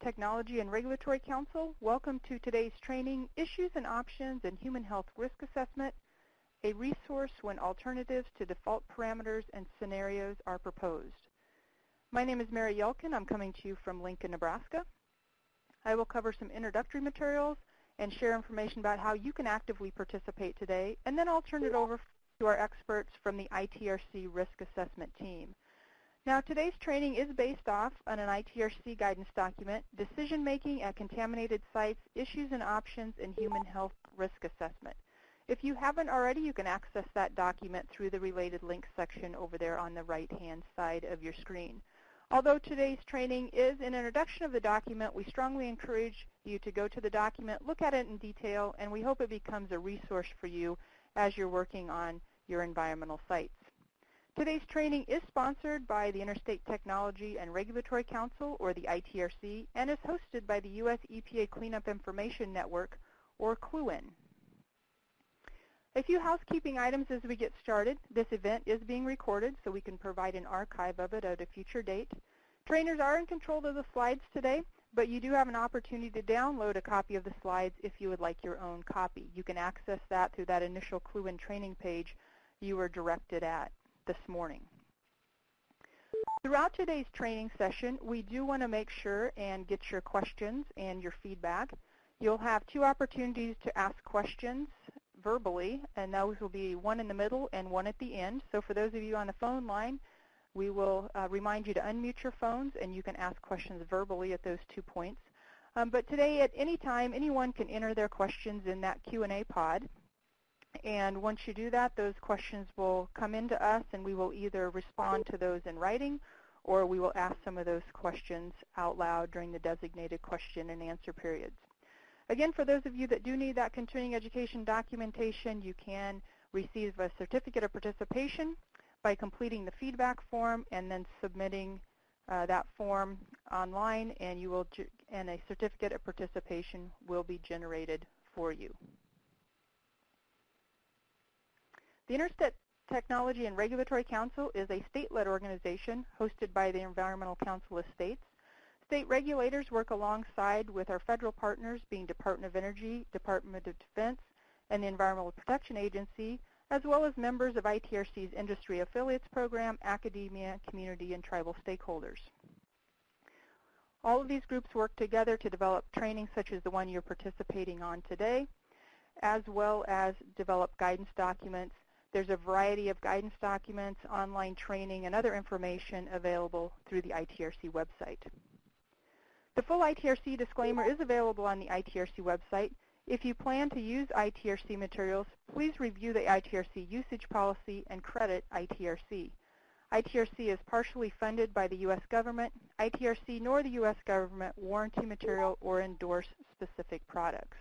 Technology and Regulatory Council. Welcome to today's training, Issues and Options in Human Health Risk Assessment, a resource when alternatives to default parameters and scenarios are proposed. My name is Mary Yelkin. I'm coming to you from Lincoln, Nebraska. I will cover some introductory materials and share information about how you can actively participate today, and then I'll turn it over to our experts from the ITRC Risk Assessment team. Now, today's training is based off on an ITRC guidance document, Decision-Making at Contaminated Sites, Issues and Options in Human Health Risk Assessment. If you haven't already, you can access that document through the related links section over there on the right-hand side of your screen. Although today's training is an introduction of the document, we strongly encourage you to go to the document, look at it in detail, and we hope it becomes a resource for you as you're working on your environmental sites. Today's training is sponsored by the Interstate Technology and Regulatory Council, or the ITRC, and is hosted by the U.S. EPA Cleanup Information Network, or CLUIN. A few housekeeping items as we get started. This event is being recorded, so we can provide an archive of it at a future date. Trainers are in control of the slides today, but you do have an opportunity to download a copy of the slides if you would like your own copy. You can access that through that initial CLUIN training page you were directed at this morning. Throughout today's training session, we do want to make sure and get your questions and your feedback. You'll have two opportunities to ask questions verbally, and those will be one in the middle and one at the end. So for those of you on the phone line, we will remind you to unmute your phones, and you can ask questions verbally at those 2 points. But today, at any time, anyone can enter their questions in that Q&A pod. And once you do that, those questions will come into us, and we will either respond to those in writing, or we will ask some of those questions out loud during the designated question and answer periods. Again, for those of you that do need that continuing education documentation, you can receive a certificate of participation by completing the feedback form and then submitting that form online, and a certificate of participation will be generated for you. The Interstate Technology and Regulatory Council is a state-led organization hosted by the Environmental Council of States. State regulators work alongside with our federal partners, being Department of Energy, Department of Defense, and the Environmental Protection Agency, as well as members of ITRC's Industry Affiliates Program, academia, community, and tribal stakeholders. All of these groups work together to develop training such as the one you're participating on today, as well as develop guidance documents. There's a variety of guidance documents, online training, and other information available through the ITRC website. The full ITRC disclaimer is available on the ITRC website. If you plan to use ITRC materials, please review the ITRC usage policy and credit ITRC. ITRC is partially funded by the U.S. government. ITRC nor the U.S. government warranty material or endorse specific products.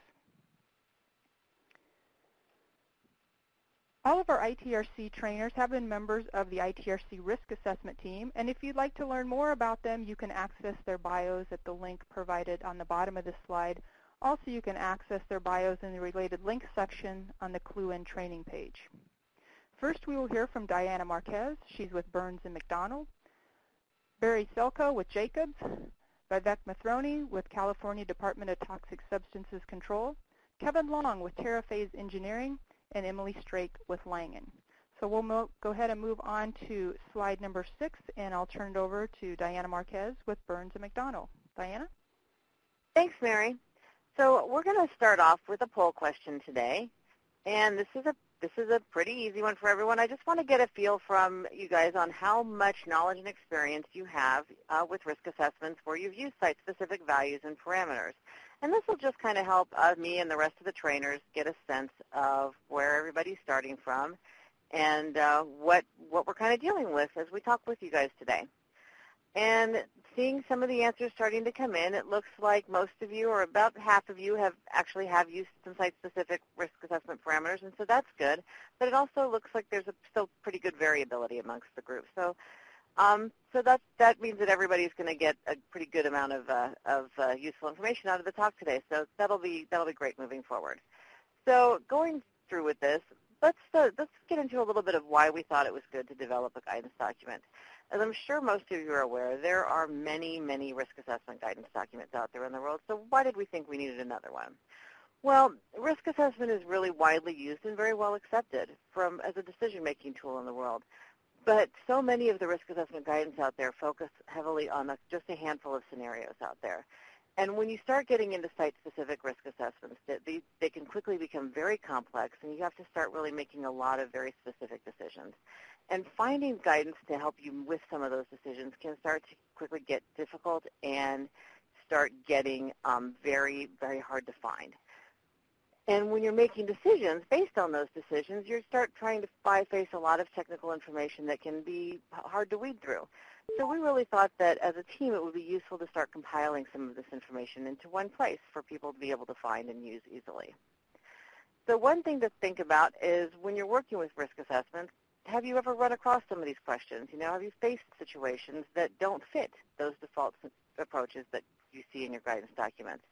All of our ITRC trainers have been members of the ITRC Risk Assessment team, and if you'd like to learn more about them, you can access their bios at the link provided on the bottom of this slide. Also, you can access their bios in the related links section on the CLUIN training page. First, we will hear from Diana Marquez. She's with Burns & McDonnell. Barry Selko with Jacobs. Vivek Mathroni with California Department of Toxic Substances Control. Kevin Long with Terraphase Engineering, and Emily Strake with Langen. So we'll go ahead and move on to slide number 6, and I'll turn it over to Diana Marquez with Burns & McDonnell. Diana? Thanks, Mary. So we're going to start off with a poll question today, and this is a pretty easy one for everyone. I just want to get a feel from you guys on how much knowledge and experience you have with risk assessments where you've used site-specific values and parameters. And this will just kind of help me and the rest of the trainers get a sense of where everybody's starting from and what we're kind of dealing with as we talk with you guys today. And seeing some of the answers starting to come in, it looks like most of you, or about half of you, have used some site-specific risk assessment parameters, and so that's good. But it also looks like there's still pretty good variability amongst the group. So that means that everybody's going to get a pretty good amount of useful information out of the talk today. So that'll be great moving forward. So going through with this, let's get into a little bit of why we thought it was good to develop a guidance document. As I'm sure most of you are aware, there are many, many risk assessment guidance documents out there in the world, so why did we think we needed another one? Well, risk assessment is really widely used and very well accepted as a decision-making tool in the world. But so many of the risk assessment guidance out there focus heavily on just a handful of scenarios out there. And when you start getting into site-specific risk assessments, they can quickly become very complex, and you have to start really making a lot of very specific decisions. And finding guidance to help you with some of those decisions can start to quickly get difficult and start getting very, very hard to find. And when you're making decisions based on those decisions, you start trying to face a lot of technical information that can be hard to weed through. So we really thought that as a team it would be useful to start compiling some of this information into one place for people to be able to find and use easily. So one thing to think about is when you're working with risk assessments, have you ever run across some of these questions? Have you faced situations that don't fit those default approaches that you see in your guidance documents?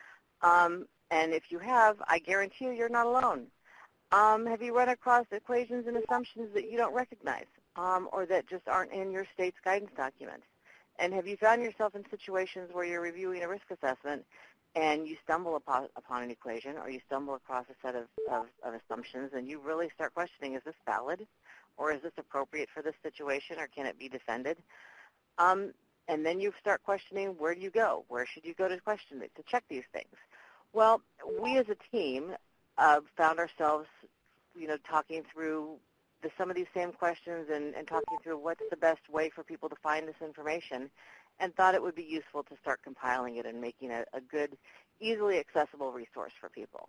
And if you have, I guarantee you're not alone. Have you run across equations and assumptions that you don't recognize or that just aren't in your state's guidance document? And have you found yourself in situations where you're reviewing a risk assessment and you stumble upon an equation or you stumble across a set of assumptions and you really start questioning, is this valid or is this appropriate for this situation or can it be defended? And then you start questioning, where do you go? Where should you go to question it, to check these things? Well, we as a team found ourselves, talking through some of these same questions and talking through what's the best way for people to find this information, and thought it would be useful to start compiling it and making it a good, easily accessible resource for people.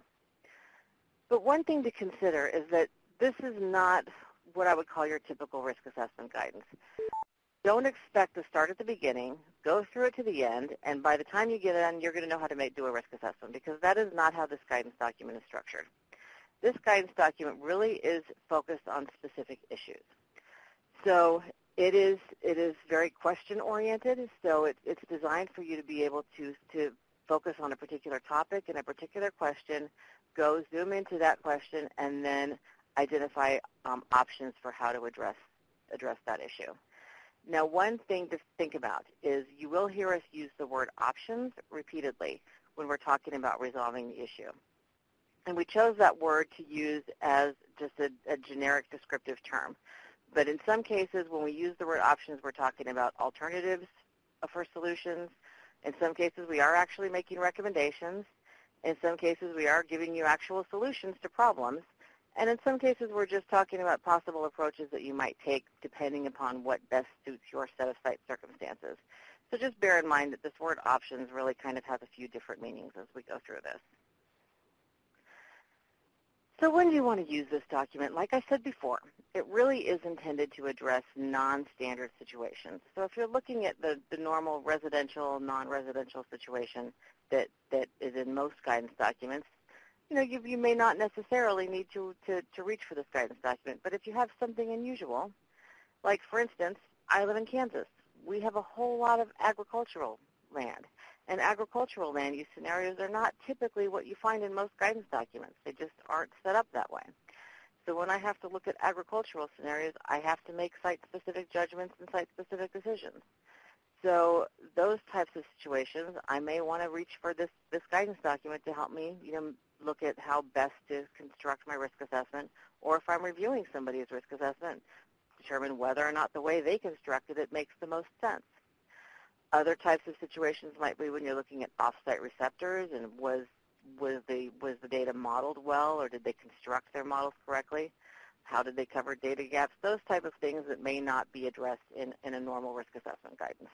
But one thing to consider is that this is not what I would call your typical risk assessment guidance. Don't expect to start at the beginning, go through it to the end, and by the time you get in, you're going to know how to do a risk assessment, because that is not how this guidance document is structured. This guidance document really is focused on specific issues. So it is very question-oriented, so it's designed for you to be able to focus on a particular topic and a particular question, zoom into that question, and then identify options for how to address that issue. Now, one thing to think about is you will hear us use the word options repeatedly when we're talking about resolving the issue. And we chose that word to use as just a generic descriptive term. But in some cases, when we use the word options, we're talking about alternatives for solutions. In some cases, we are actually making recommendations. In some cases, we are giving you actual solutions to problems. And in some cases, we're just talking about possible approaches that you might take depending upon what best suits your set of site circumstances. So just bear in mind that this word options really kind of has a few different meanings as we go through this. So when do you want to use this document? Like I said before, it really is intended to address non-standard situations. So if you're looking at the normal residential, non-residential situation that is in most guidance documents, you may not necessarily need to reach for this guidance document. But if you have something unusual, like for instance, I live in Kansas. We have a whole lot of agricultural land. And agricultural land use scenarios are not typically what you find in most guidance documents. They just aren't set up that way. So when I have to look at agricultural scenarios, I have to make site-specific judgments and site-specific decisions. So those types of situations, I may want to reach for this guidance document to help me, look at how best to construct my risk assessment, or if I'm reviewing somebody's risk assessment, determine whether or not the way they constructed it makes the most sense. Other types of situations might be when you're looking at off-site receptors and was the data modeled well, or did they construct their models correctly? How did they cover data gaps? Those type of things that may not be addressed in a normal risk assessment guidance.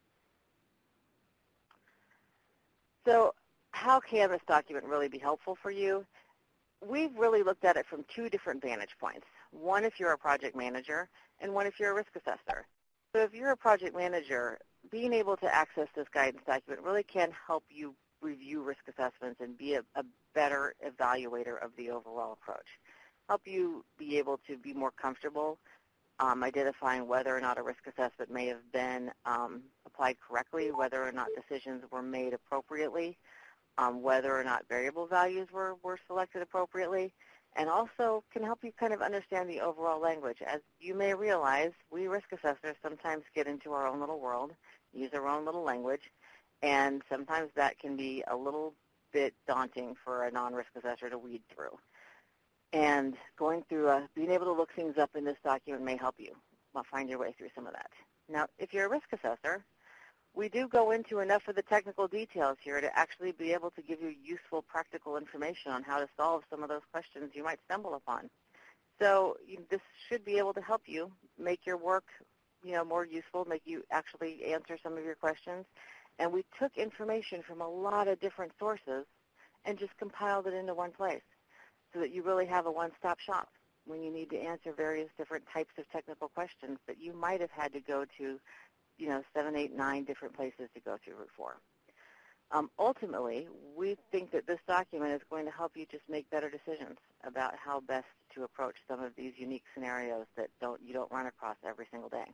So how can this document really be helpful for you? We've really looked at it from two different vantage points. One if you're a project manager, and one if you're a risk assessor. So if you're a project manager, being able to access this guidance document really can help you review risk assessments and be a better evaluator of the overall approach. Help you be able to be more comfortable identifying whether or not a risk assessment may have been applied correctly, whether or not decisions were made appropriately, whether or not variable values were selected appropriately, and also can help you kind of understand the overall language. As you may realize, we risk assessors sometimes get into our own little world, use our own little language, and sometimes that can be a little bit daunting for a non-risk assessor to weed through. And going through, being able to look things up in this document may help you find your way through some of that. Now, if you're a risk assessor, we do go into enough of the technical details here to actually be able to give you useful, practical information on how to solve some of those questions you might stumble upon. So this should be able to help you make your work, more useful, make you actually answer some of your questions. And we took information from a lot of different sources and just compiled it into one place so that you really have a one-stop shop when you need to answer various different types of technical questions that you might have had to go to 7, 8, 9 different places to go through Route 4. Ultimately, we think that this document is going to help you just make better decisions about how best to approach some of these unique scenarios that you don't run across every single day.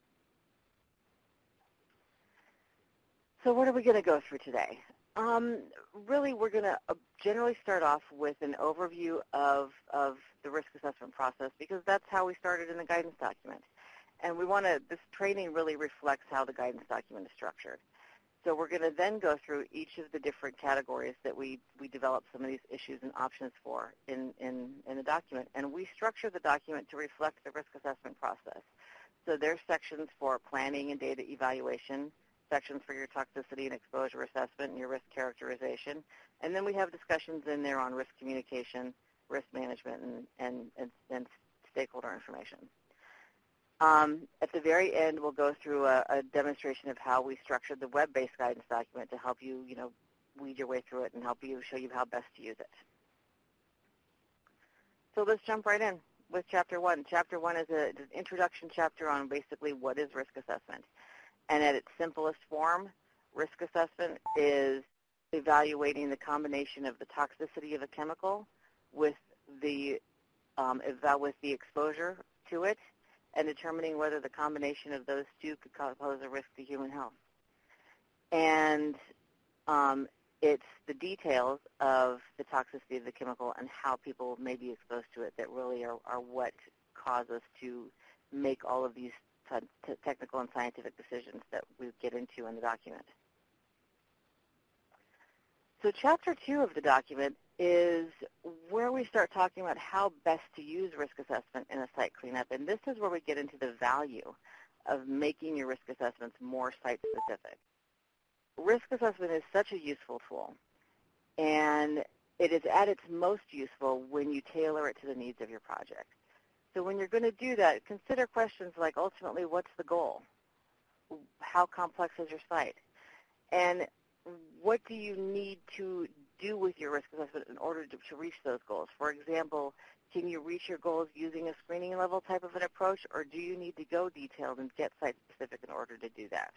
So what are we going to go through today? Really, we're going to generally start off with an overview of the risk assessment process because that's how we started in the guidance document. And this training really reflects how the guidance document is structured. So we're going to then go through each of the different categories that we develop some of these issues and options for in the document. And we structure the document to reflect the risk assessment process. So there's sections for planning and data evaluation, sections for your toxicity and exposure assessment and your risk characterization. And then we have discussions in there on risk communication, risk management, and stakeholder information. At the very end, we'll go through a demonstration of how we structured the web-based guidance document to help you, weed your way through it and show you how best to use it. So let's jump right in with Chapter 1. Chapter 1 is an introduction chapter on basically what is risk assessment. And at its simplest form, risk assessment is evaluating the combination of the toxicity of a chemical with the exposure to it, and determining whether the combination of those two could pose a risk to human health. And it's the details of the toxicity of the chemical and how people may be exposed to it that really are what cause us to make all of these technical and scientific decisions that we get into in the document. So Chapter 2 of the document is where we start talking about how best to use risk assessment in a site cleanup, and this is where we get into the value of making your risk assessments more site-specific. Risk assessment is such a useful tool, and it is at its most useful when you tailor it to the needs of your project. So when you're going to do that, consider questions like, ultimately, what's the goal? How complex is your site? And what do you need to do with your risk assessment in order to reach those goals? For example, can you reach your goals using a screening level type of an approach, or do you need to go detailed and get site-specific in order to do that?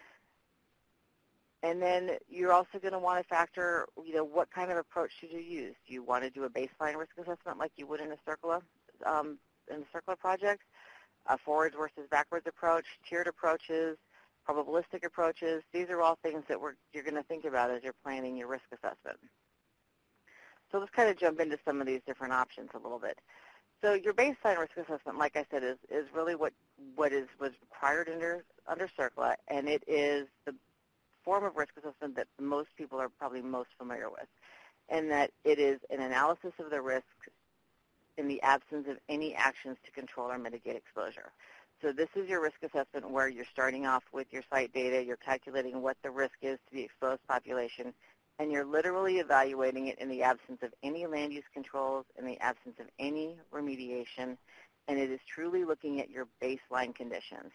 And then you're also going to want to factor, what kind of approach should you use? Do you want to do a baseline risk assessment like you would in a CERCLA project, a forwards versus backwards approach, tiered approaches, probabilistic approaches? These are all things that you're going to think about as you're planning your risk assessment. So let's kind of jump into some of these different options a little bit. So your baseline risk assessment, like I said, is really what was required under CERCLA, and it is the form of risk assessment that most people are probably most familiar with, and that it is an analysis of the risk in the absence of any actions to control or mitigate exposure. So this is your risk assessment where you're starting off with your site data, you're calculating what the risk is to the exposed population, and you're literally evaluating it in the absence of any land use controls, in the absence of any remediation, and it is truly looking at your baseline conditions.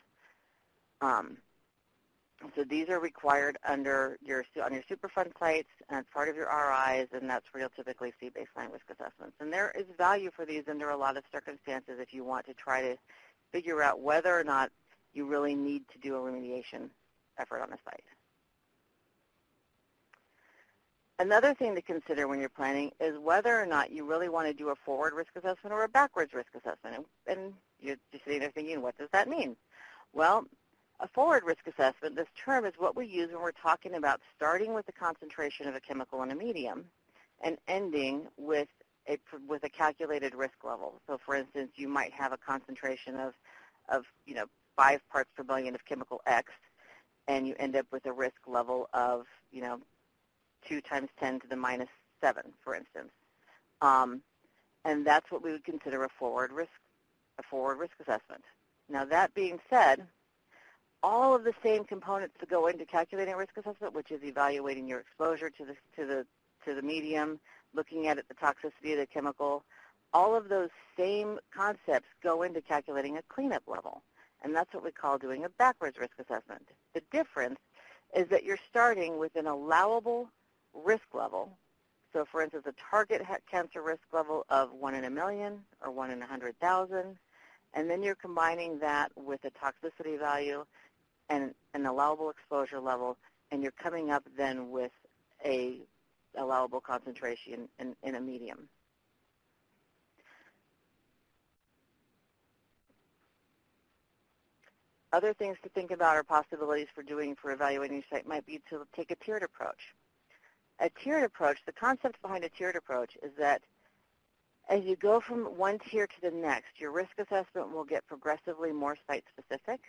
So these are required on your Superfund sites, and it's part of your RIs, and that's where you'll typically see baseline risk assessments. And there is value for these under a lot of circumstances if you want to try to figure out whether or not you really need to do a remediation effort on a site. Another thing to consider when you're planning is whether or not you really want to do a forward risk assessment or a backwards risk assessment. And you're just sitting there thinking, what does that mean? Well, a forward risk assessment, this term is what we use when we're talking about starting with the concentration of a chemical in a medium and ending with with a calculated risk level. So, for instance, you might have a concentration of 5 parts per billion of chemical X, and you end up with a risk level of 2 times 10 to the minus 7, for instance. And that's what we would consider a forward risk assessment. Now, that being said, all of the same components that go into calculating a risk assessment, which is evaluating your exposure to the medium, looking at the toxicity of the chemical, all of those same concepts go into calculating a cleanup level. And that's what we call doing a backwards risk assessment. The difference is that you're starting with an allowable risk level. So, for instance, a target cancer risk level of 1 in a million or 1 in 100,000, and then you're combining that with a toxicity value and an allowable exposure level, and you're coming up then with a allowable concentration in a medium. Other things to think about or possibilities for evaluating your site might be to take a tiered approach. A tiered approach, the concept behind a tiered approach is that as you go from one tier to the next, your risk assessment will get progressively more site-specific.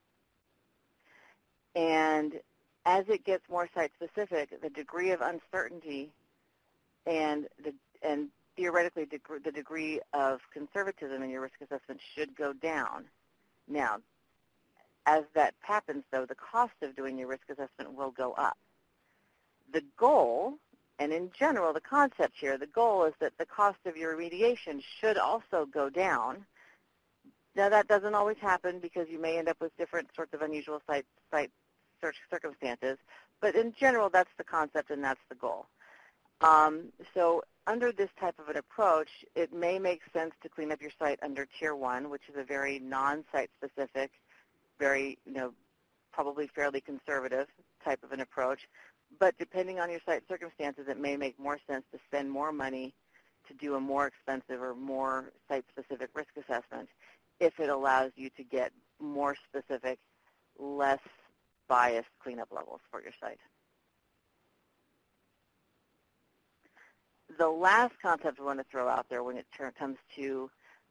And as it gets more site-specific, the degree of uncertainty and theoretically the degree of conservatism in your risk assessment should go down. Now, as that happens, though, the cost of doing your risk assessment will go up. The goal, and in general, the concept here, the goal is that the cost of your remediation should also go down. Now, that doesn't always happen because you may end up with different sorts of unusual site search circumstances, but in general, that's the concept and that's the goal. So under this type of an approach, it may make sense to clean up your site under Tier 1, which is a very non-site specific, very, probably fairly conservative type of an approach. But depending on your site circumstances, it may make more sense to spend more money to do a more expensive or more site-specific risk assessment if it allows you to get more specific, less biased cleanup levels for your site. The last concept I want to throw out there when it comes to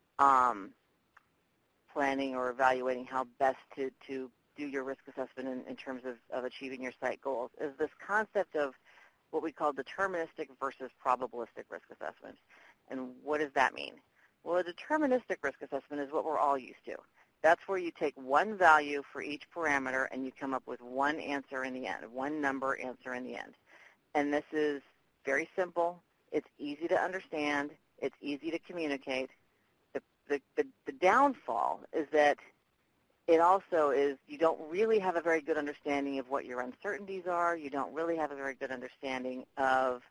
planning or evaluating how best to do your risk assessment in terms of achieving your site goals is this concept of what we call deterministic versus probabilistic risk assessment. And what does that mean? Well, a deterministic risk assessment is what we're all used to. That's where you take one value for each parameter and you come up with one answer in the end, one number answer in the end. And this is very simple. It's easy to understand. It's easy to communicate. The downfall is that it also is you don't really have a very good understanding of what your uncertainties are. You don't really have a very good understanding of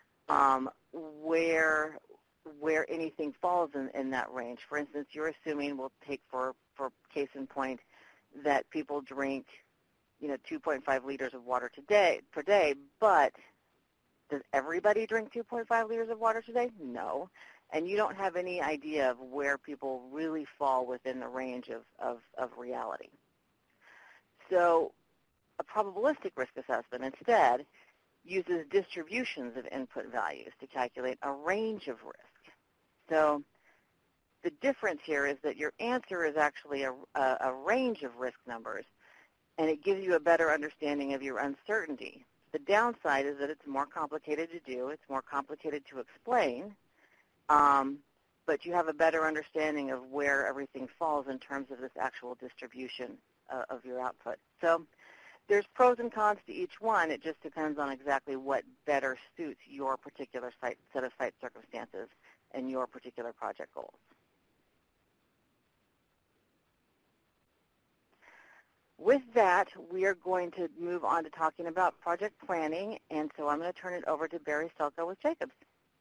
where anything falls in that range. For instance, you're assuming, we'll take for case in point, that people drink 2.5 liters of water per day, but does everybody drink 2.5 liters of water today? No. And you don't have any idea of where people really fall within the range of reality. So a probabilistic risk assessment instead uses distributions of input values to calculate a range of risk. So the difference here is that your answer is actually a range of risk numbers, and it gives you a better understanding of your uncertainty. The downside is that it's more complicated to do. It's more complicated to explain. But you have a better understanding of where everything falls in terms of this actual distribution of your output. So there's pros and cons to each one. It just depends on exactly what better suits your particular set of site circumstances and your particular project goals. With that, we are going to move on to talking about project planning, and so I'm going to turn it over to Barry Selko with Jacobs.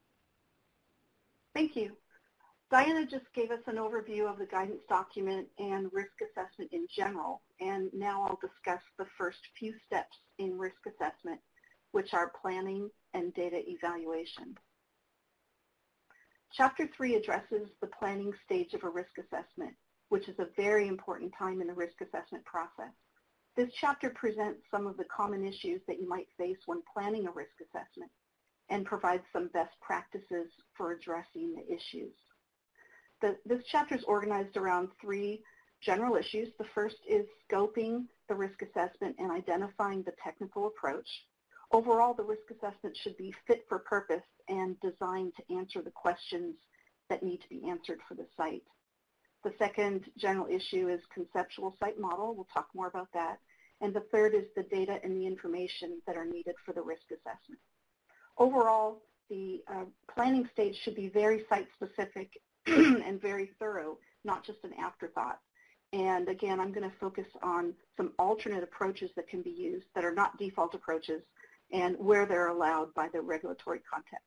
Thank you. Diana just gave us an overview of the guidance document and risk assessment in general, and now I'll discuss the first few steps in risk assessment, which are planning and data evaluation. Chapter 3 addresses the planning stage of a risk assessment, which is a very important time in the risk assessment process. This chapter presents some of the common issues that you might face when planning a risk assessment, and provides some best practices for addressing the issues. This chapter is organized around 3 general issues. The first is scoping the risk assessment and identifying the technical approach. Overall, the risk assessment should be fit for purpose and designed to answer the questions that need to be answered for the site. The second general issue is conceptual site model. We'll talk more about that. And the third is the data and the information that are needed for the risk assessment. Overall, the planning stage should be very site-specific and very thorough, not just an afterthought. And again, I'm going to focus on some alternate approaches that can be used that are not default approaches and where they're allowed by the regulatory context.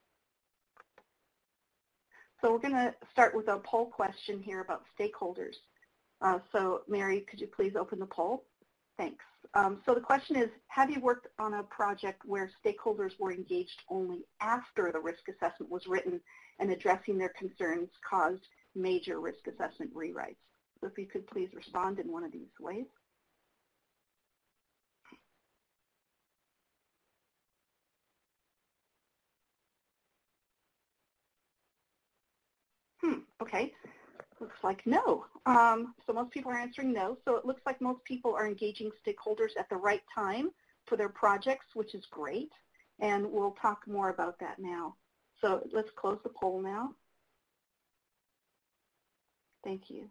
So we're going to start with a poll question here about stakeholders. So Mary, could you please open the poll? Thanks. So the question is, have you worked on a project where stakeholders were engaged only after the risk assessment was written and addressing their concerns caused major risk assessment rewrites? So if you could please respond in one of these ways. Okay, looks like no. So most people are answering no. So it looks like most people are engaging stakeholders at the right time for their projects, which is great. And we'll talk more about that now. So let's close the poll now. Thank you.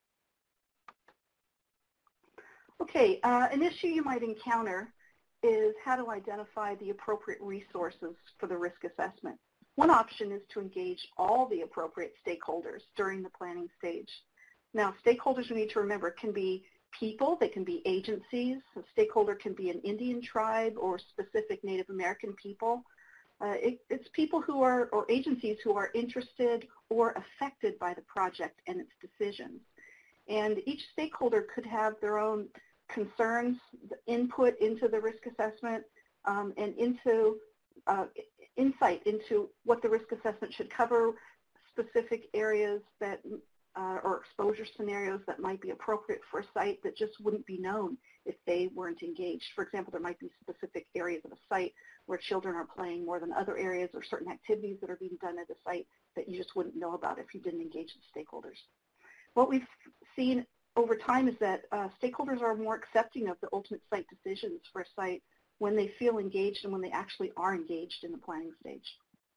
Okay, an issue you might encounter is how to identify the appropriate resources for the risk assessment. One option is to engage all the appropriate stakeholders during the planning stage. Now, stakeholders, we need to remember, can be people, they can be agencies. A stakeholder can be an Indian tribe or specific Native American people. It's people who are, or agencies who are interested or affected by the project and its decisions. And each stakeholder could have their own concerns, input into the risk assessment, and into insight into what the risk assessment should cover, specific areas that or exposure scenarios that might be appropriate for a site that just wouldn't be known if they weren't engaged. For example, there might be specific areas of a site where children are playing more than other areas, or certain activities that are being done at the site that you just wouldn't know about if you didn't engage the stakeholders. What we've seen over time is that stakeholders are more accepting of the ultimate site decisions for a site when they feel engaged and when they actually are engaged in the planning stage.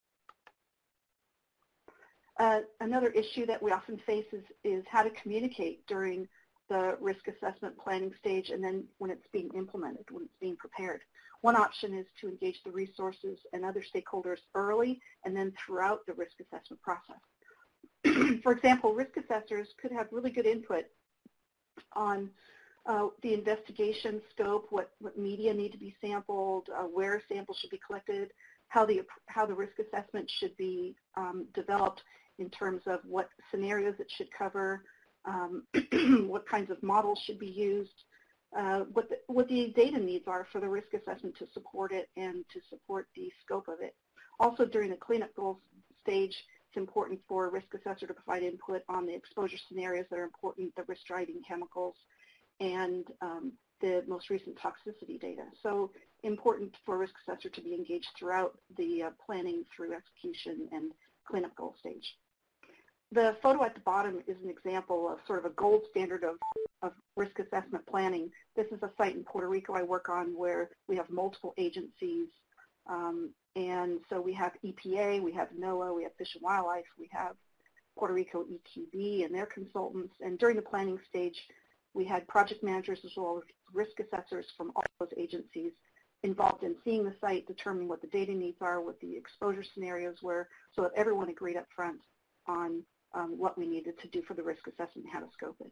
Another issue that we often face is how to communicate during the risk assessment planning stage and then when it's being implemented, when it's being prepared. One option is to engage the resources and other stakeholders early and then throughout the risk assessment process. For example, risk assessors could have really good input on the investigation scope, what media need to be sampled, where samples should be collected, how the risk assessment should be developed in terms of what scenarios it should cover, what kinds of models should be used, what the data needs are for the risk assessment to support it and to support the scope of it. Also, during the cleanup goals stage, it's important for a risk assessor to provide input on the exposure scenarios that are important, the risk-driving chemicals, and the most recent toxicity data. So important for a risk assessor to be engaged throughout the planning through execution and cleanup goal stage. The photo at the bottom is an example of sort of a gold standard of risk assessment planning. This is a site in Puerto Rico I work on where we have multiple agencies. And so we have EPA, we have NOAA, we have Fish and Wildlife, we have Puerto Rico EQB and their consultants. And during the planning stage, we had project managers as well as risk assessors from all those agencies involved in seeing the site, determining what the data needs are, what the exposure scenarios were, so that everyone agreed up front on what we needed to do for the risk assessment and how to scope it.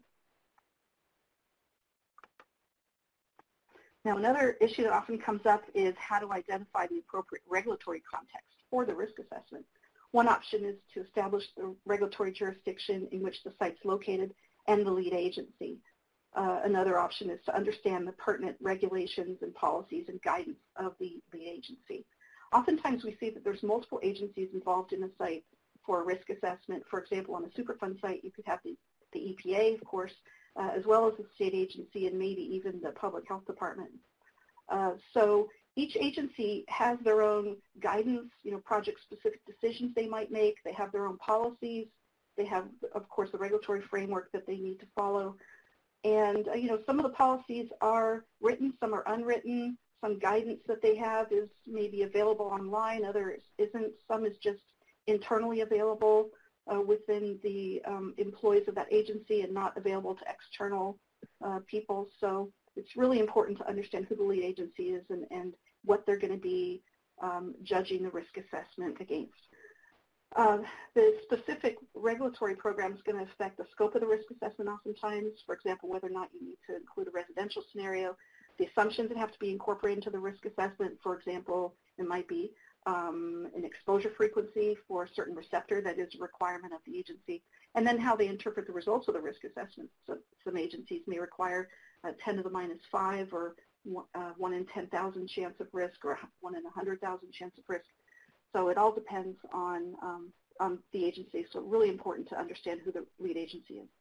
Now, another issue that often comes up is how to identify the appropriate regulatory context for the risk assessment. One option is to establish the regulatory jurisdiction in which the site's located and the lead agency. Another option is to understand the pertinent regulations and policies and guidance of the agency. Oftentimes we see that there's multiple agencies involved in a site for a risk assessment. For example, on a Superfund site, you could have the EPA, of course, as well as the state agency and maybe even the public health department. So each agency has their own guidance, project-specific decisions they might make. They have their own policies. They have, of course, the regulatory framework that they need to follow. And, some of the policies are written, some are unwritten. Some guidance that they have is maybe available online, others isn't. Some is just internally available within the employees of that agency and not available to external people. So it's really important to understand who the lead agency is and what they're going to be judging the risk assessment against. The specific regulatory program is going to affect the scope of the risk assessment oftentimes, for example, whether or not you need to include a residential scenario, the assumptions that have to be incorporated into the risk assessment. For example, it might be an exposure frequency for a certain receptor that is a requirement of the agency, and then how they interpret the results of the risk assessment. So some agencies may require 10 to the minus 5 or 1 in 10,000 chance of risk or 1 in 100,000 chance of risk. So it all depends on the agency, so really important to understand who the lead agency is.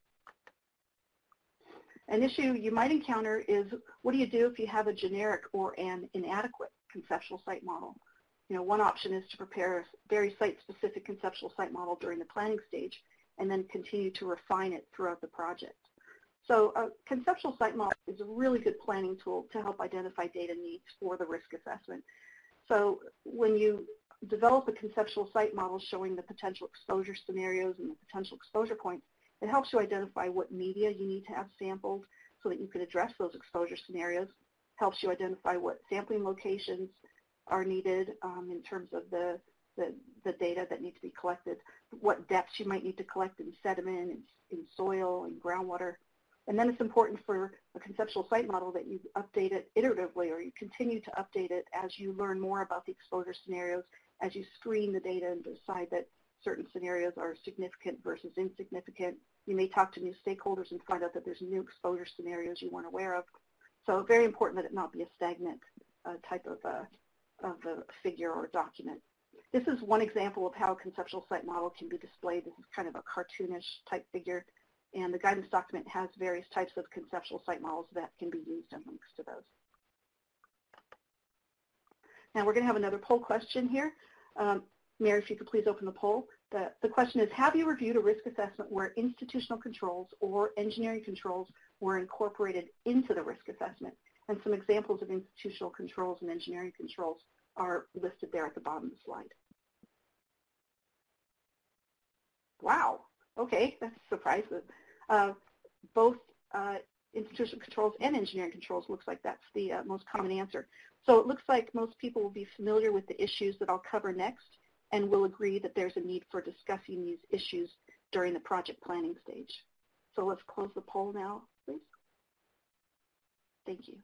An issue you might encounter is, what do you do if you have a generic or an inadequate conceptual site model? One option is to prepare a very site-specific conceptual site model during the planning stage and then continue to refine it throughout the project. So a conceptual site model is a really good planning tool to help identify data needs for the risk assessment. So when you develop a conceptual site model showing the potential exposure scenarios and the potential exposure points, it helps you identify what media you need to have sampled so that you can address those exposure scenarios, helps you identify what sampling locations are needed in terms of the data that need to be collected, what depths you might need to collect in sediment, in soil, in groundwater. And then it's important for a conceptual site model that you update it iteratively, or you continue to update it as you learn more about the exposure scenarios, as you screen the data and decide that certain scenarios are significant versus insignificant. You may talk to new stakeholders and find out that there's new exposure scenarios you weren't aware of. So very important that it not be a stagnant type of a figure or document. This is one example of how a conceptual site model can be displayed. This is kind of a cartoonish type figure, and the guidance document has various types of conceptual site models that can be used and links to those. Now we're going to have another poll question here. Mary, if you could please open the poll. The question is, have you reviewed a risk assessment where institutional controls or engineering controls were incorporated into the risk assessment? And some examples of institutional controls and engineering controls are listed there at the bottom of the slide. Wow, okay, that's a surprise. Both institutional controls and engineering controls looks like that's the most common answer. So it looks like most people will be familiar with the issues that I'll cover next and will agree that there's a need for discussing these issues during the project planning stage. So let's close the poll now, please. Thank you.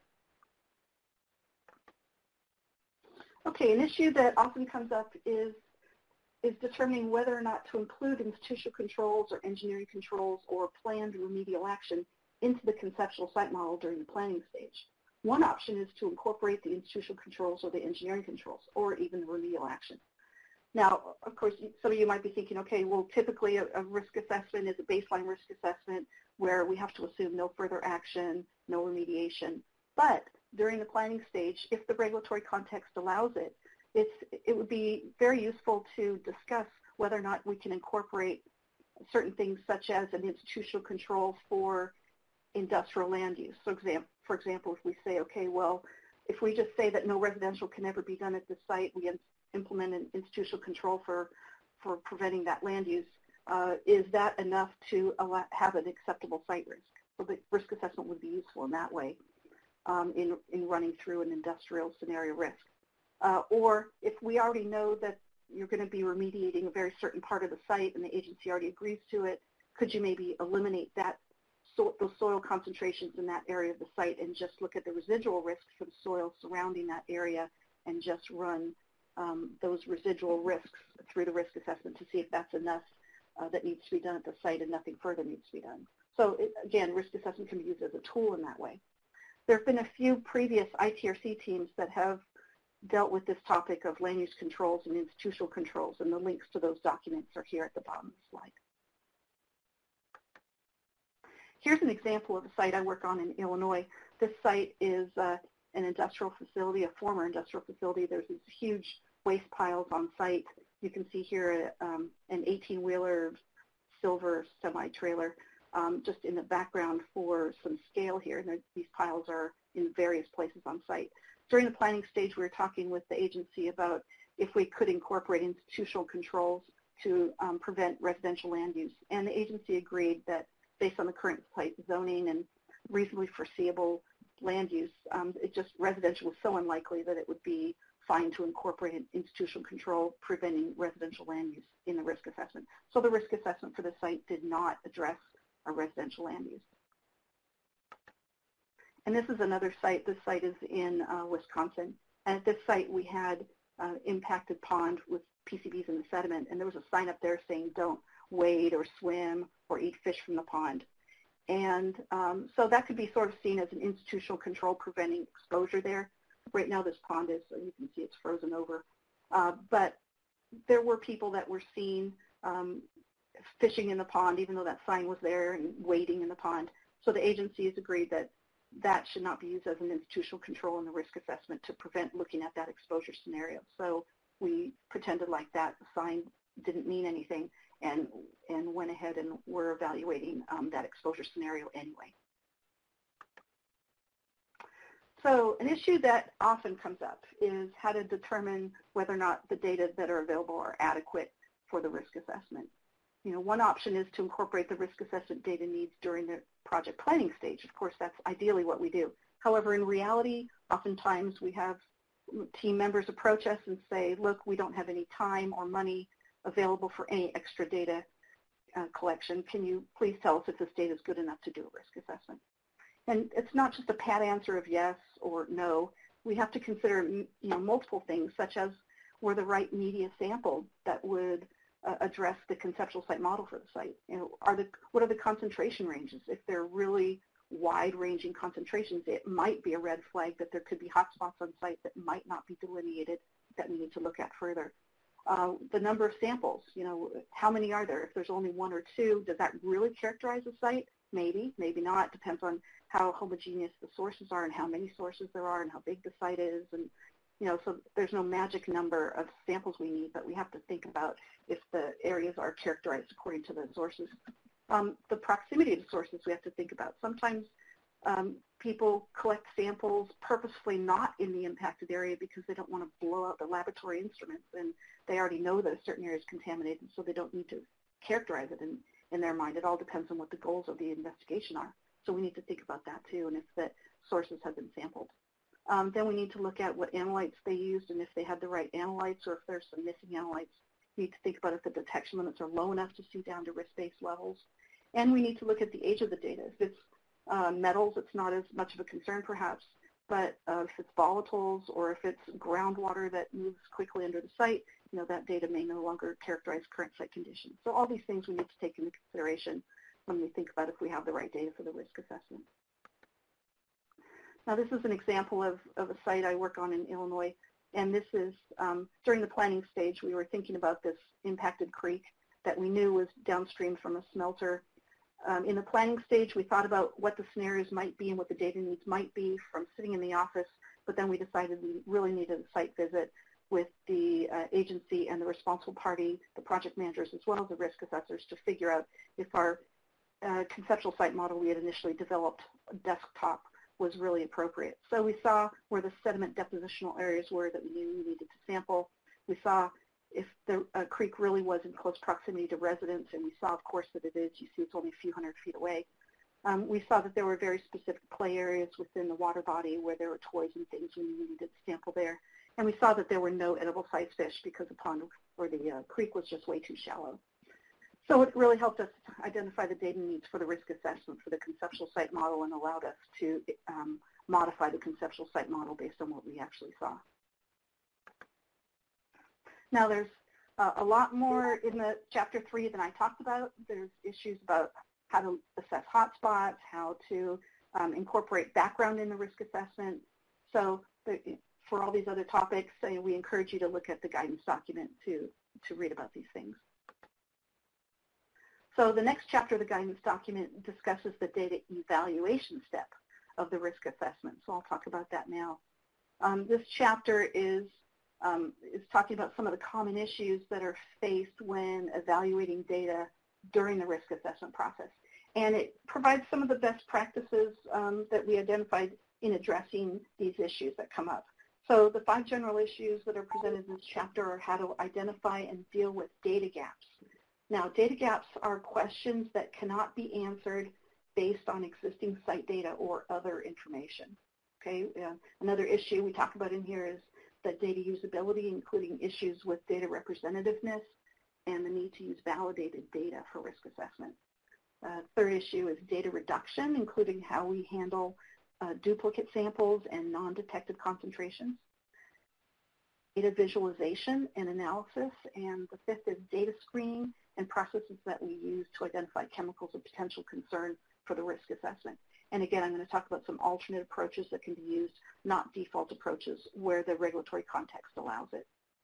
Okay, an issue that often comes up is determining whether or not to include institutional controls or engineering controls or planned remedial action into the conceptual site model during the planning stage. One option is to incorporate the institutional controls or the engineering controls or even the remedial action. Now, of course, some of you might be thinking, okay, well, typically a risk assessment is a baseline risk assessment where we have to assume no further action, no remediation. But during the planning stage, if the regulatory context allows it, it would be very useful to discuss whether or not we can incorporate certain things such as an institutional control for industrial land use. So for example, if we say, okay, well, if we just say that no residential can ever be done at the site, we implement an institutional control for preventing that land use, is that enough to have an acceptable site risk? So the risk assessment would be useful in that way in running through an industrial scenario risk. Or if we already know that you're going to be remediating a very certain part of the site and the agency already agrees to it, could you maybe eliminate those soil concentrations in that area of the site and just look at the residual risks for the soil surrounding that area and just run those residual risks through the risk assessment to see if that's enough that needs to be done at the site and nothing further needs to be done. So again, risk assessment can be used as a tool in that way. There have been a few previous ITRC teams that have dealt with this topic of land use controls and institutional controls, and the links to those documents are here at the bottom of the slide. Here's an example of a site I work on in Illinois. This site is an industrial facility, a former industrial facility. There's these huge waste piles on site. You can see here an 18-wheeler silver semi-trailer just in the background for some scale here. And these piles are in various places on site. During the planning stage, we were talking with the agency about if we could incorporate institutional controls to prevent residential land use. And the agency agreed that based on the current site zoning and reasonably foreseeable land use, residential was so unlikely that it would be fine to incorporate an institutional control preventing residential land use in the risk assessment. So the risk assessment for the site did not address a residential land use. And this is another site. This site is in Wisconsin. And at this site, we had impacted pond with PCBs in the sediment, and there was a sign up there saying don't wade or swim or eat fish from the pond. And so that could be sort of seen as an institutional control preventing exposure there. Right now this pond is, you can see it's frozen over. But there were people that were seen fishing in the pond, even though that sign was there, and wading in the pond. So the agency has agreed that that should not be used as an institutional control in the risk assessment to prevent looking at that exposure scenario. So we pretended like that sign didn't mean anything and went ahead and were evaluating that exposure scenario anyway. So an issue that often comes up is how to determine whether or not the data that are available are adequate for the risk assessment. You know, one option is to incorporate the risk assessment data needs during the project planning stage. Of course, that's ideally what we do. However, in reality, oftentimes we have team members approach us and say, look, we don't have any time or money available for any extra data collection. Can you please tell us if this data is good enough to do a risk assessment? And it's not just a pat answer of yes or no. We have to consider multiple things, such as were the right media sampled that would address the conceptual site model for the site. What are the concentration ranges? If they're really wide-ranging concentrations, it might be a red flag that there could be hotspots on site that might not be delineated that we need to look at further. The number of samples, how many are there? If there's only one or two, does that really characterize the site? Maybe, maybe not. Depends on how homogeneous the sources are and how many sources there are and how big the site is. And so there's no magic number of samples we need, but we have to think about if the areas are characterized according to the sources. The proximity to sources we have to think about. Sometimes people collect samples purposefully not in the impacted area because they don't want to blow out the laboratory instruments, and they already know that a certain area is contaminated, so they don't need to characterize it in their mind. It all depends on what the goals of the investigation are. So we need to think about that too, and if the sources have been sampled. Then we need to look at what analytes they used and if they had the right analytes or if there's some missing analytes. We need to think about if the detection limits are low enough to see down to risk-based levels. And we need to look at the age of the data. If it's metals, it's not as much of a concern perhaps, but if it's volatiles or if it's groundwater that moves quickly under the site, that data may no longer characterize current site conditions. So all these things we need to take into consideration when we think about if we have the right data for the risk assessment. Now this is an example of a site I work on in Illinois, and this is during the planning stage we were thinking about this impacted creek that we knew was downstream from a smelter. In the planning stage we thought about what the scenarios might be and what the data needs might be from sitting in the office, but then we decided we really needed a site visit with the agency and the responsible party, the project managers, as well as the risk assessors to figure out if our conceptual site model we had initially developed desktop was really appropriate. So we saw where the sediment depositional areas were that we knew we needed to sample. We saw if the creek really was in close proximity to residents, and we saw, of course, that it is. You see it's only a few hundred feet away. We saw that there were very specific play areas within the water body where there were toys and things we needed to sample there. And we saw that there were no edible sized fish because the pond or the creek was just way too shallow. So it really helped us identify the data needs for the risk assessment for the conceptual site model and allowed us to modify the conceptual site model based on what we actually saw. Now there's a lot more in the Chapter 3 than I talked about. There's issues about how to assess hotspots, how to incorporate background in the risk assessment. So for all these other topics, we encourage you to look at the guidance document to read about these things. So the next chapter of the guidance document discusses the data evaluation step of the risk assessment. So I'll talk about that now. This chapter is talking about some of the common issues that are faced when evaluating data during the risk assessment process. And it provides some of the best practices that we identified in addressing these issues that come up. So the 5 general issues that are presented in this chapter are how to identify and deal with data gaps. Now, data gaps are questions that cannot be answered based on existing site data or other information. Okay, another issue we talk about in here is the data usability, including issues with data representativeness and the need to use validated data for risk assessment. Third issue is data reduction, including how we handle duplicate samples and non-detected concentrations. Data visualization and analysis, and the 5th is data screening and processes that we use to identify chemicals of potential concern for the risk assessment. And again, I'm going to talk about some alternate approaches that can be used, not default approaches where the regulatory context allows it.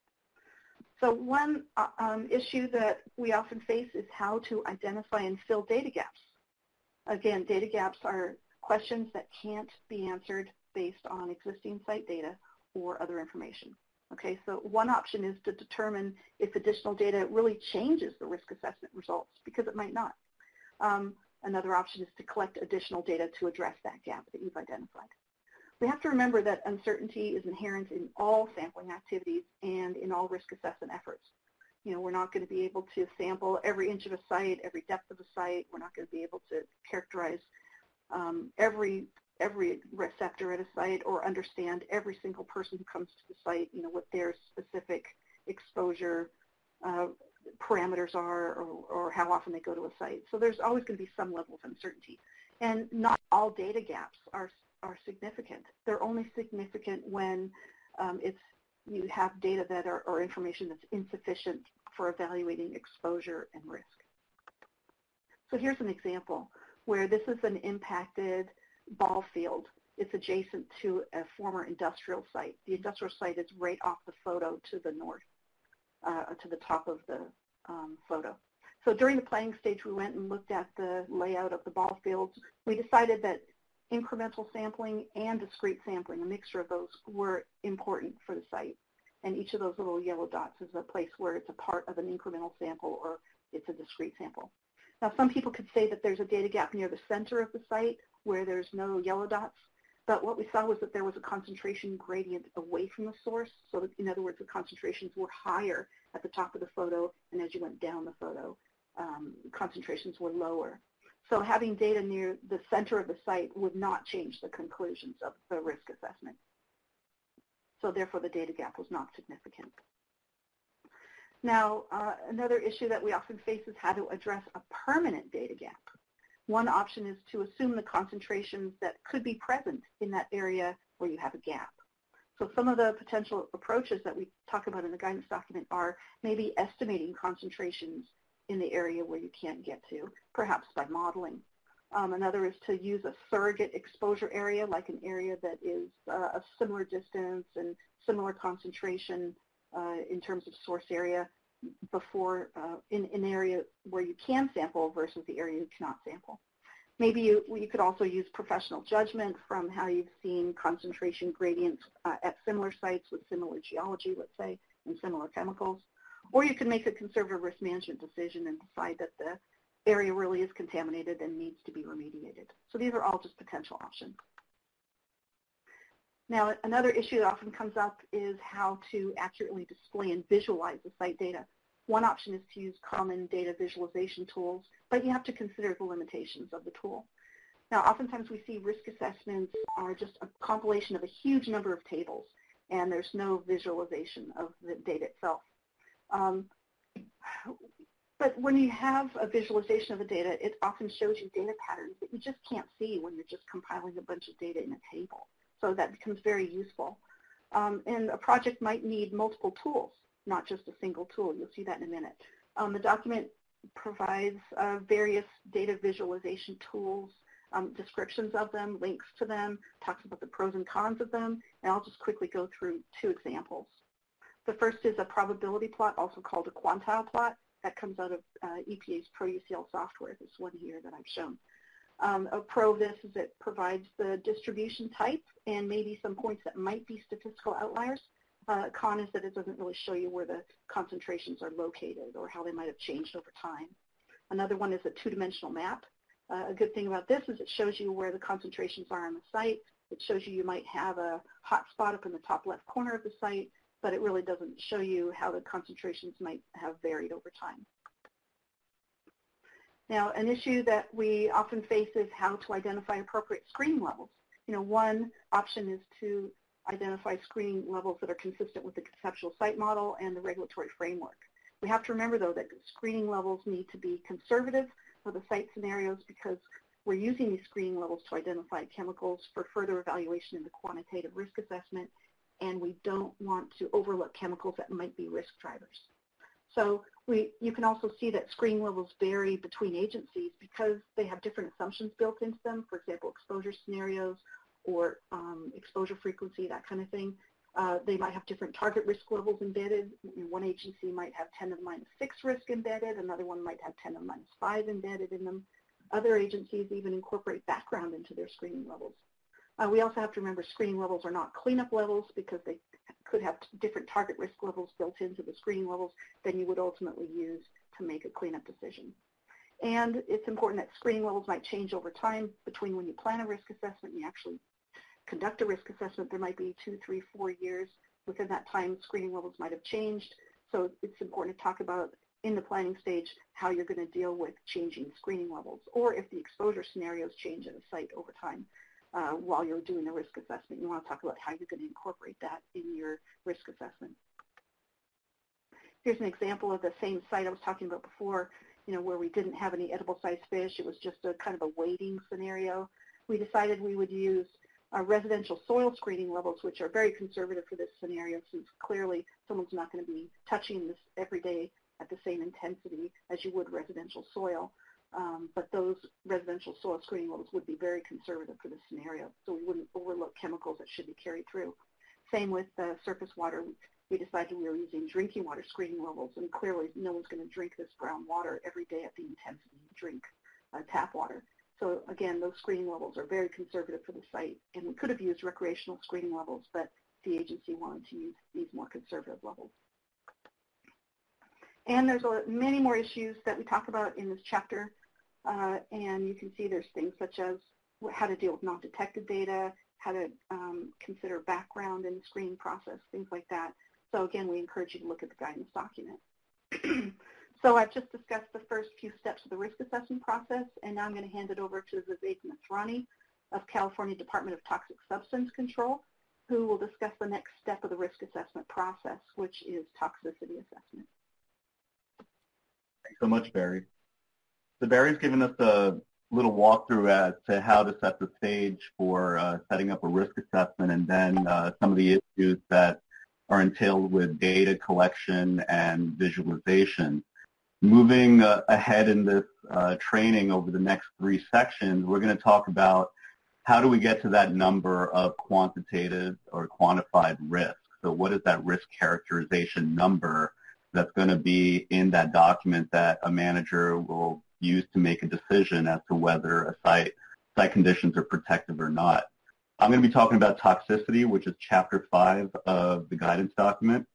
So one issue that we often face is how to identify and fill data gaps. Again, data gaps are questions that can't be answered based on existing site data or other information. Okay, so one option is to determine if additional data really changes the risk assessment results, because it might not. Another option is to collect additional data to address that gap that you've identified. We have to remember that uncertainty is inherent in all sampling activities and in all risk assessment efforts. You know, we're not going to be able to sample every inch of a site, every depth of a site. We're not going to be able to characterize every receptor at a site or understand every single person who comes to the site, you know, what their specific exposure parameters are or how often they go to a site. So there's always going to be some level of uncertainty. And not all data gaps are significant. They're only significant when you have data that or information that's insufficient for evaluating exposure and risk. So here's an example where this is an impacted ball field. It's adjacent to a former industrial site. The industrial site is right off the photo to the north, to the top of the photo. So during the planning stage, we went and looked at the layout of the ball fields. We decided that incremental sampling and discrete sampling, a mixture of those, were important for the site. And each of those little yellow dots is a place where it's a part of an incremental sample or it's a discrete sample. Now, some people could say that there's a data gap near the center of the site where there's no yellow dots, but what we saw was that there was a concentration gradient away from the source. So that, in other words, the concentrations were higher at the top of the photo, and as you went down the photo, concentrations were lower. So having data near the center of the site would not change the conclusions of the risk assessment. So therefore, the data gap was not significant. Now, another issue that we often face is how to address a permanent data gap. One option is to assume the concentrations that could be present in that area where you have a gap. So some of the potential approaches that we talk about in the guidance document are maybe estimating concentrations in the area where you can't get to, perhaps by modeling. Another is to use a surrogate exposure area, like an area that is a similar distance and similar concentration in terms of source area before in an area where you can sample versus the area you cannot sample. Maybe you could also use professional judgment from how you've seen concentration gradients at similar sites with similar geology, let's say, and similar chemicals. Or you can make a conservative risk management decision and decide that the area really is contaminated and needs to be remediated. So these are all just potential options. Now, another issue that often comes up is how to accurately display and visualize the site data. One option is to use common data visualization tools, but you have to consider the limitations of the tool. Now, oftentimes we see risk assessments are just a compilation of a huge number of tables, and there's no visualization of the data itself. But when you have a visualization of the data, it often shows you data patterns that you just can't see when you're just compiling a bunch of data in a table. So that becomes very useful. And a project might need multiple tools, not just a single tool. You'll see that in a minute. The document provides various data visualization tools, descriptions of them, links to them, talks about the pros and cons of them, and I'll just quickly go through 2 examples. The first is a probability plot, also called a quantile plot, that comes out of EPA's ProUCL software, this one here that I've shown. A pro of this is it provides the distribution type and maybe some points that might be statistical outliers. Con is that it doesn't really show you where the concentrations are located or how they might have changed over time. Another one is a two-dimensional map. A good thing about this is it shows you where the concentrations are on the site. It shows you might have a hot spot up in the top left corner of the site, but it really doesn't show you how the concentrations might have varied over time. Now, an issue that we often face is how to identify appropriate screening levels. One option is to identify screening levels that are consistent with the conceptual site model and the regulatory framework. We have to remember, though, that screening levels need to be conservative for the site scenarios because we're using these screening levels to identify chemicals for further evaluation in the quantitative risk assessment, and we don't want to overlook chemicals that might be risk drivers. So you can also see that screening levels vary between agencies because they have different assumptions built into them, for example, exposure scenarios or exposure frequency, that kind of thing. They might have different target risk levels embedded. One agency might have 10 to the minus 6 risk embedded. Another one might have 10 to the minus 5 embedded in them. Other agencies even incorporate background into their screening levels. We also have to remember screening levels are not cleanup levels because they could have different target risk levels built into the screening levels than you would ultimately use to make a cleanup decision. And it's important that screening levels might change over time between when you plan a risk assessment and you actually conduct a risk assessment. There might be 2, 3, 4 years. Within that time, screening levels might have changed. So it's important to talk about in the planning stage how you're going to deal with changing screening levels, or if the exposure scenarios change at a site over time. While you're doing a risk assessment, you want to talk about how you're going to incorporate that in your risk assessment. Here's an example of the same site I was talking about before, where we didn't have any edible sized fish. It was just a kind of a waiting scenario. We decided we would use residential soil screening levels, which are very conservative for this scenario, since clearly someone's not going to be touching this every day at the same intensity as you would residential soil. But those residential soil screening levels would be very conservative for this scenario, so we wouldn't overlook chemicals that should be carried through. Same with surface water. We decided we were using drinking water screening levels, and clearly no one's going to drink this brown water every day at the intensity you drink tap water. So again, those screening levels are very conservative for the site, and we could have used recreational screening levels, but the agency wanted to use these more conservative levels. And there's many more issues that we talk about in this chapter, and you can see there's things such as how to deal with non-detected data, how to consider background in the screening process, things like that. So again, we encourage you to look at the guidance document. So I've just discussed the first few steps of the risk assessment process, and now I'm going to hand it over to Vivek Mithrani of California Department of Toxic Substance Control, who will discuss the next step of the risk assessment process, which is toxicity assessment. Thanks so much, Barry. So Barry's given us a little walkthrough as to how to set the stage for setting up a risk assessment, and then some of the issues that are entailed with data collection and visualization. Moving ahead in this training over the next 3 sections, we're going to talk about how do we get to that number of quantitative or quantified risk. So what is that risk characterization number that's going to be in that document that a manager will use to make a decision as to whether a site conditions are protective or not. I'm going to be talking about toxicity, which is Chapter 5 of the guidance document.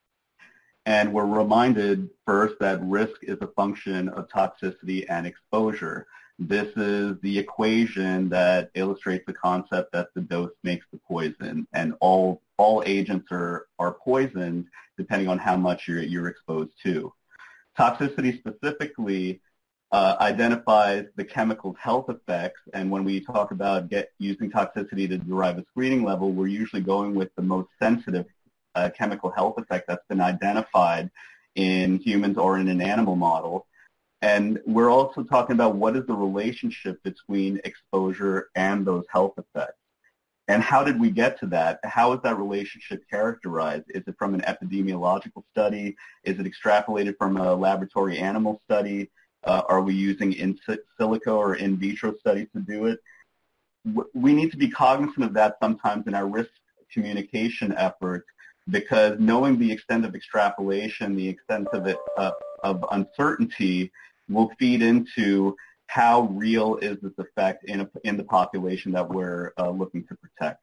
And we're reminded first that risk is a function of toxicity and exposure. This is the equation that illustrates the concept that the dose makes the poison, and all agents are poisoned depending on how much you're exposed to. Toxicity specifically identifies the chemical's health effects, and when we talk about using toxicity to derive a screening level, we're usually going with the most sensitive chemical health effect that's been identified in humans or in an animal model. And we're also talking about what is the relationship between exposure and those health effects. And how did we get to that? How is that relationship characterized? Is it from an epidemiological study? Is it extrapolated from a laboratory animal study? Are we using in silico or in vitro studies to do it? We need to be cognizant of that sometimes in our risk communication efforts, because knowing the extent of extrapolation, the extent of uncertainty will feed into how real is this effect in the population that we're looking to protect.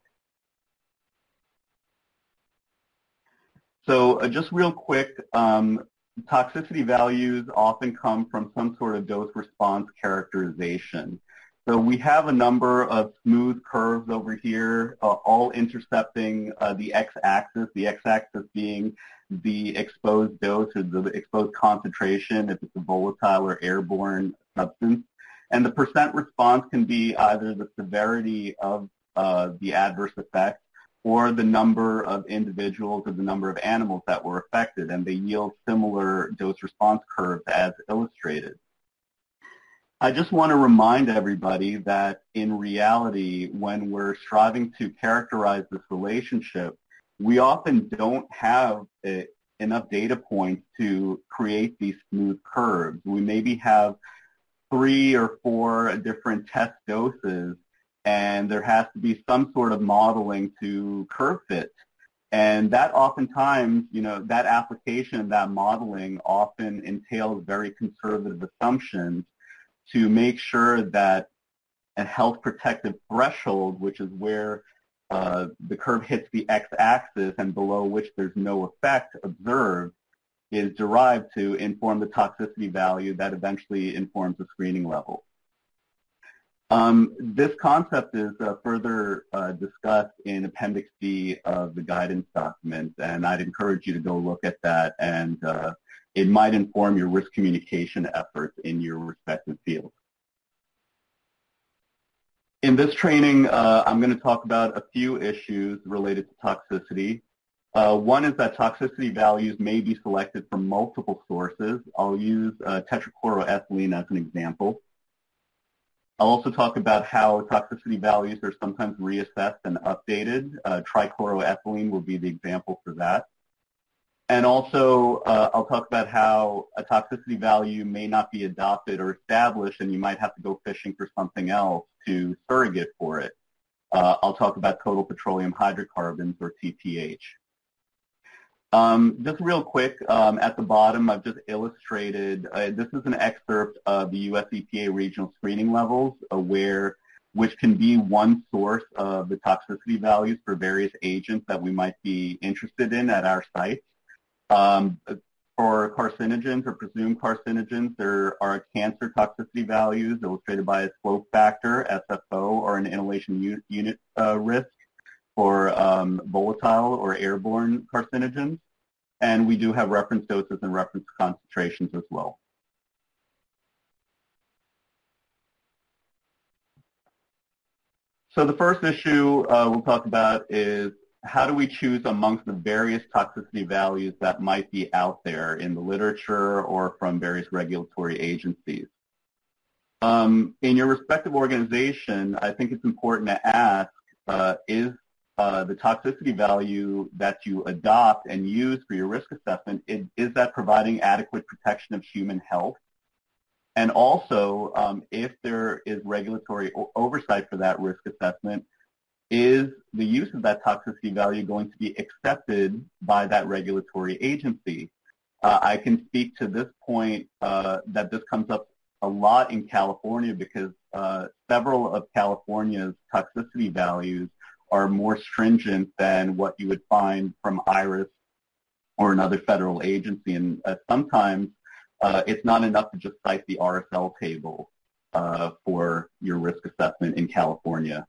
So just real quick, toxicity values often come from some sort of dose-response characterization. So we have a number of smooth curves over here, all intercepting the x-axis being the exposed dose or the exposed concentration, if it's a volatile or airborne substance. And the percent response can be either the severity of the adverse effect or the number of individuals or the number of animals that were affected, and they yield similar dose-response curves as illustrated. I just want to remind everybody that in reality, when we're striving to characterize this relationship, we often don't have enough data points to create these smooth curves. We maybe have 3 or 4 different test doses, and there has to be some sort of modeling to curve fit. And that oftentimes, that application, that modeling often entails very conservative assumptions to make sure that a health protective threshold, which is where the curve hits the x-axis and below which there's no effect observed, is derived to inform the toxicity value that eventually informs the screening level. This concept is further discussed in Appendix D of the guidance document, and I'd encourage you to go look at that, and it might inform your risk communication efforts in your respective fields. In this training, I'm going to talk about a few issues related to toxicity. One is that toxicity values may be selected from multiple sources. I'll use tetrachloroethylene as an example. I'll also talk about how toxicity values are sometimes reassessed and updated. Trichloroethylene will be the example for that. And also, I'll talk about how a toxicity value may not be adopted or established, and you might have to go fishing for something else to surrogate for it. I'll talk about total petroleum hydrocarbons, or TPH. Just real quick, at the bottom, I've just illustrated, this is an excerpt of the US EPA regional screening levels, which can be one source of the toxicity values for various agents that we might be interested in at our sites. For carcinogens or presumed carcinogens, there are cancer toxicity values illustrated by a slope factor, SFO, or an inhalation unit risk for volatile or airborne carcinogens. And we do have reference doses and reference concentrations as well. So the first issue we'll talk about is how do we choose amongst the various toxicity values that might be out there in the literature or from various regulatory agencies. In your respective organization, I think it's important to ask, is the toxicity value that you adopt and use for your risk assessment, is that providing adequate protection of human health? And also, if there is regulatory oversight for that risk assessment, is the use of that toxicity value going to be accepted by that regulatory agency? I can speak to this point that this comes up a lot in California because several of California's toxicity values are more stringent than what you would find from IRIS or another federal agency. And sometimes it's not enough to just cite the RSL table for your risk assessment in California.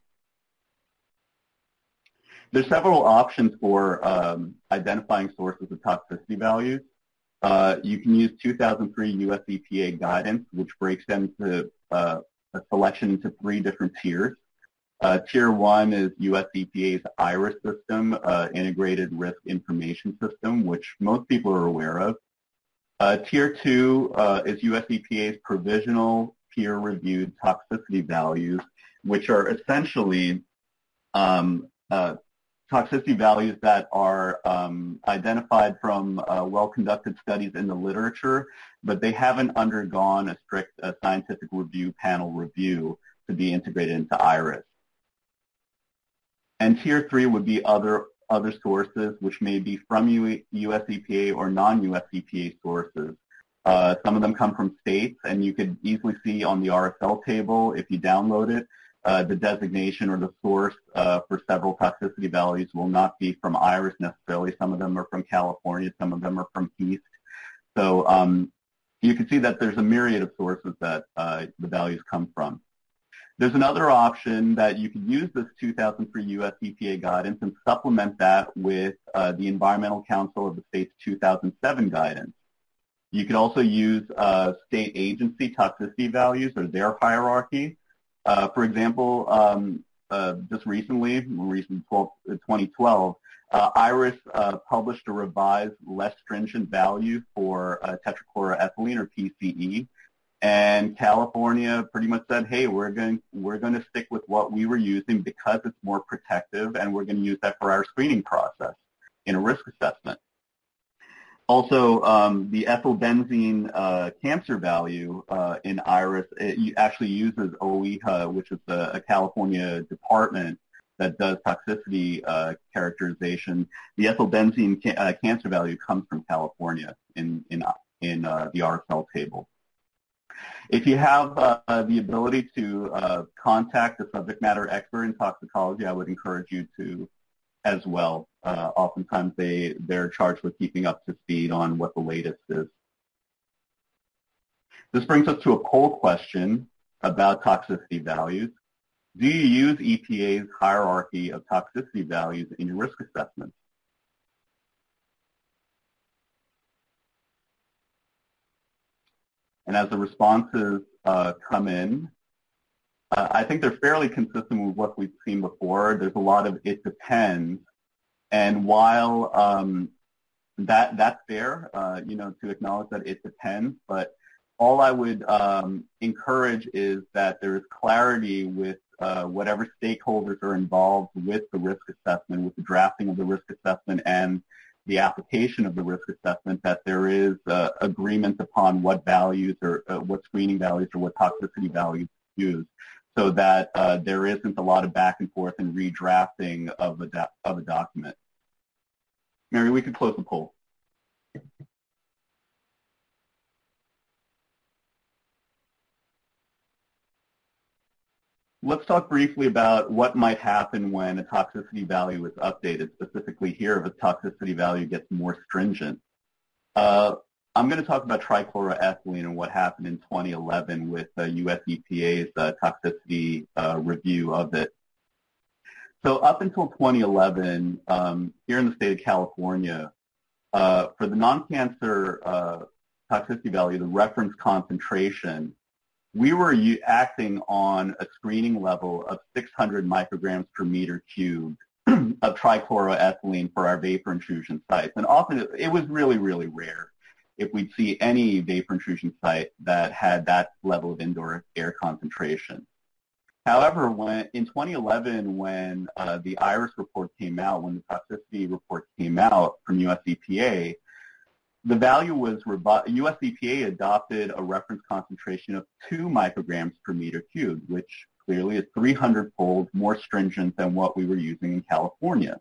There's several options for identifying sources of toxicity values. You can use 2003 US EPA guidance, which breaks them into a selection into 3 different tiers. Tier 1 is US EPA's IRIS system, Integrated Risk Information System, which most people are aware of. Tier 2 is US EPA's provisional peer-reviewed toxicity values, which are essentially toxicity values that are identified from well-conducted studies in the literature, but they haven't undergone a strict scientific review panel review to be integrated into IRIS. And Tier 3 would be other sources, which may be from US EPA or non-US EPA sources. Some of them come from states, and you could easily see on the RSL table, if you download it, the designation or the source for several toxicity values will not be from IRIS necessarily. Some of them are from California. Some of them are from HEAST. So you can see that there's a myriad of sources that the values come from. There's another option that you could use this 2003 U.S. EPA guidance and supplement that with the Environmental Council of the State's 2007 guidance. You could also use state agency toxicity values or their hierarchy. For example, just recently, 2012, IRIS published a revised, less stringent value for tetrachloroethylene or PCE, and California pretty much said, "Hey, we're going to stick with what we were using because it's more protective, and we're going to use that for our screening process in a risk assessment." Also, the ethylbenzene cancer value in IRIS, it actually uses OEHA, which is a California department that does toxicity characterization. The ethylbenzene cancer value comes from California in the RSL table. If you have the ability to contact a subject matter expert in toxicology, I would encourage you to as well. Oftentimes they're charged with keeping up to speed on what the latest is. This brings us to a poll question about toxicity values. Do you use EPA's hierarchy of toxicity values in your risk assessments? And as the responses come in, I think they're fairly consistent with what we've seen before. There's a lot of "it depends," and while that's fair, to acknowledge that it depends, but all I would encourage is that there is clarity with whatever stakeholders are involved with the risk assessment, with the drafting of the risk assessment and the application of the risk assessment, that there is agreement upon what values or what screening values or what toxicity values use, so that there isn't a lot of back and forth and redrafting of a document. Mary, we could close the poll. Let's talk briefly about what might happen when a toxicity value is updated, specifically here if a toxicity value gets more stringent. I'm going to talk about trichloroethylene and what happened in 2011 with US EPA's toxicity review of it. So up until 2011, here in the state of California, for the non-cancer toxicity value, the reference concentration, we were acting on a screening level of 600 micrograms per meter cubed of trichloroethylene for our vapor intrusion sites. And often it was really, really rare if we'd see any vapor intrusion site that had that level of indoor air concentration. However, in 2011, when the IRIS report came out, when the toxicity report came out from US EPA, the value was US EPA adopted a reference concentration of 2 micrograms per meter cubed, which clearly is 300-fold more stringent than what we were using in California.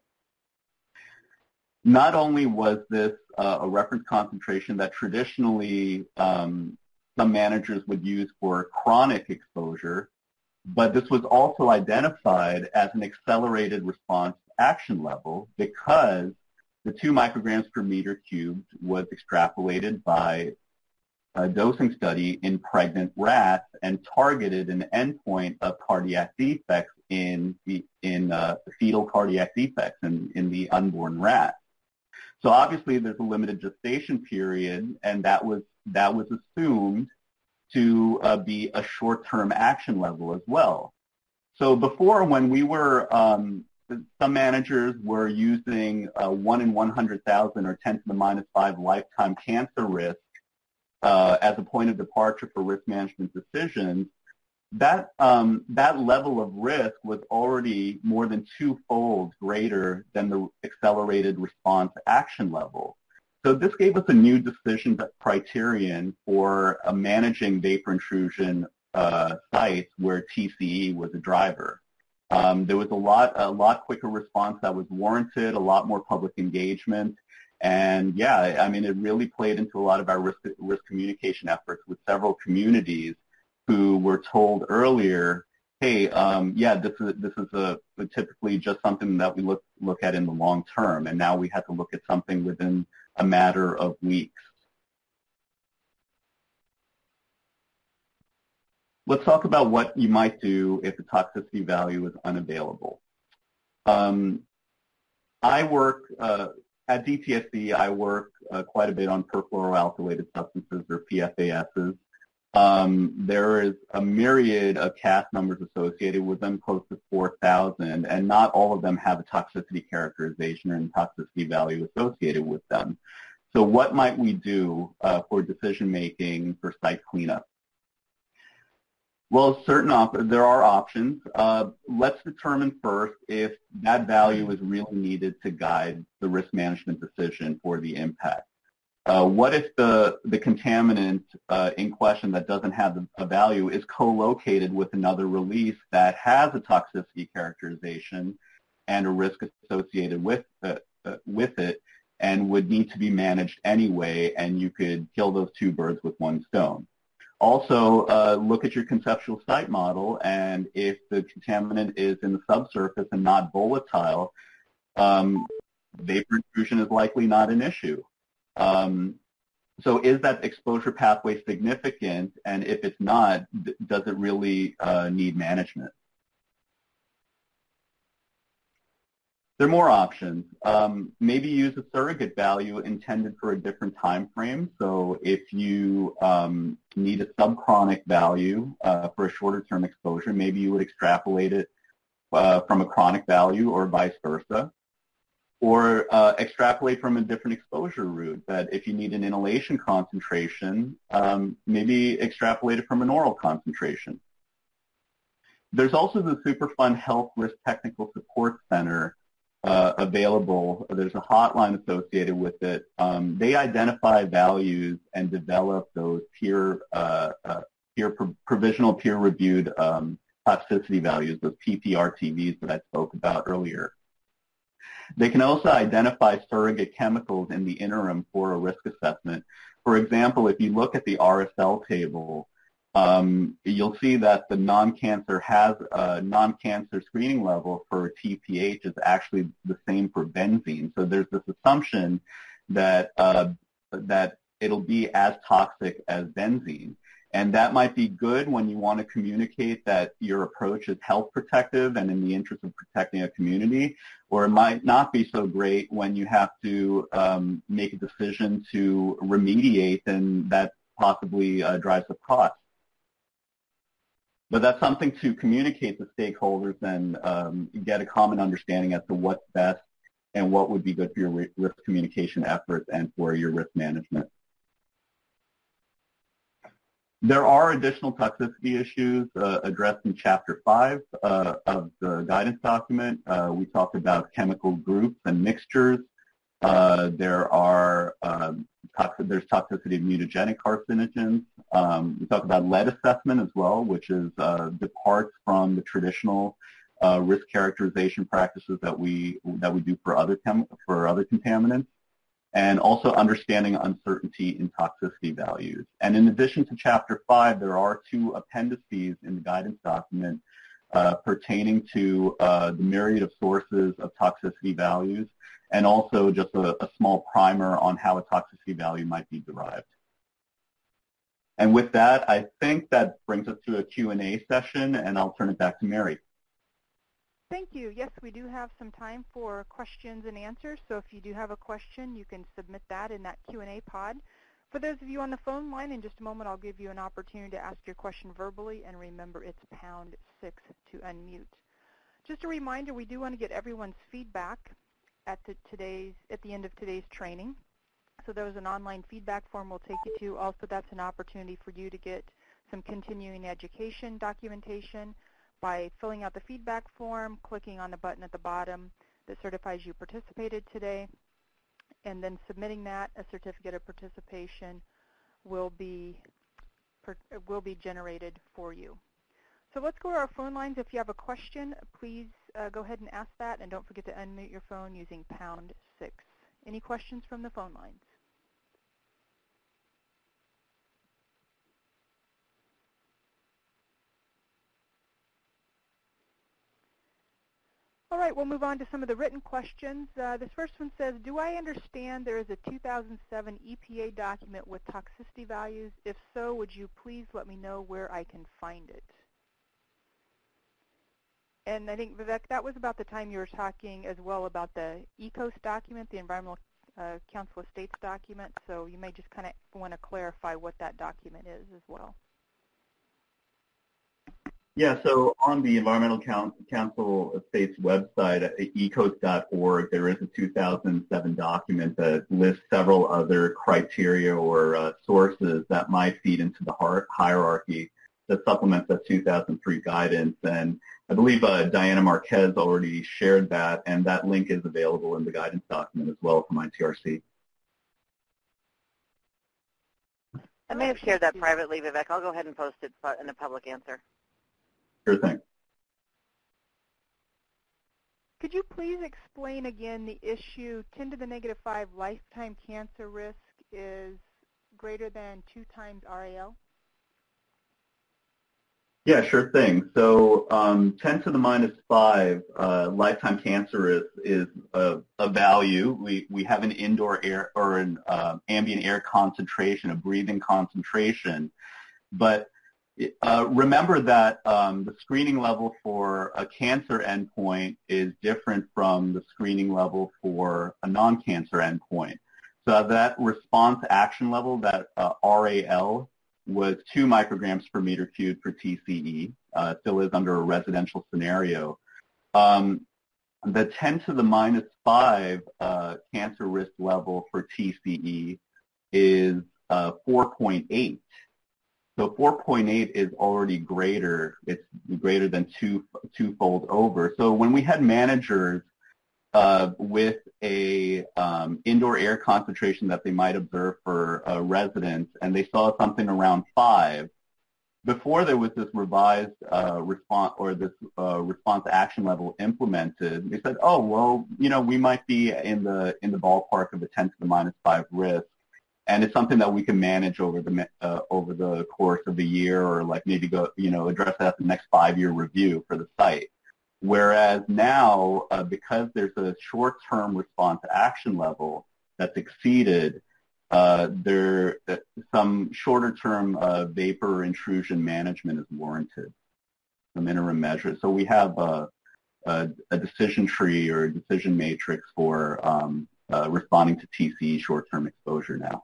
Not only was this a reference concentration that traditionally some managers would use for chronic exposure, but this was also identified as an accelerated response action level because the 2 micrograms per meter cubed was extrapolated by a dosing study in pregnant rats and targeted an endpoint of cardiac defects in fetal cardiac defects in the unborn rat. So obviously there's a limited gestation period, and that was assumed to be a short-term action level as well. So before, when we were some managers were using 1 in 100,000 or 10 to the minus 5 lifetime cancer risk as a point of departure for risk management decisions. That level of risk was already more than 2-fold greater than the accelerated response action level. So this gave us a new decision criterion for managing vapor intrusion sites where TCE was a driver. There was a lot quicker response that was warranted, a lot more public engagement, And yeah, I mean, it really played into a lot of our risk communication efforts with several communities who were told earlier, hey, yeah, this is typically just something that we look at in the long term, and now we had to look at something within a matter of weeks. Let's talk about what you might do if the toxicity value is unavailable. I work at DTSC. I work quite a bit on perfluoroalkylated substances, or PFASs. There is a myriad of CAS numbers associated with them, close to 4,000, and not all of them have a toxicity characterization and toxicity value associated with them. So what might we do for decision-making for site cleanup? Well, there are options. Let's determine first if that value is really needed to guide the risk management decision for the impact. What if the contaminant in question that doesn't have a value is co-located with another release that has a toxicity characterization and a risk associated with it and would need to be managed anyway, and you could kill those two birds with one stone? Also, look at your conceptual site model, and if the contaminant is in the subsurface and not volatile, vapor intrusion is likely not an issue. So is that exposure pathway significant, and if it's not, does it really need management? There are more options. Maybe use a surrogate value intended for a different time frame. So if you need a subchronic value for a shorter term exposure, maybe you would extrapolate it from a chronic value or vice versa. Or extrapolate from a different exposure route, that if you need an inhalation concentration, maybe extrapolate it from an oral concentration. There's also the Superfund Health Risk Technical Support Center available. There's a hotline associated with it. They identify values and develop those provisional peer-reviewed toxicity values, those PPRTVs that I spoke about earlier. They can also identify surrogate chemicals in the interim for a risk assessment. For example, if you look at the RSL table, you'll see that the non-cancer screening level for TPH is actually the same for benzene. So there's this assumption that that it'll be as toxic as benzene. And that might be good when you want to communicate that your approach is health protective and in the interest of protecting a community, or it might not be so great when you have to make a decision to remediate, and that possibly drives up costs. But that's something to communicate to stakeholders and get a common understanding as to what's best and what would be good for your risk communication efforts and for your risk management. There are additional toxicity issues addressed in Chapter 5 of the guidance document. We talked about chemical groups and mixtures. There's toxicity of mutagenic carcinogens. We talk about lead assessment as well, which is departs from the traditional risk characterization practices that we do for other contaminants. And also understanding uncertainty in toxicity values. And in addition to Chapter 5, there are 2 appendices in the guidance document pertaining to the myriad of sources of toxicity values, and also just a small primer on how a toxicity value might be derived. And with that, I think that brings us to a Q&A session, and I'll turn it back to Mary. Thank you. Yes, we do have some time for questions and answers, so if you do have a question, you can submit that in that Q&A pod. For those of you on the phone line, in just a moment, I'll give you an opportunity to ask your question verbally, and remember, it's #6 to unmute. Just a reminder, we do want to get everyone's feedback at the end of today's training. So there's an online feedback form we'll take you to. Also, that's an opportunity for you to get some continuing education documentation by filling out the feedback form, clicking on the button at the bottom that certifies you participated today, and then submitting that. A certificate of participation will be generated for you. So let's go to our phone lines. If you have a question, please go ahead and ask that, and don't forget to unmute your phone using #6. Any questions from the phone lines? All right, we'll move on to some of the written questions. This first one says, do I understand there is a 2007 EPA document with toxicity values? If so, would you please let me know where I can find it? And I think, Vivek, that was about the time you were talking as well about the ECOS document, the Environmental Council of States document, so you may just kind of want to clarify what that document is as well. Yeah, so on the Environmental Council of States website at ecos.org, there is a 2007 document that lists several other criteria or sources that might feed into the hierarchy that supplements that 2003 guidance. And I believe Diana Marquez already shared that, and that link is available in the guidance document as well from ITRC. I may have shared that privately, Vivek. I'll go ahead and post it in a public answer. Sure thing. Could you please explain again the issue 10 to the negative 5 lifetime cancer risk is greater than 2 times RAL? Yeah, sure thing. So 10 to the minus 5 lifetime cancer risk is a value. We have an indoor air or an ambient air concentration, a breathing concentration, but remember that the screening level for a cancer endpoint is different from the screening level for a non-cancer endpoint. So that response action level, that RAL, was 2 micrograms per meter cubed for TCE, still is under a residential scenario. The 10 to the minus 5 cancer risk level for TCE is 4.8. So 4.8 is already greater. It's greater than twofold over. So when we had managers with a indoor air concentration that they might observe for residents, and they saw something around 5, before there was this revised response or this response action level implemented, they said, oh, well, you know, we might be in the ballpark of a 10 to the minus 5 risk. And it's something that we can manage over the course of a year, or like maybe go, address that at the next 5-year review for the site. Whereas now, because there's a short-term response action level that's exceeded, some shorter-term vapor intrusion management is warranted, some interim measures. So we have a decision tree or a decision matrix for responding to TCE short-term exposure now.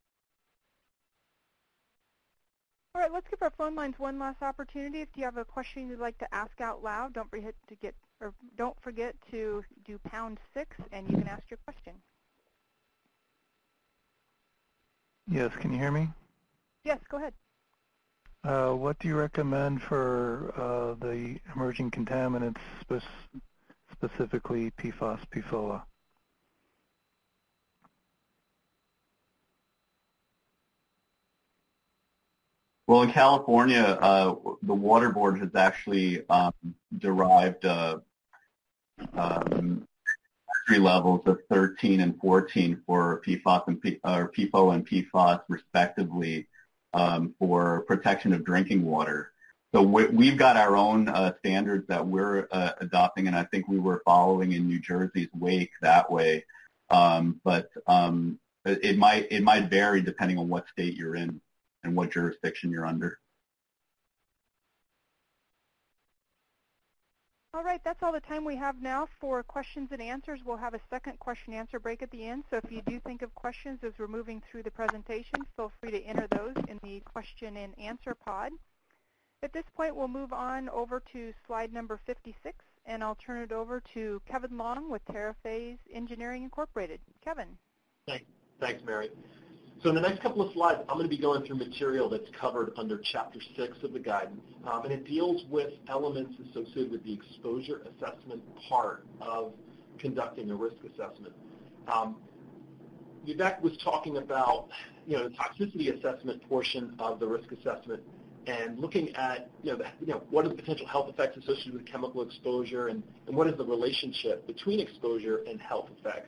All right, let's give our phone lines one last opportunity. If you have a question you'd like to ask out loud, don't forget to do #6, and you can ask your question. Yes, can you hear me? Yes, go ahead. What do you recommend for the emerging contaminants, specifically PFAS, PFOA? Well, in California, the Water Board has actually derived entry levels of 13 and 14 for PFOA and PFOS, respectively, for protection of drinking water. So we've got our own standards that we're adopting, and I think we were following in New Jersey's wake that way. But it might vary depending on what state you're in and what jurisdiction you're under. All right, that's all the time we have now for questions and answers. We'll have a second question-answer break at the end, so if you do think of questions as we're moving through the presentation, feel free to enter those in the question and answer pod. At this point, we'll move on over to slide number 56, and I'll turn it over to Kevin Long with TerraPhase Engineering Incorporated. Kevin. Thanks, Mary. So in the next couple of slides, I'm going to be going through material that's covered under Chapter 6 of the guidance, and it deals with elements associated with the exposure assessment part of conducting a risk assessment. Vivek was talking about, the toxicity assessment portion of the risk assessment and looking at, what are the potential health effects associated with chemical exposure and what is the relationship between exposure and health effects.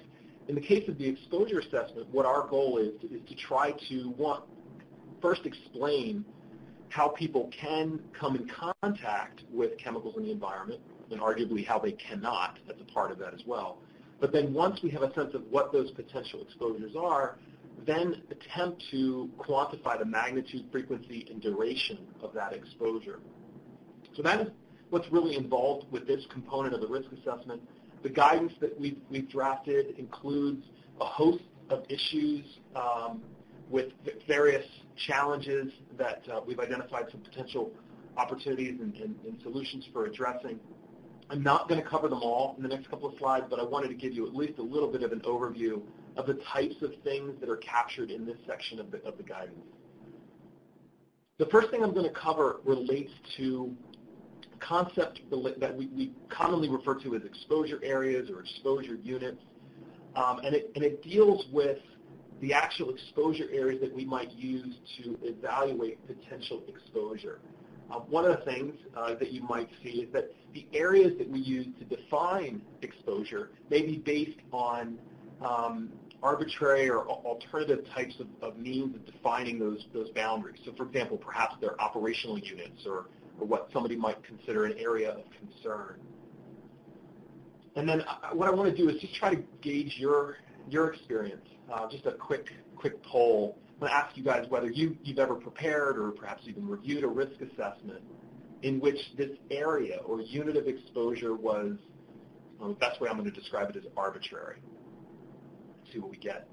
in the case of the exposure assessment, what our goal is to try to, first explain how people can come in contact with chemicals in the environment, and arguably how they cannot. That's a part of that as well. But then once we have a sense of what those potential exposures are, then attempt to quantify the magnitude, frequency, and duration of that exposure. So that is what's really involved with this component of the risk assessment. The guidance that we've drafted includes a host of issues with various challenges that we've identified some potential opportunities and solutions for addressing. I'm not going to cover them all in the next couple of slides, but I wanted to give you at least a little bit of an overview of the types of things that are captured in this section of the guidance. The first thing I'm going to cover relates to a concept that we commonly refer to as exposure areas or exposure units, and it deals with the actual exposure areas that we might use to evaluate potential exposure. One of the things that you might see is that the areas that we use to define exposure may be based on arbitrary or alternative types of means of defining those boundaries. So for example, perhaps they're operational units or what somebody might consider an area of concern. And then what I want to do is just try to gauge your experience. Just a quick poll. I'm going to ask you guys whether you've ever prepared or perhaps even reviewed a risk assessment in which this area or unit of exposure was, the best way I'm going to describe it is arbitrary. Let's see what we get.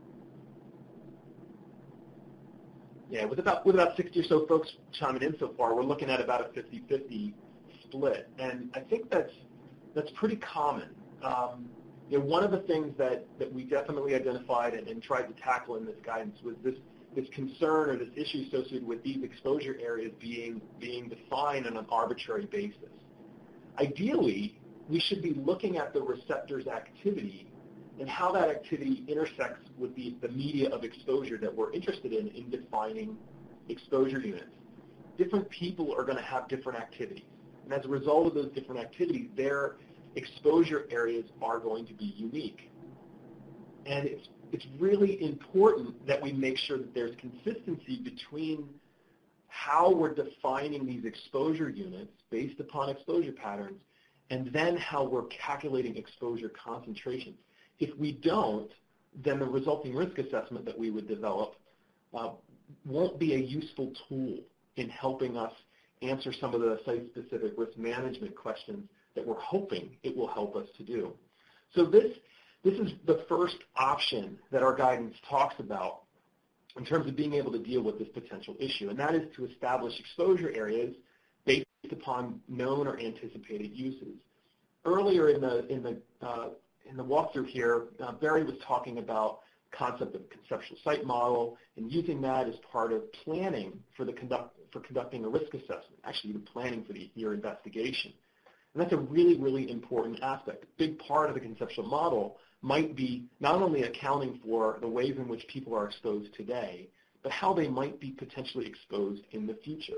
Yeah, with about 60 or so folks chiming in so far, we're looking at about a 50-50 split, and I think that's pretty common. One of the things that we definitely identified and tried to tackle in this guidance was this concern or this issue associated with these exposure areas being defined on an arbitrary basis. Ideally, we should be looking at the receptor's activity and how that activity intersects with the media of exposure that we're interested in defining exposure units. Different people are going to have different activities, and as a result of those different activities, their exposure areas are going to be unique. And it's really important that we make sure that there's consistency between how we're defining these exposure units based upon exposure patterns and then how we're calculating exposure concentrations. If we don't, then the resulting risk assessment that we would develop won't be a useful tool in helping us answer some of the site-specific risk management questions that we're hoping it will help us to do. So this is the first option that our guidance talks about in terms of being able to deal with this potential issue, and that is to establish exposure areas based upon known or anticipated uses. Earlier in the walkthrough here, Barry was talking about the concept of a conceptual site model and using that as part of planning for conducting a risk assessment, actually even planning for your investigation. And that's a really, really important aspect. A big part of the conceptual model might be not only accounting for the ways in which people are exposed today, but how they might be potentially exposed in the future.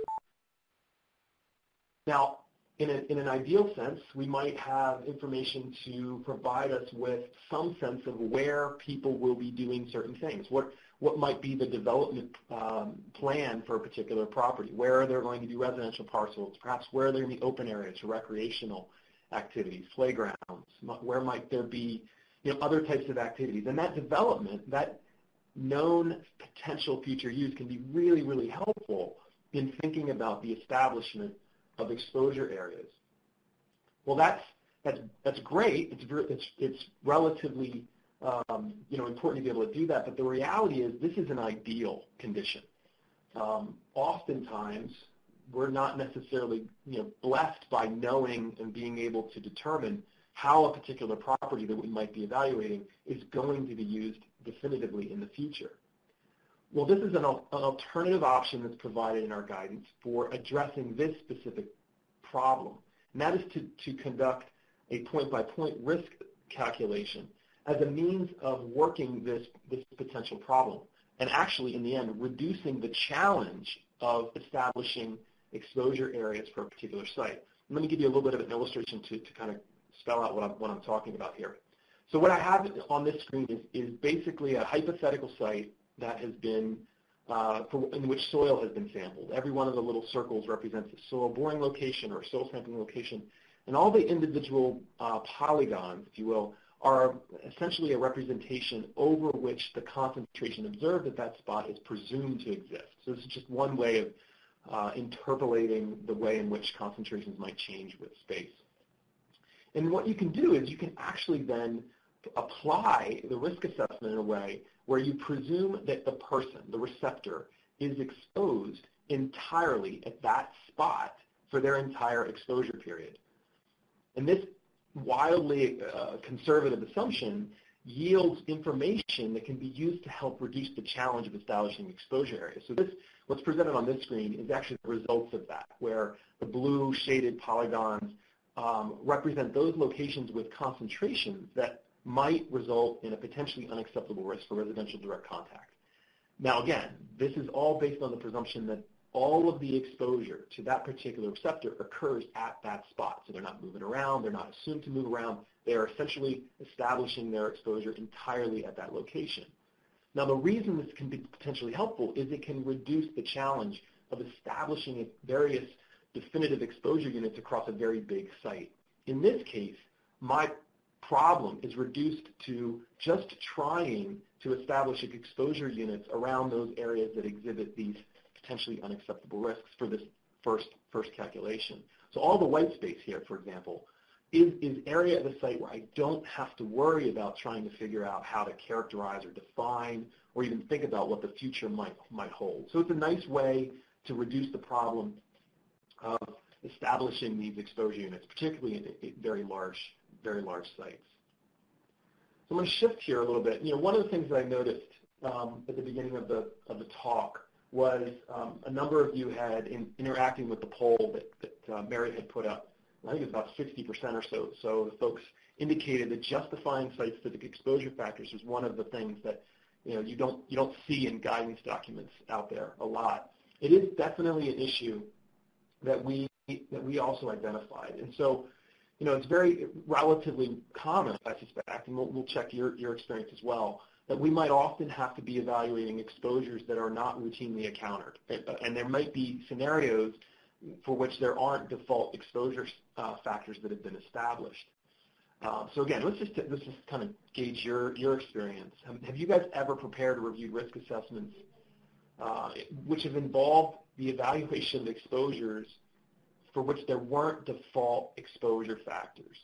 Now, in an ideal sense, we might have information to provide us with some sense of where people will be doing certain things. What might be the development plan for a particular property? Where are there going to be residential parcels? Perhaps where are there going to be open areas for recreational activities, playgrounds? Where might there be other types of activities? And that development, that known potential future use can be really, really helpful in thinking about the establishment of exposure areas. Well, that's great. It's relatively important to be able to do that, but the reality is this is an ideal condition. Oftentimes, we're not necessarily blessed by knowing and being able to determine how a particular property that we might be evaluating is going to be used definitively in the future. Well, this is an alternative option that's provided in our guidance for addressing this specific problem, and that is to conduct a point-by-point risk calculation as a means of working this potential problem, and actually, in the end, reducing the challenge of establishing exposure areas for a particular site. And let me give you a little bit of an illustration to kind of spell out what I'm talking about here. So what I have on this screen is basically a hypothetical site that has been, in which soil has been sampled. Every one of the little circles represents a soil boring location or a soil sampling location. And all the individual polygons, if you will, are essentially a representation over which the concentration observed at that spot is presumed to exist. So this is just one way of interpolating the way in which concentrations might change with space. And what you can do is you can actually then apply the risk assessment in a way where you presume that the person, the receptor, is exposed entirely at that spot for their entire exposure period. And this wildly conservative assumption yields information that can be used to help reduce the challenge of establishing exposure areas. So what's presented on this screen is actually the results of that, where the blue shaded polygons represent those locations with concentrations that might result in a potentially unacceptable risk for residential direct contact. Now again, this is all based on the presumption that all of the exposure to that particular receptor occurs at that spot. So they're not moving around, they're not assumed to move around, they are essentially establishing their exposure entirely at that location. Now the reason this can be potentially helpful is it can reduce the challenge of establishing various definitive exposure units across a very big site. In this case, my problem is reduced to just trying to establish exposure units around those areas that exhibit these potentially unacceptable risks for this first calculation. So all the white space here, for example, is area of the site where I don't have to worry about trying to figure out how to characterize or define or even think about what the future might hold. So it's a nice way to reduce the problem of establishing these exposure units, particularly in very large sites. So I'm going to shift here a little bit. One of the things that I noticed at the beginning of the talk was a number of you had, interacting with the poll that Mary had put up, I think it was about 60% or so the folks indicated that justifying site-specific exposure factors is one of the things that you don't see in guidance documents out there a lot. It is definitely an issue that we also identified, and so it's very relatively common, I suspect, and we'll check your experience as well, that we might often have to be evaluating exposures that are not routinely encountered, and there might be scenarios for which there aren't default exposure factors that have been established. So again, let's just kind of gauge your experience. Have you guys ever prepared or reviewed risk assessments which have involved the evaluation of exposures for which there weren't default exposure factors?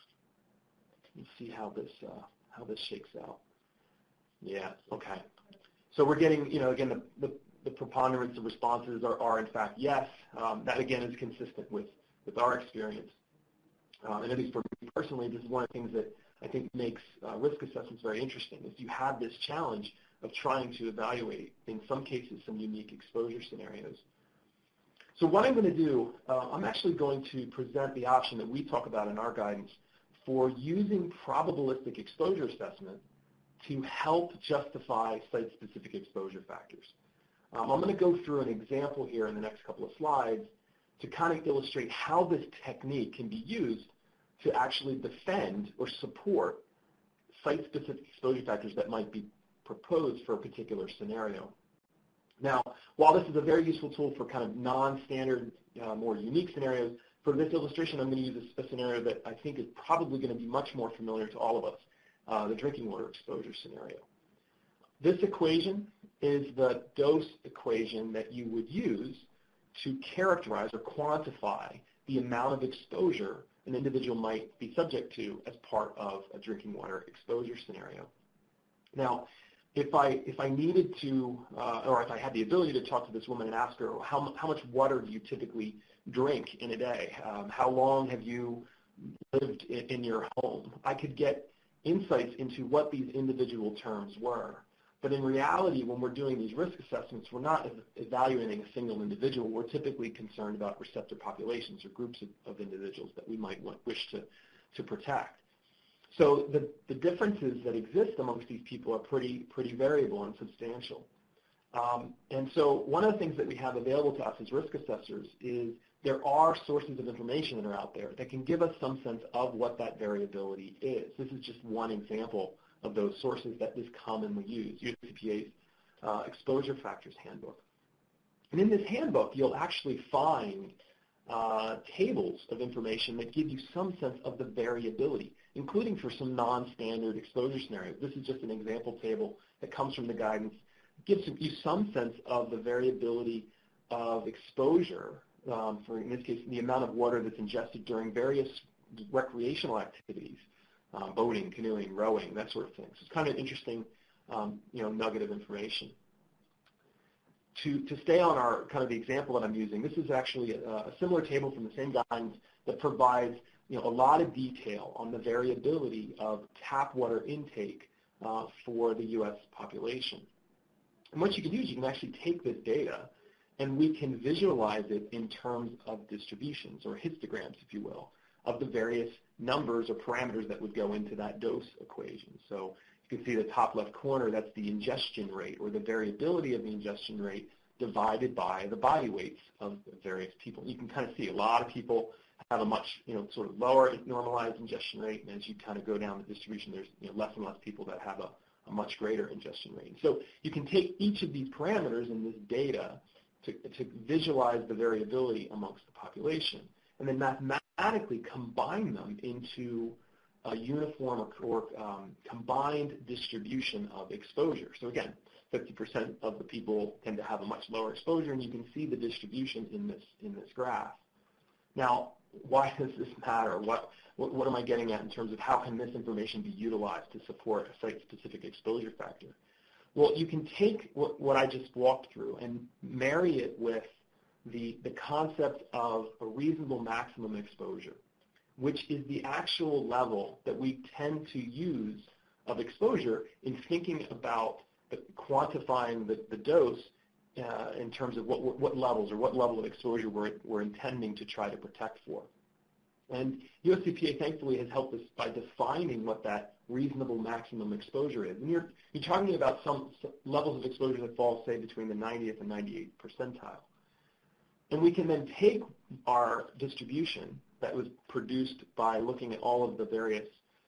Let's see how this shakes out. Yeah, okay. So we're getting, again, the preponderance of responses are in fact yes. That again is consistent with our experience. And at least for me personally, this is one of the things that I think makes risk assessments very interesting, is you have this challenge of trying to evaluate, in some cases, some unique exposure scenarios. So what I'm going to do, I'm actually going to present the option that we talk about in our guidance for using probabilistic exposure assessment to help justify site-specific exposure factors. I'm going to go through an example here in the next couple of slides to kind of illustrate how this technique can be used to actually defend or support site-specific exposure factors that might be proposed for a particular scenario. Now, while this is a very useful tool for kind of non-standard, more unique scenarios, for this illustration, I'm going to use a scenario that I think is probably going to be much more familiar to all of us, the drinking water exposure scenario. This equation is the dose equation that you would use to characterize or quantify the amount of exposure an individual might be subject to as part of a drinking water exposure scenario. Now, if I needed to, or if I had the ability to talk to this woman and ask her, how much water do you typically drink in a day? How long have you lived in your home? I could get insights into what these individual terms were. But in reality, when we're doing these risk assessments, we're not evaluating a single individual. We're typically concerned about receptor populations or groups of individuals that we might wish to protect. So the differences that exist amongst these people are pretty variable and substantial. And so one of the things that we have available to us as risk assessors is there are sources of information that are out there that can give us some sense of what that variability is. This is just one example of those sources that is commonly used, USEPA's Exposure Factors Handbook. And in this handbook, you'll actually find tables of information that give you some sense of the variability, including for some non-standard exposure scenarios. This is just an example table that comes from the guidance. It gives you some sense of the variability of exposure, for, in this case, the amount of water that's ingested during various recreational activities, boating, canoeing, rowing, that sort of thing. So it's kind of interesting, nugget of information. To stay on our kind of the example that I'm using, this is actually a similar table from the same guidance that provides a lot of detail on the variability of tap water intake for the U.S. population. And what you can do is you can actually take this data and we can visualize it in terms of distributions or histograms, if you will, of the various numbers or parameters that would go into that dose equation. So you can see the top left corner, that's the ingestion rate or the variability of the ingestion rate divided by the body weights of the various people. You can kind of see a lot of people have a much, sort of lower normalized ingestion rate, and as you kind of go down the distribution, there's less and less people that have a much greater ingestion rate. So you can take each of these parameters in this data to visualize the variability amongst the population, and then mathematically combine them into a uniform or combined distribution of exposure. So again, 50% of the people tend to have a much lower exposure, and you can see the distribution in this graph. Now, why does this matter? What am I getting at in terms of how can this information be utilized to support a site-specific exposure factor? Well, you can take what I just walked through and marry it with the concept of a reasonable maximum exposure, which is the actual level that we tend to use of exposure in thinking about quantifying the dose in terms of what levels or what level of exposure we're intending to try to protect for. And USEPA thankfully has helped us by defining what that reasonable maximum exposure is. And you're talking about some levels of exposure that fall, say, between the 90th and 98th percentile. And we can then take our distribution that was produced by looking at all of the various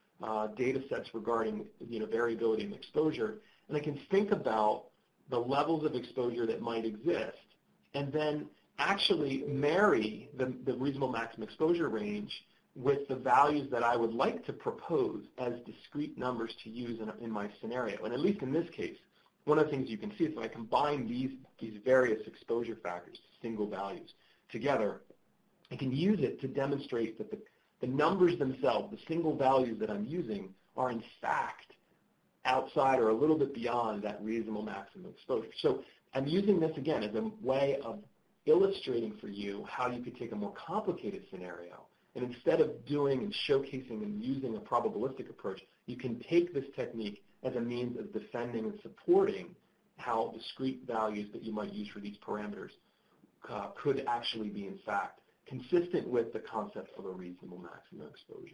data sets regarding variability and exposure, and I can think about the levels of exposure that might exist, and then actually marry the reasonable maximum exposure range with the values that I would like to propose as discrete numbers to use in my scenario. And at least in this case, one of the things you can see is when I combine these various exposure factors, single values, together, I can use it to demonstrate that the numbers themselves, the single values that I'm using, are in fact outside or a little bit beyond that reasonable maximum exposure. So I'm using this, again, as a way of illustrating for you how you could take a more complicated scenario, and instead of doing and showcasing and using a probabilistic approach, you can take this technique as a means of defending and supporting how discrete values that you might use for these parameters could actually be, in fact, consistent with the concept of a reasonable maximum exposure.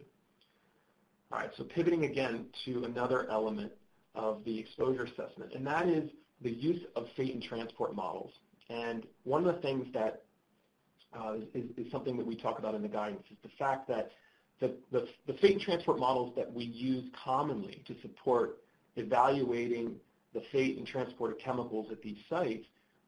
All right, so pivoting again to another element of the exposure assessment, and that is the use of fate and transport models. And one of the things that is something that we talk about in the guidance is the fact that the fate and transport models that we use commonly to support evaluating the fate and transport of chemicals at these sites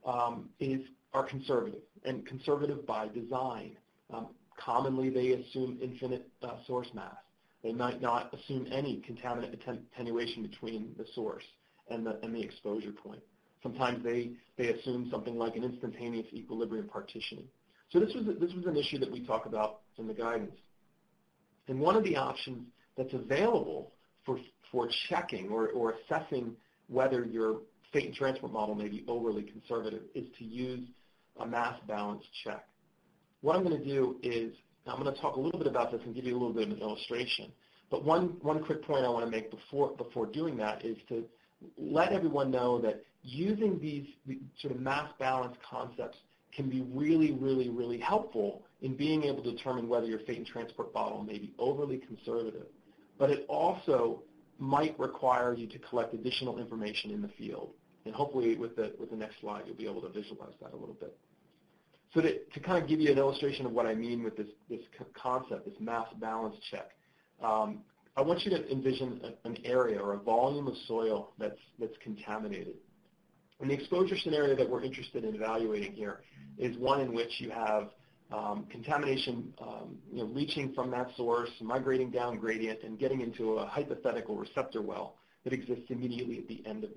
are conservative, and conservative by design. Commonly, they assume infinite source mass. They might not assume any contaminant attenuation between the source and the exposure point. Sometimes they assume something like an instantaneous equilibrium partitioning. So this was an issue that we talk about in the guidance. And one of the options that's available for checking or assessing whether your fate and transport model may be overly conservative is to use a mass balance check. What I'm going to do is I'm going to talk a little bit about this and give you a little bit of an illustration. But one quick point I want to make before doing that is to let everyone know that using these sort of mass balance concepts can be really, really, really helpful in being able to determine whether your fate and transport model may be overly conservative. But it also might require you to collect additional information in the field. And hopefully with the next slide, you'll be able to visualize that a little bit. So to kind of give you an illustration of what I mean with this concept, this mass balance check, I want you to envision an area or a volume of soil that's contaminated. And the exposure scenario that we're interested in evaluating here is one in which you have contamination reaching from that source, migrating down gradient, and getting into a hypothetical receptor well that exists immediately at the end of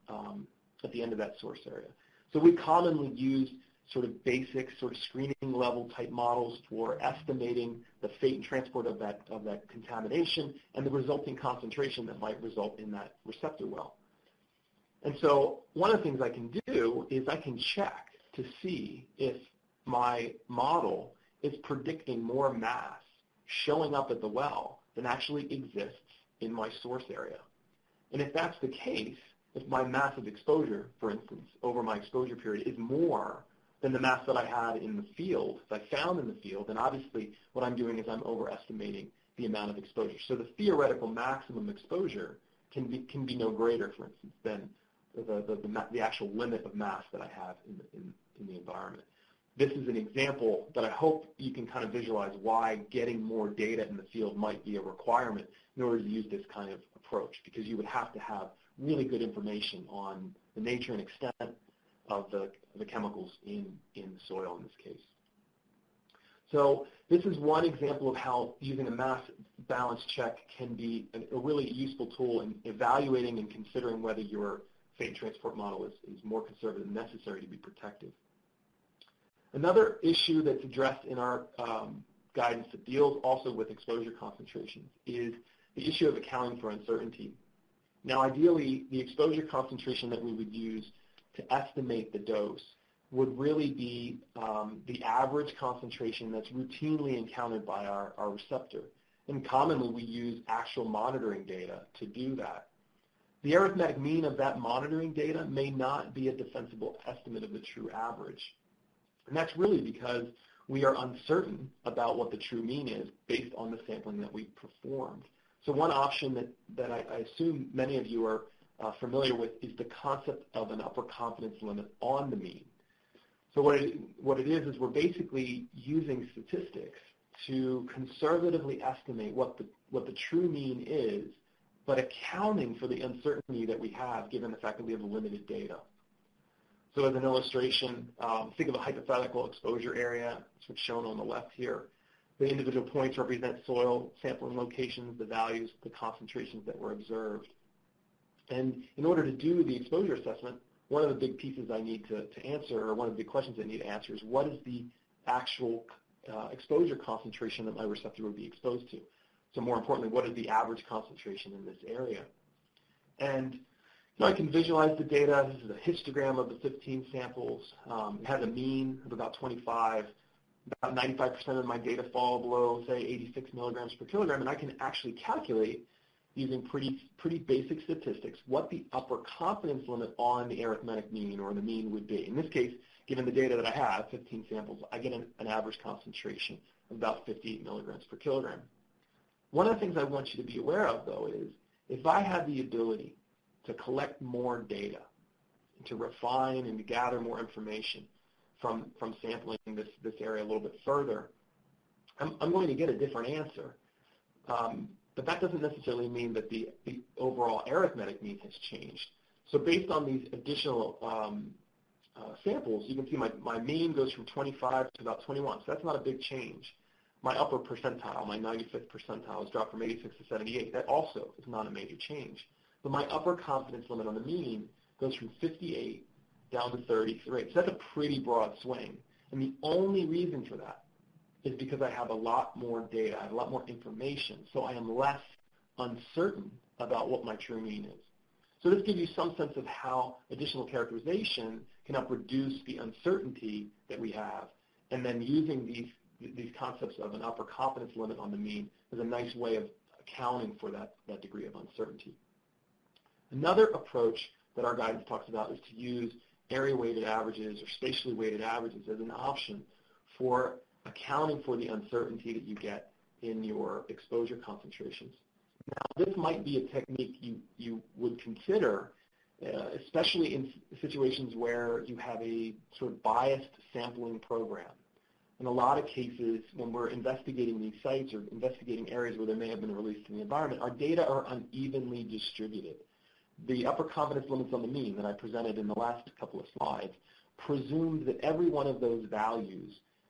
that source area. So we commonly use sort of basic sort of screening level type models for estimating the fate and transport of that contamination and the resulting concentration that might result in that receptor well. And so one of the things I can do is I can check to see if my model is predicting more mass showing up at the well than actually exists in my source area. And if that's the case, if my mass of exposure, for instance, over my exposure period is more than the mass that I had in the field, that I found in the field, then obviously what I'm doing is I'm overestimating the amount of exposure. So the theoretical maximum exposure can be no greater, for instance, than the actual limit of mass that I have in the environment. This is an example that I hope you can kind of visualize why getting more data in the field might be a requirement in order to use this kind of approach, because you would have to have really good information on the nature and extent of the chemicals in the soil in this case. So this is one example of how using a mass balance check can be a really useful tool in evaluating and considering whether your fate and transport model is more conservative and necessary to be protective. Another issue that's addressed in our guidance that deals also with exposure concentrations is the issue of accounting for uncertainty. Now, ideally, the exposure concentration that we would use to estimate the dose would really be the average concentration that's routinely encountered by our receptor. And commonly, we use actual monitoring data to do that. The arithmetic mean of that monitoring data may not be a defensible estimate of the true average. And that's really because we are uncertain about what the true mean is based on the sampling that we performed. So one option that I assume many of you are familiar with is the concept of an upper confidence limit on the mean. So what it is we're basically using statistics to conservatively estimate what the true mean is, but accounting for the uncertainty that we have given the fact that we have limited data. So as an illustration, think of a hypothetical exposure area. That's what's shown on the left here. The individual points represent soil sampling locations, the values, the concentrations that were observed. And in order to do the exposure assessment, one of the big pieces I need to answer, or one of the big questions I need to answer, is what is the actual exposure concentration that my receptor would be exposed to? So more importantly, what is the average concentration in this area? And I can visualize the data. This is a histogram of the 15 samples. It has a mean of about 25. About 95% of my data fall below, say, 86 milligrams per kilogram, and I can actually calculate using pretty basic statistics what the upper confidence limit on the arithmetic mean or the mean would be. In this case, given the data that I have, 15 samples, I get an average concentration of about 58 milligrams per kilogram. One of the things I want you to be aware of, though, is if I had the ability to collect more data, to refine and to gather more information from sampling this area a little bit further, I'm going to get a different answer. But that doesn't necessarily mean that the overall arithmetic mean has changed. So based on these additional samples, you can see my mean goes from 25 to about 21. So that's not a big change. My upper percentile, my 95th percentile, has dropped from 86 to 78. That also is not a major change. But my upper confidence limit on the mean goes from 58 down to 33. So that's a pretty broad swing. And the only reason for that is because I have a lot more data, I have a lot more information, so I am less uncertain about what my true mean is. So this gives you some sense of how additional characterization can help reduce the uncertainty that we have, and then using these concepts of an upper confidence limit on the mean is a nice way of accounting for that degree of uncertainty. Another approach that our guidance talks about is to use area-weighted averages or spatially weighted averages as an option for accounting for the uncertainty that you get in your exposure concentrations. Now, this might be a technique you would consider especially in situations where you have a sort of biased sampling program. In a lot of cases, when we're investigating these sites or investigating areas where they may have been released in the environment, our data are unevenly distributed. The upper confidence limits on the mean that I presented in the last couple of slides presumed that every one of those values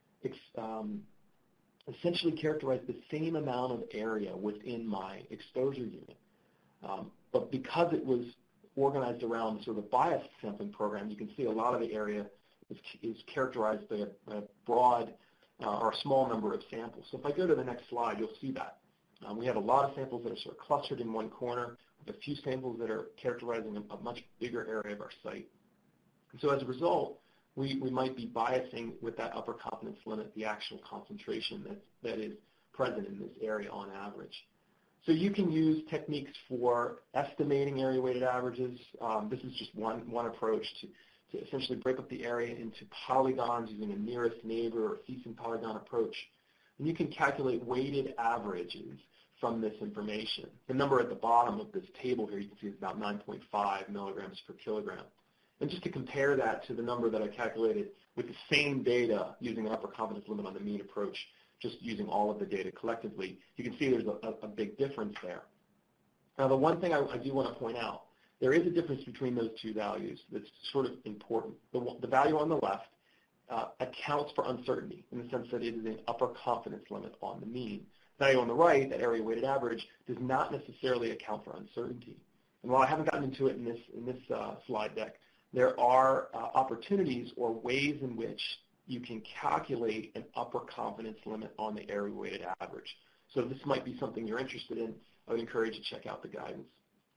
essentially characterize the same amount of area within my exposure unit. But because it was organized around sort of a biased sampling program, you can see a lot of the area is characterized by a broad or a small number of samples. So if I go to the next slide, you'll see that. We have a lot of samples that are sort of clustered in one corner, with a few samples that are characterizing a much bigger area of our site. And so as a result, we might be biasing with that upper confidence limit the actual concentration that is present in this area on average. So you can use techniques for estimating area weighted averages. This is just one approach to essentially break up the area into polygons using a nearest neighbor or Thiessen polygon approach. And you can calculate weighted averages from this information. The number at the bottom of this table here you can see is about 9.5 milligrams per kilogram. And just to compare that to the number that I calculated with the same data using an upper confidence limit on the mean approach, just using all of the data collectively, you can see there's a big difference there. Now, the one thing I do want to point out, there is a difference between those two values that's sort of important. The value on the left accounts for uncertainty in the sense that it is an upper confidence limit on the mean. The value on the right, that area weighted average, does not necessarily account for uncertainty. And while I haven't gotten into it in this slide deck, there are opportunities or ways in which you can calculate an upper confidence limit on the area weighted average. So if this might be something you're interested in, I would encourage you to check out the guidance.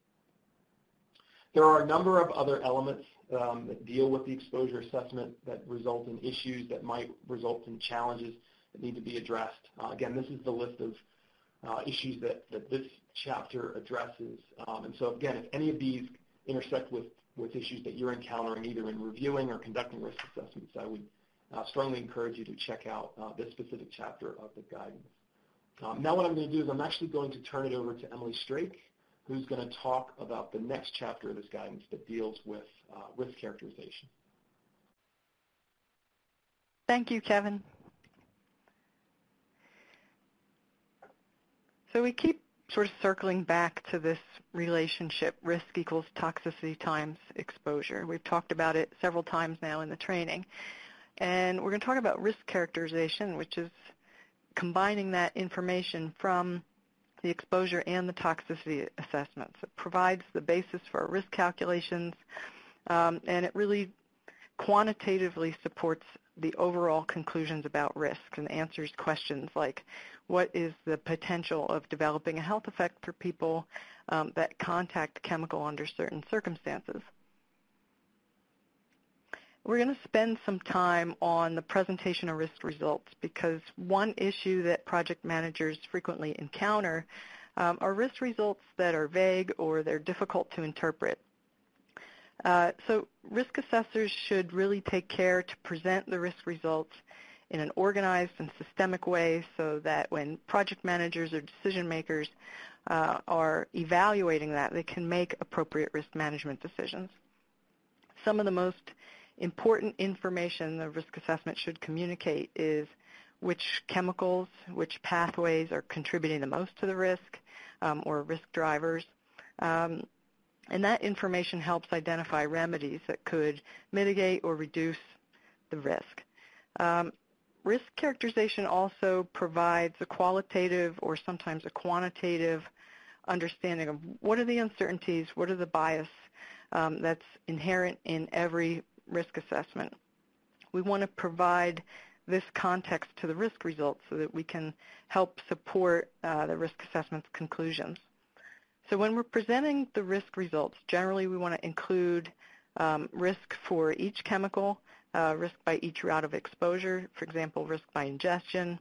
There are a number of other elements that deal with the exposure assessment that result in issues that might result in challenges that need to be addressed. Again, this is the list of issues that this chapter addresses. And so again, if any of these intersect with issues that you're encountering either in reviewing or conducting risk assessments, I would strongly encourage you to check out this specific chapter of the guidance. Now what I'm going to do is I'm actually going to turn it over to Emily Strake, who's going to talk about the next chapter of this guidance that deals with risk characterization. Thank you, Kevin. So we keep sort of circling back to this relationship, risk equals toxicity times exposure. We've talked about it several times now in the training. And we're going to talk about risk characterization, which is combining that information from the exposure and the toxicity assessments. It provides the basis for risk calculations, and it really quantitatively supports the overall conclusions about risk and answers questions like, what is the potential of developing a health effect for people that contact chemical under certain circumstances? We're going to spend some time on the presentation of risk results because one issue that project managers frequently encounter are risk results that are vague or they're difficult to interpret. So risk assessors should really take care to present the risk results in an organized and systemic way so that when project managers or decision makers are evaluating that, they can make appropriate risk management decisions. Some of the most important information the risk assessment should communicate is which chemicals, which pathways are contributing the most to the risk or risk drivers. And that information helps identify remedies that could mitigate or reduce the risk. Risk characterization also provides a qualitative or sometimes a quantitative understanding of what are the uncertainties, what are the bias that's inherent in every risk assessment. We want to provide this context to the risk results so that we can help support the risk assessment's conclusions. So when we're presenting the risk results, generally we want to include risk for each chemical, risk by each route of exposure, for example, risk by ingestion,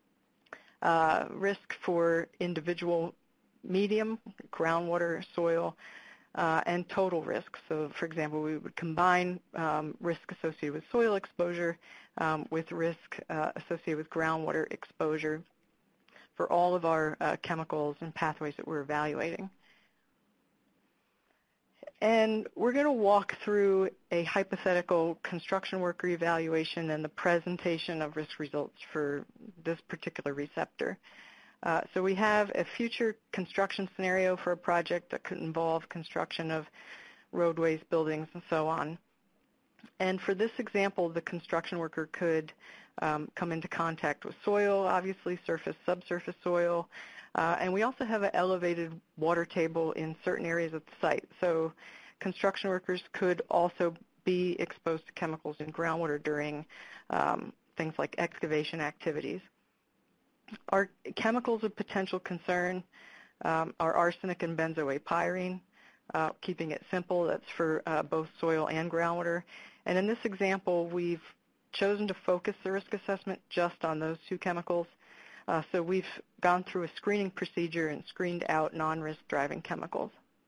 risk for individual medium, groundwater, soil, and total risk. So, for example, we would combine risk associated with soil exposure with risk associated with groundwater exposure for all of our chemicals and pathways that we're evaluating. And we're going to walk through a hypothetical construction worker evaluation and the presentation of risk results for this particular receptor. So we have a future construction scenario for a project that could involve construction of roadways, buildings, and so on. And for this example, the construction worker could come into contact with soil, obviously surface, subsurface soil, and we also have an elevated water table in certain areas of the site. So construction workers could also be exposed to chemicals in groundwater during things like excavation activities. Our chemicals of potential concern are arsenic and benzoate-pyrene. Keeping it simple, that's for both soil and groundwater. And in this example, we've chosen to focus the risk assessment just on those two chemicals. So we've gone through a screening procedure and screened out non-risk driving chemicals.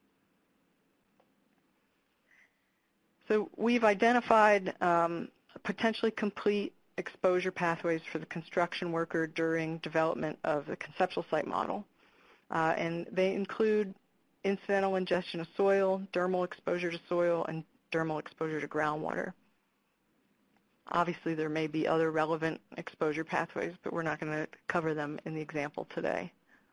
So we've identified potentially complete exposure pathways for the construction worker during development of the conceptual site model. And they include incidental ingestion of soil, dermal exposure to soil, and dermal exposure to groundwater. Obviously, there may be other relevant exposure pathways, but we're not going to cover them in the example today.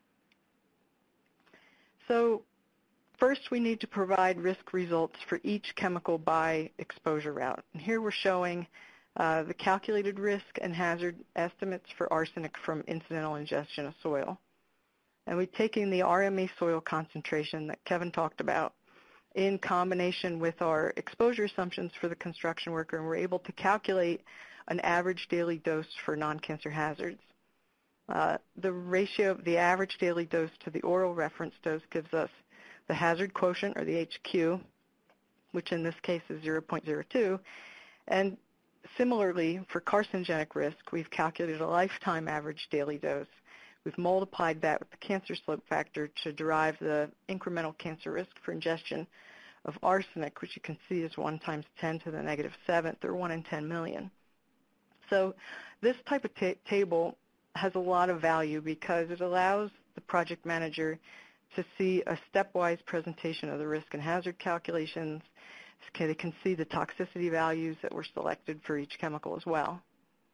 So first, we need to provide risk results for each chemical by exposure route. And here we're showing the calculated risk and hazard estimates for arsenic from incidental ingestion of soil. And we've taken the RME soil concentration that Kevin talked about in combination with our exposure assumptions for the construction worker, and we're able to calculate an average daily dose for non-cancer hazards. The ratio of the average daily dose to the oral reference dose gives us the hazard quotient, or the HQ, which in this case is 0.02. And similarly, for carcinogenic risk, we've calculated a lifetime average daily dose. We've multiplied that with the cancer slope factor to derive the incremental cancer risk for ingestion of arsenic, which you can see is 1 times 10 to the negative 7th, or 1 in 10 million. So this type of table has a lot of value because it allows the project manager to see a stepwise presentation of the risk and hazard calculations. They can see the toxicity values that were selected for each chemical as well.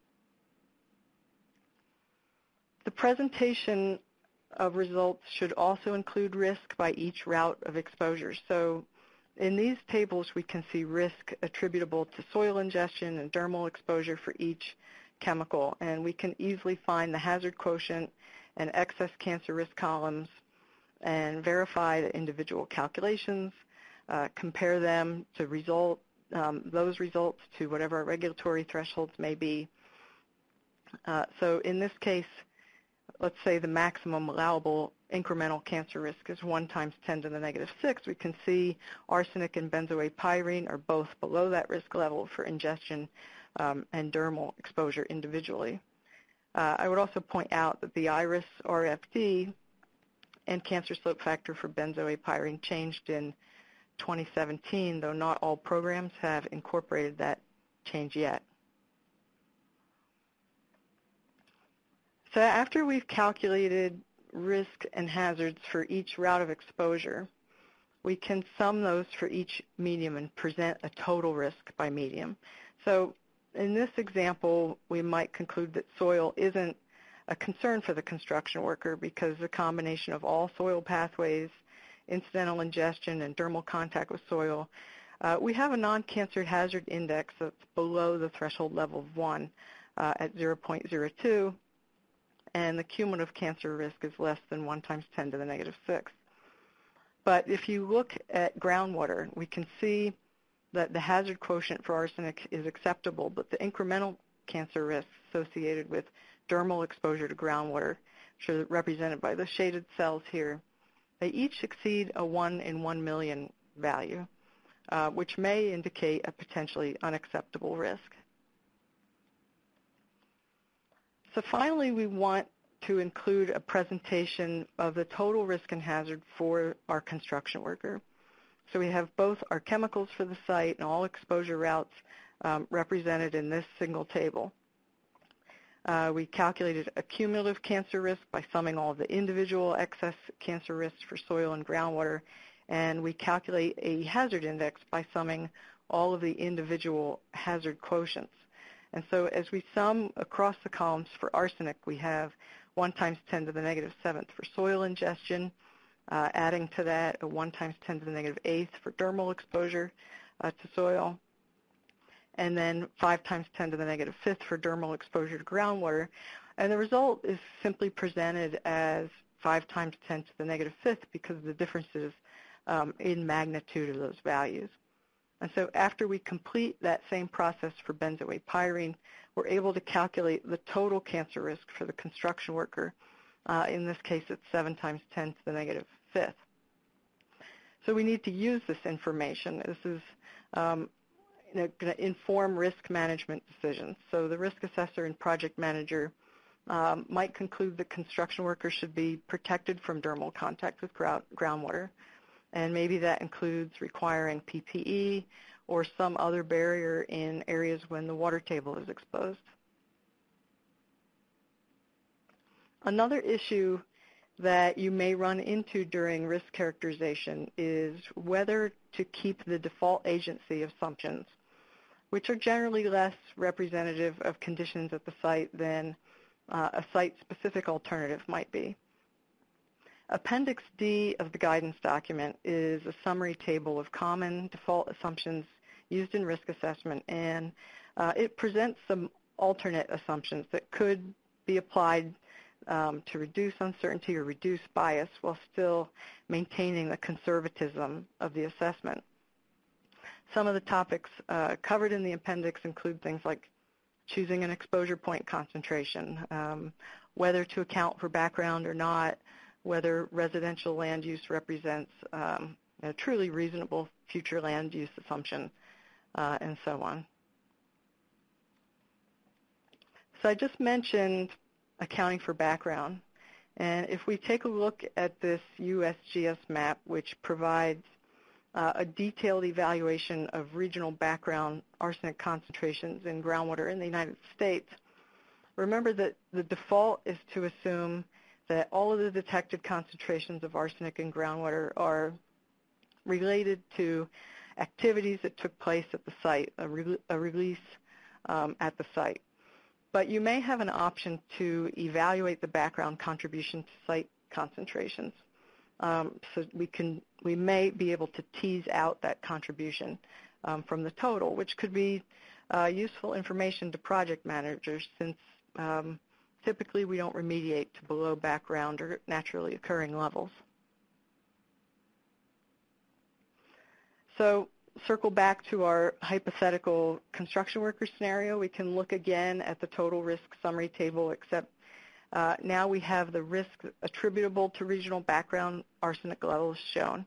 The presentation of results should also include risk by each route of exposure. So in these tables, we can see risk attributable to soil ingestion and dermal exposure for each chemical, and we can easily find the hazard quotient and excess cancer risk columns and verify the individual calculations, compare them to those results to whatever our regulatory thresholds may be. So in this case, let's say the maximum allowable incremental cancer risk is 1 times 10 to the negative 6. We can see arsenic and benzoate-pyrene are both below that risk level for ingestion and dermal exposure individually. I would also point out that the IRIS RFD and cancer slope factor for benzoate-pyrene changed in 2017, though not all programs have incorporated that change yet. So after we've calculated risk and hazards for each route of exposure, we can sum those for each medium and present a total risk by medium. So in this example, we might conclude that soil isn't a concern for the construction worker because the combination of all soil pathways, incidental ingestion, and dermal contact with soil, we have a non-cancer hazard index that's below the threshold level of 1 at 0.02. And the cumulative cancer risk is less than 1 times 10 to the negative 6. But if you look at groundwater, we can see that the hazard quotient for arsenic is acceptable, but the incremental cancer risks associated with dermal exposure to groundwater, which are represented by the shaded cells here, they each exceed a 1 in 1 million value, which may indicate a potentially unacceptable risk. So finally, we want to include a presentation of the total risk and hazard for our construction worker. So we have both our chemicals for the site and all exposure routes represented in this single table. We calculated a cumulative cancer risk by summing all of the individual excess cancer risks for soil and groundwater and we calculate a hazard index by summing all of the individual hazard quotients. And so as we sum across the columns for arsenic, we have 1 times 10 to the negative 7th for soil ingestion, adding to that a 1 times 10 to the negative 8th for dermal exposure to soil, and then 5 times 10 to the negative 5th for dermal exposure to groundwater. And the result is simply presented as 5 times 10 to the negative 5th because of the differences in magnitude of those values. And so after we complete that same process for benzoate pyrene, we're able to calculate the total cancer risk for the construction worker. In this case, it's 7 times 10 to the negative 5th. So we need to use this information. This is going to inform risk management decisions. So the risk assessor and project manager might conclude that construction workers should be protected from dermal contact with groundwater. And maybe that includes requiring PPE or some other barrier in areas when the water table is exposed. Another issue that you may run into during risk characterization is whether to keep the default agency assumptions, which are generally less representative of conditions at the site than a site-specific alternative might be. Appendix D of the guidance document is a summary table of common default assumptions used in risk assessment, and it presents some alternate assumptions that could be applied to reduce uncertainty or reduce bias while still maintaining the conservatism of the assessment. Some of the topics covered in the appendix include things like choosing an exposure point concentration, whether to account for background or not, whether residential land use represents a truly reasonable future land use assumption, and so on. So I just mentioned accounting for background. And if we take a look at this USGS map, which provides a detailed evaluation of regional background arsenic concentrations in groundwater in the United States, remember that the default is to assume that all of the detected concentrations of arsenic in groundwater are related to activities that took place at the site, a release at the site. But you may have an option to evaluate the background contribution to site concentrations. So we may be able to tease out that contribution from the total, which could be useful information to project managers since typically we don't remediate to below background or naturally occurring levels. So circle back to our hypothetical construction worker scenario. We can look again at the total risk summary table, except now we have the risk attributable to regional background arsenic levels shown.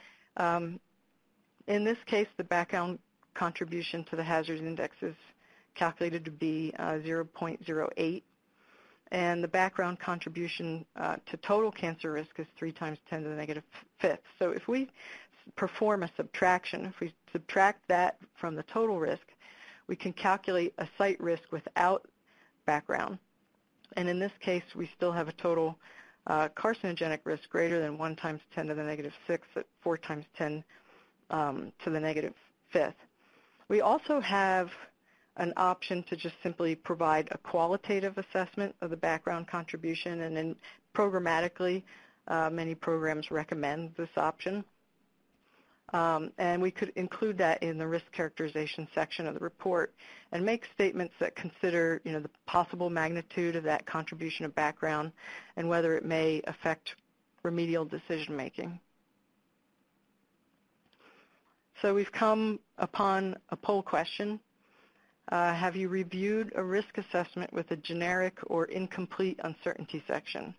In this case, the background contribution to the hazard index is calculated to be 0.08, and the background contribution to total cancer risk is 3 times 10 to the negative 5th. So if we perform a subtraction, if we subtract that from the total risk, we can calculate a site risk without background. And in this case, we still have a total carcinogenic risk greater than 1 times 10 to the negative 6 at 4 times 10 to the negative 5th. We also have an option to just simply provide a qualitative assessment of the background contribution, and then programmatically, many programs recommend this option. And we could include that in the risk characterization section of the report and make statements that consider, the possible magnitude of that contribution of background and whether it may affect remedial decision making. So we've come upon a poll question. Have you reviewed a risk assessment with a generic or incomplete uncertainty section?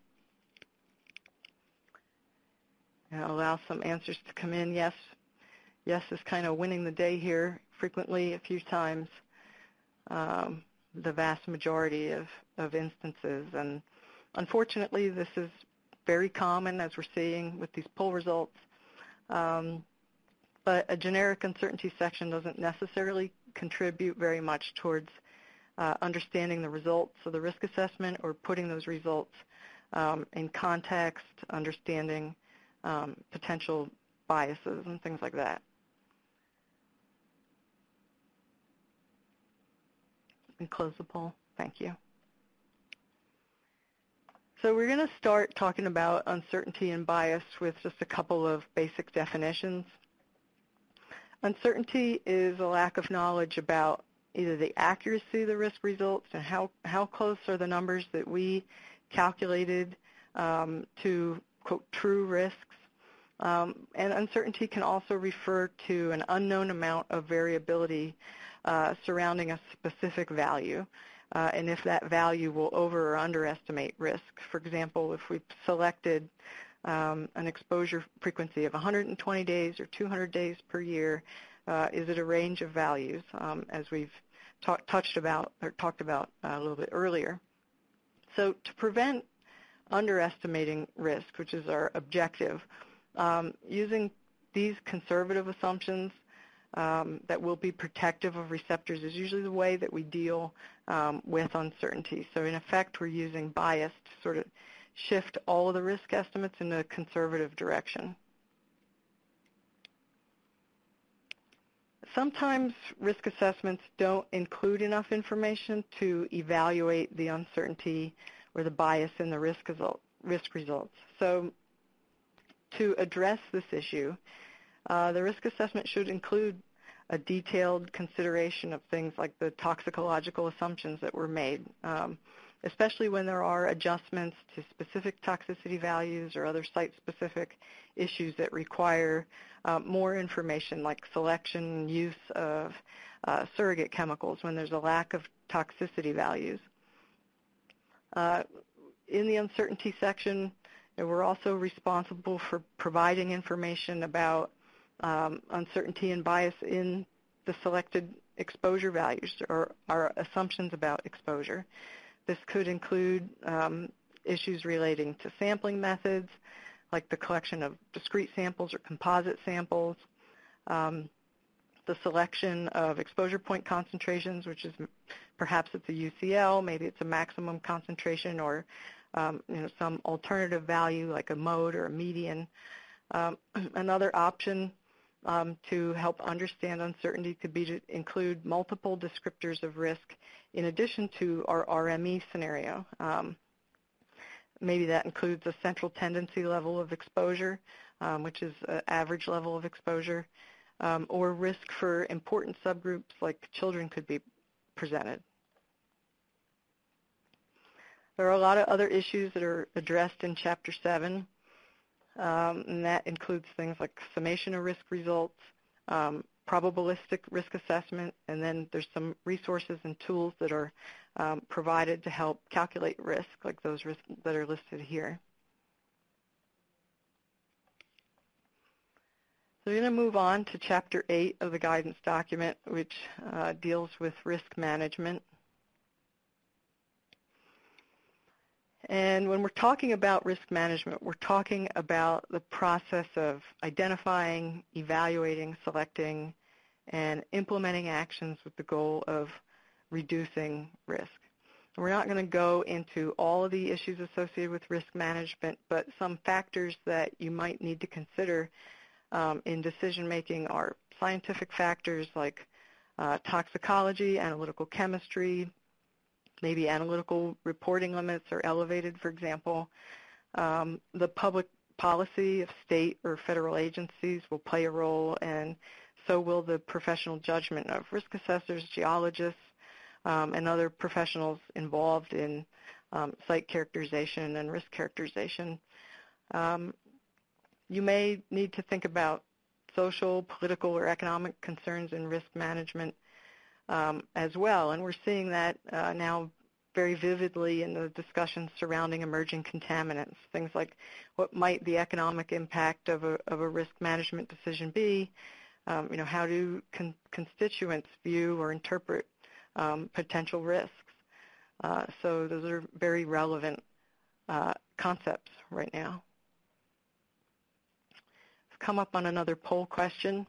And I'll allow some answers to come in. Yes. Yes is kind of winning the day here. Frequently, a few times, the vast majority of instances. And unfortunately, this is very common as we're seeing with these poll results. But a generic uncertainty section doesn't necessarily contribute very much towards understanding the results of the risk assessment or putting those results in context, understanding potential biases and things like that. And close the poll. Thank you. So we're going to start talking about uncertainty and bias with just a couple of basic definitions. Uncertainty is a lack of knowledge about either the accuracy of the risk results and how close are the numbers that we calculated to, quote, true risks. And uncertainty can also refer to an unknown amount of variability surrounding a specific value, and if that value will over or underestimate risk. For example, if we selected an exposure frequency of 120 days or 200 days per year, is it a range of values, as we've talked about a little bit earlier. So to prevent underestimating risk, which is our objective, using these conservative assumptions that will be protective of receptors is usually the way that we deal with uncertainty. So in effect, we're using bias to sort of shift all of the risk estimates in a conservative direction. Sometimes risk assessments don't include enough information to evaluate the uncertainty or the bias in the risk results. So to address this issue, the risk assessment should include a detailed consideration of things like the toxicological assumptions that were made, especially when there are adjustments to specific toxicity values or other site-specific issues that require more information, like selection and use of surrogate chemicals when there's a lack of toxicity values. In the uncertainty section, we're also responsible for providing information about uncertainty and bias in the selected exposure values or our assumptions about exposure. This could include issues relating to sampling methods, like the collection of discrete samples or composite samples, the selection of exposure point concentrations, which is perhaps it's a UCL, maybe it's a maximum concentration, or some alternative value like a mode or a median. Another option to help understand uncertainty could be to include multiple descriptors of risk in addition to our RME scenario. Maybe that includes a central tendency level of exposure, which is an average level of exposure, or risk for important subgroups like children could be presented. There are a lot of other issues that are addressed in Chapter 7, and that includes things like summation of risk results, probabilistic risk assessment, and then there's some resources and tools that are provided to help calculate risk, like those risks that are listed here. So we're going to move on to Chapter 8 of the guidance document, which deals with risk management. And when we're talking about risk management, we're talking about the process of identifying, evaluating, selecting, and implementing actions with the goal of reducing risk. We're not going to go into all of the issues associated with risk management, but some factors that you might need to consider in decision-making are scientific factors like toxicology, analytical chemistry, maybe analytical reporting limits are elevated, for example. The public policy of state or federal agencies will play a role, and so will the professional judgment of risk assessors, geologists, and other professionals involved in site characterization and risk characterization. You may need to think about social, political, or economic concerns in risk management as well, and we're seeing that now very vividly in the discussions surrounding emerging contaminants. Things like what might the economic impact of a risk management decision be? How do constituents view or interpret potential risks? So those are very relevant concepts right now. Let's come up on another poll question.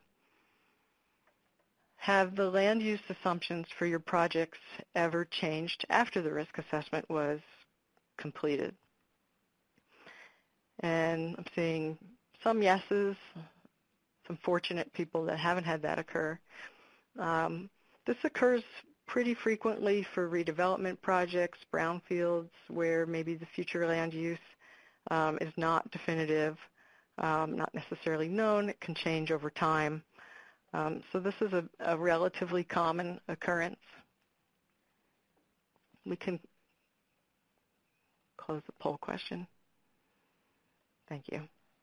Have the land use assumptions for your projects ever changed after the risk assessment was completed? And I'm seeing some yeses, some fortunate people that haven't had that occur. This occurs pretty frequently for redevelopment projects, brownfields, where maybe the future land use is not definitive, not necessarily known. It can change over time. So this is a relatively common occurrence. We can close the poll question. Thank you.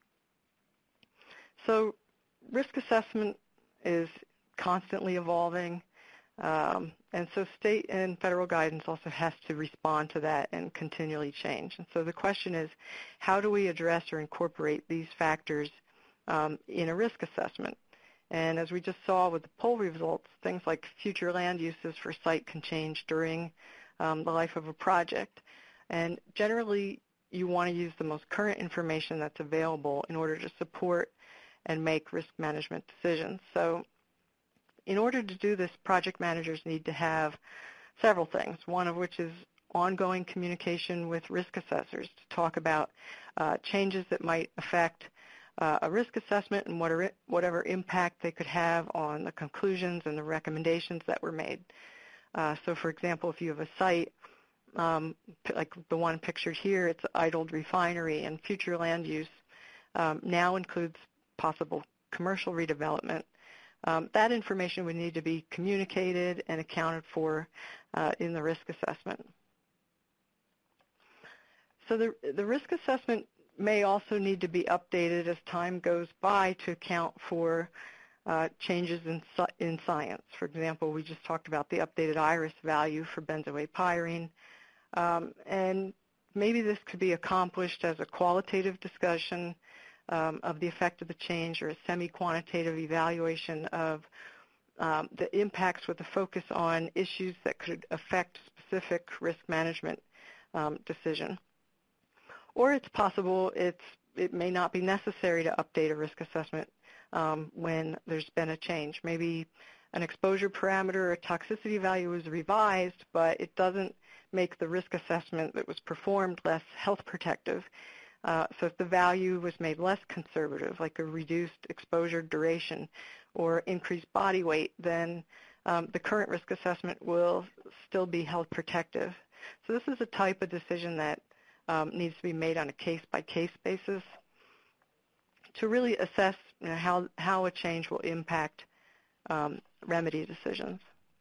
So risk assessment is constantly evolving, and so state and federal guidance also has to respond to that and continually change. And so the question is, how do we address or incorporate these factors in a risk assessment? And as we just saw with the poll results, things like future land uses for site can change during the life of a project. And generally, you want to use the most current information that's available in order to support and make risk management decisions. So in order to do this, project managers need to have several things, one of which is ongoing communication with risk assessors to talk about changes that might affect a risk assessment and whatever impact they could have on the conclusions and the recommendations that were made. So for example, if you have a site like the one pictured here, it's an idled refinery, and future land use now includes possible commercial redevelopment. That information would need to be communicated and accounted for in the risk assessment. So the risk assessment may also need to be updated as time goes by to account for changes in science. For example, we just talked about the updated IRIS value for benzoate pyrene. And maybe this could be accomplished as a qualitative discussion of the effect of the change, or a semi-quantitative evaluation of the impacts with a focus on issues that could affect specific risk management decision. Or it's possible it may not be necessary to update a risk assessment when there's been a change. Maybe an exposure parameter or a toxicity value is revised, but it doesn't make the risk assessment that was performed less health protective. So if the value was made less conservative, like a reduced exposure duration or increased body weight, then the current risk assessment will still be health protective. So this is a type of decision that needs to be made on a case-by-case basis to really assess how a change will impact remedy decisions.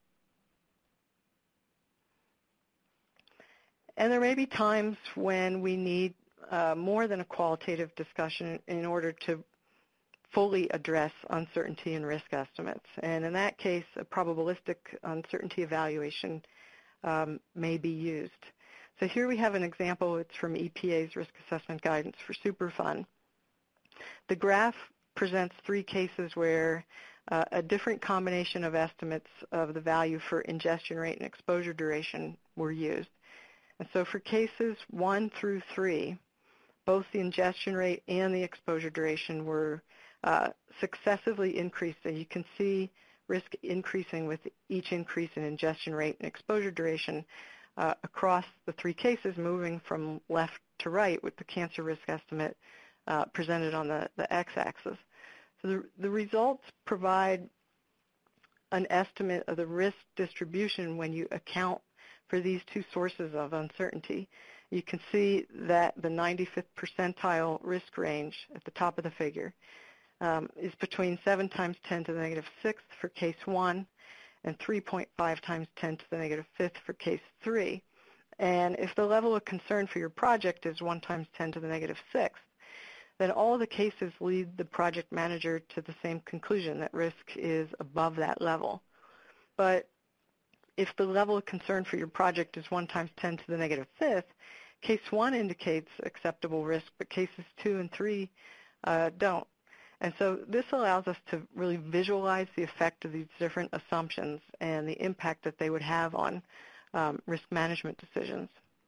And there may be times when we need more than a qualitative discussion in order to fully address uncertainty and risk estimates. And in that case, a probabilistic uncertainty evaluation may be used. So here we have an example. It's from EPA's risk assessment guidance for Superfund. The graph presents 3 cases where a different combination of estimates of the value for ingestion rate and exposure duration were used. And so for cases 1 through 3, both the ingestion rate and the exposure duration were successively increased. And you can see risk increasing with each increase in ingestion rate and exposure duration across the 3 cases, moving from left to right with the cancer risk estimate presented on the x-axis. So the results provide an estimate of the risk distribution when you account for these 2 sources of uncertainty. You can see that the 95th percentile risk range at the top of the figure is between 7 times 10 to the negative 6th for case 1 and 3.5 times 10 to the negative 5th for case 3. And if the level of concern for your project is 1 times 10 to the negative 6th, then all the cases lead the project manager to the same conclusion, that risk is above that level. But if the level of concern for your project is 1 times 10 to the negative 5th, case 1 indicates acceptable risk, but cases 2 and 3 don't. And so this allows us to really visualize the effect of these different assumptions and the impact that they would have on risk management decisions.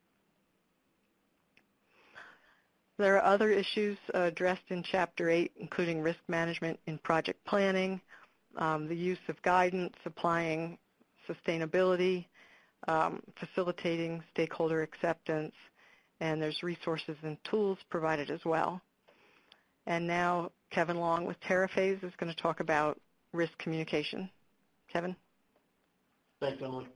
There are other issues addressed in Chapter 8, including risk management in project planning, the use of guidance, applying sustainability, facilitating stakeholder acceptance, and there's resources and tools provided as well. And now Kevin Long with Terraphase is going to talk about risk communication. Kevin? Thanks, Emily.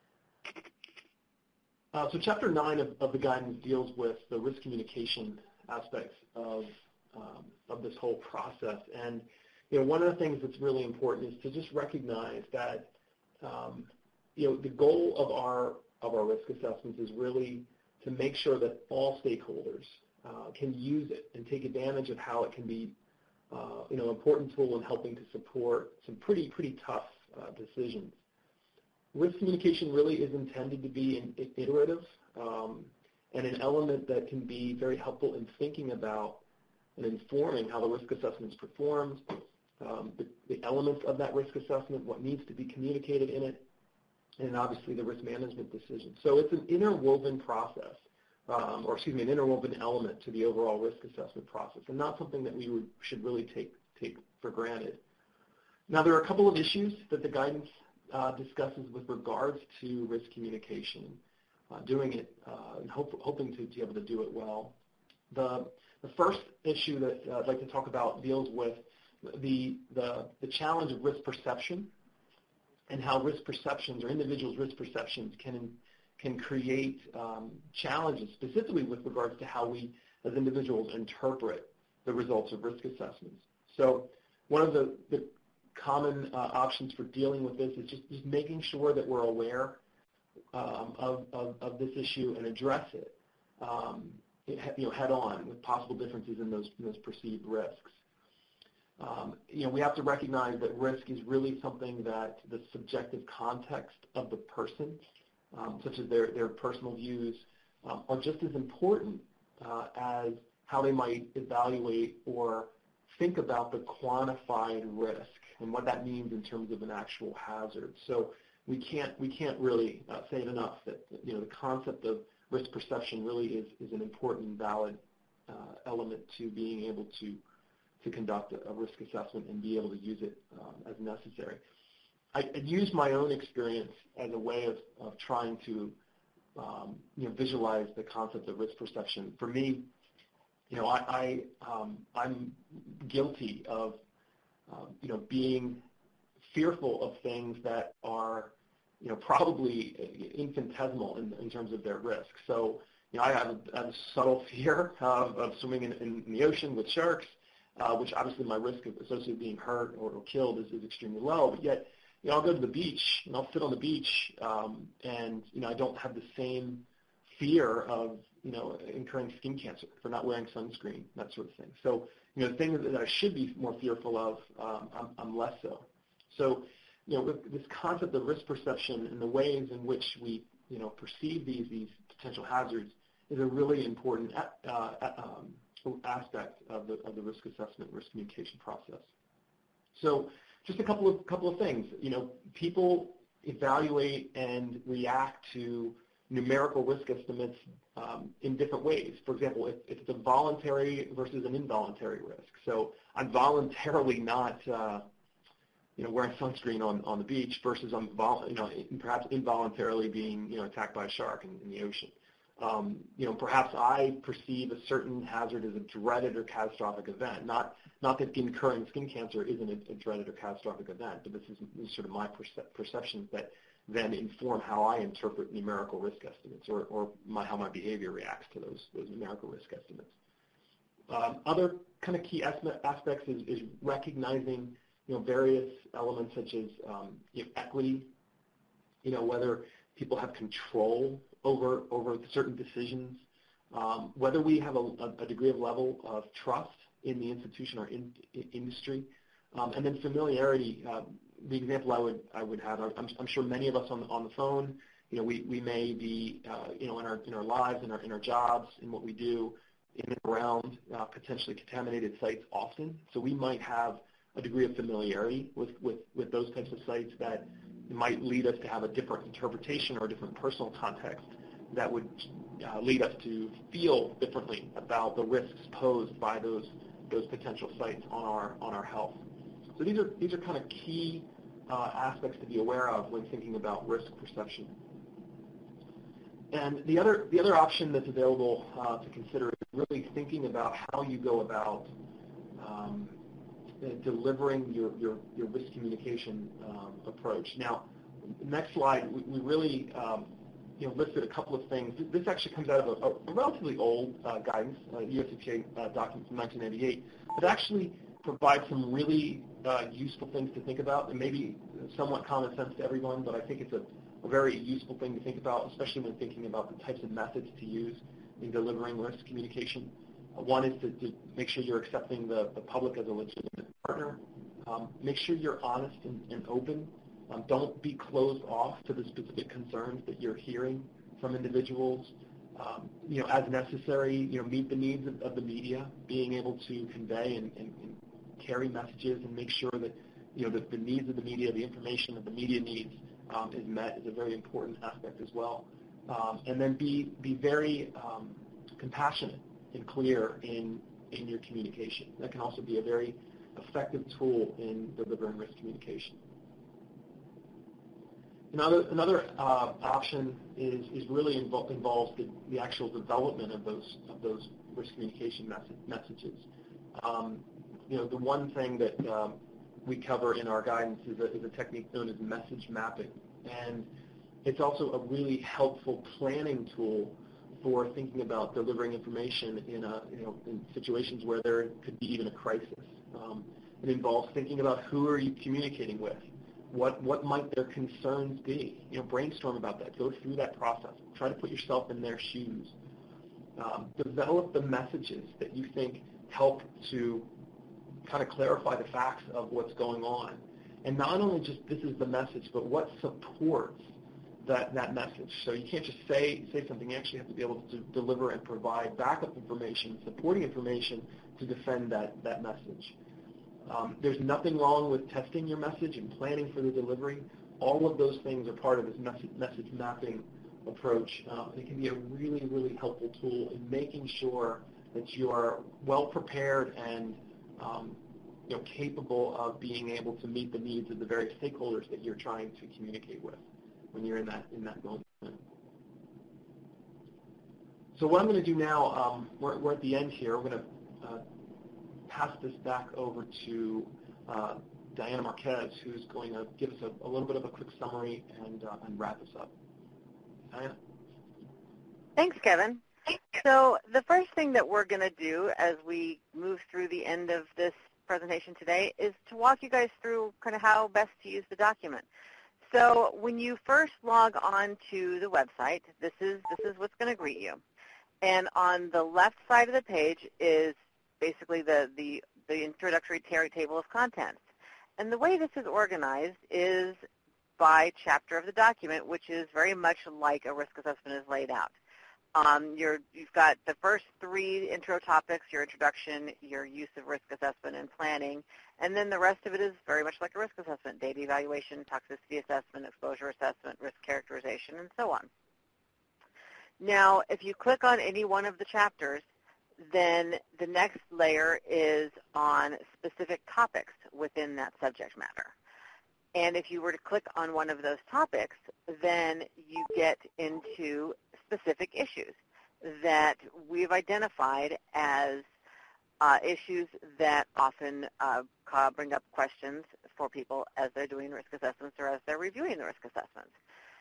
So Chapter 9 of the guidance deals with the risk communication aspects of this whole process. And one of the things that's really important is to just recognize that the goal of our risk assessments is really to make sure that all stakeholders can use it and take advantage of how it can be an important tool in helping to support some pretty tough decisions. Risk communication really is intended to be iterative and an element that can be very helpful in thinking about and informing how the risk assessment is performed, the elements of that risk assessment, what needs to be communicated in it, and obviously the risk management decision. So it's an interwoven process, an interwoven element to the overall risk assessment process, and not something that we should really take for granted. Now, there are a couple of issues that the guidance discusses with regards to risk communication, doing it and hoping to be able to do it well. The first issue that I'd like to talk about deals with the challenge of risk perception and how risk perceptions or individuals' risk perceptions can create challenges, specifically with regards to how we as individuals interpret the results of risk assessments. So one of the common options for dealing with this is just making sure that we're aware of this issue and address it head on with possible differences in those perceived risks. We have to recognize that risk is really something that the subjective context of the person, such as their personal views, are just as important as how they might evaluate or think about the quantified risk and what that means in terms of an actual hazard. So we can't really say it enough that the concept of risk perception really is an important, valid element to being able to conduct a risk assessment and be able to use it as necessary. I use my own experience as a way of trying to visualize the concept of risk perception. For me, I'm guilty of being fearful of things that are probably infinitesimal in terms of their risk. So I have a subtle fear of swimming in the ocean with sharks, which obviously my risk associated with being hurt or killed is extremely low. But yet, I'll go to the beach and I'll sit on the beach, and I don't have the same fear of incurring skin cancer for not wearing sunscreen, that sort of thing. So the things that I should be more fearful of, I'm less so. So this concept of risk perception and the ways in which we perceive these potential hazards is a really important aspect of the risk assessment, risk communication process. So just a couple of things. People evaluate and react to numerical risk estimates in different ways. For example, if it's a voluntary versus an involuntary risk. So I'm voluntarily not wearing sunscreen on the beach versus I'm perhaps involuntarily being attacked by a shark in the ocean. Perhaps I perceive a certain hazard as a dreaded or catastrophic event. Not that incurring skin cancer isn't a dreaded or catastrophic event, but this is sort of my perceptions that then inform how I interpret numerical risk estimates or how my behavior reacts to those numerical risk estimates. Other kind of key aspects is recognizing various elements such as equity, whether people have control over certain decisions, whether we have a degree of level of trust in the institution or industry, and then familiarity. The example I would have, I'm sure many of us on the phone, we may be in our lives, in our jobs, in what we do, in and around potentially contaminated sites often. So we might have a degree of familiarity with those types of sites that might lead us to have a different interpretation or a different personal context that would lead us to feel differently about the risks posed by those potential sites on our health. So these are kind of key aspects to be aware of when thinking about risk perception. And the other option that's available to consider is really thinking about how you go about delivering your risk communication approach. Now, next slide, we really listed a couple of things. This actually comes out of a relatively old guidance, US EPA document from 1998, but actually provides some really useful things to think about, and maybe somewhat common sense to everyone, but I think it's a very useful thing to think about, especially when thinking about the types of methods to use in delivering risk communication. One is to make sure you're accepting the public as a legitimate partner. Make sure you're honest and open. Don't be closed off to the specific concerns that you're hearing from individuals. As necessary, meet the needs of the media, being able to convey and carry messages and make sure that, that the needs of the media, the information that the media needs is met is a very important aspect as well. And then be very compassionate and clear in your communication. That can also be a very effective tool in delivering risk communication. Another option is really involves the actual development of those risk communication messages. The one thing that we cover in our guidance is a technique known as message mapping, and it's also a really helpful planning tool for thinking about delivering information in situations where there could be even a crisis. It involves thinking about who are you communicating with. What might their concerns be? Brainstorm about that. Go through that process. Try to put yourself in their shoes. Develop the messages that you think help to kind of clarify the facts of what's going on. And not only just this is the message, but what supports that message. So you can't just say something. You actually have to be able to deliver and provide backup information, supporting information to defend that message. There's nothing wrong with testing your message and planning for the delivery. All of those things are part of this message mapping approach. It can be a really, really helpful tool in making sure that you are well prepared and capable of being able to meet the needs of the various stakeholders that you're trying to communicate with when you're in that moment. So what I'm going to do now, we're at the end here. We're going to pass this back over to Diana Marquez, who's going to give us a little bit of a quick summary and wrap us up. Diana? Thanks, Kevin. So the first thing that we're going to do as we move through the end of this presentation today is to walk you guys through kind of how best to use the document. So when you first log on to the website, this is what's going to greet you. And on the left side of the page is basically the introductory table of contents. And the way this is organized is by chapter of the document, which is very much like a risk assessment is laid out. You've got the first 3 intro topics, your introduction, your use of risk assessment and planning, and then the rest of it is very much like a risk assessment, data evaluation, toxicity assessment, exposure assessment, risk characterization, and so on. Now, if you click on any one of the chapters, then the next layer is on specific topics within that subject matter. And if you were to click on one of those topics, then you get into specific issues that we've identified as issues that often bring up questions for people as they're doing risk assessments or as they're reviewing the risk assessments.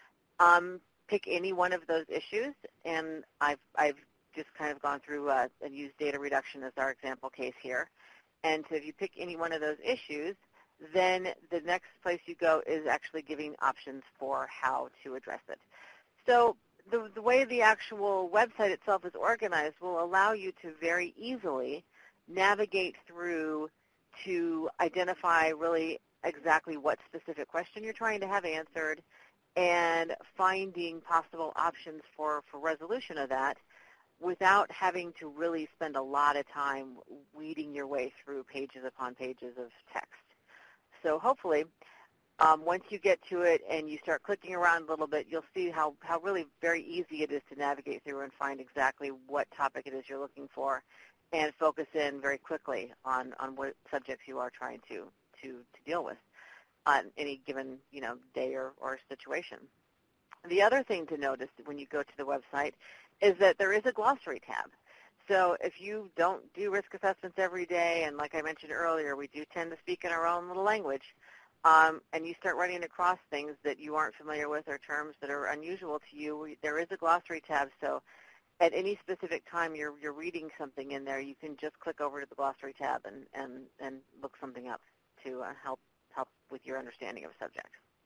Pick any one of those issues, and I've just kind of gone through and used data reduction as our example case here. And so if you pick any one of those issues, then the next place you go is actually giving options for how to address it. So the way the actual website itself is organized will allow you to very easily navigate through to identify really exactly what specific question you're trying to have answered and finding possible options for resolution of that without having to really spend a lot of time weeding your way through pages upon pages of text. So hopefully, once you get to it and you start clicking around a little bit, you'll see how really very easy it is to navigate through and find exactly what topic it is you're looking for and focus in very quickly on what subjects you are trying to deal with on any given day or situation. The other thing to notice when you go to the website is that there is a glossary tab. So if you don't do risk assessments every day, and like I mentioned earlier, we do tend to speak in our own little language, and you start running across things that you aren't familiar with or terms that are unusual to you, there is a glossary tab. So at any specific time you're reading something in there, you can just click over to the glossary tab and look something up to help with your understanding of a subject.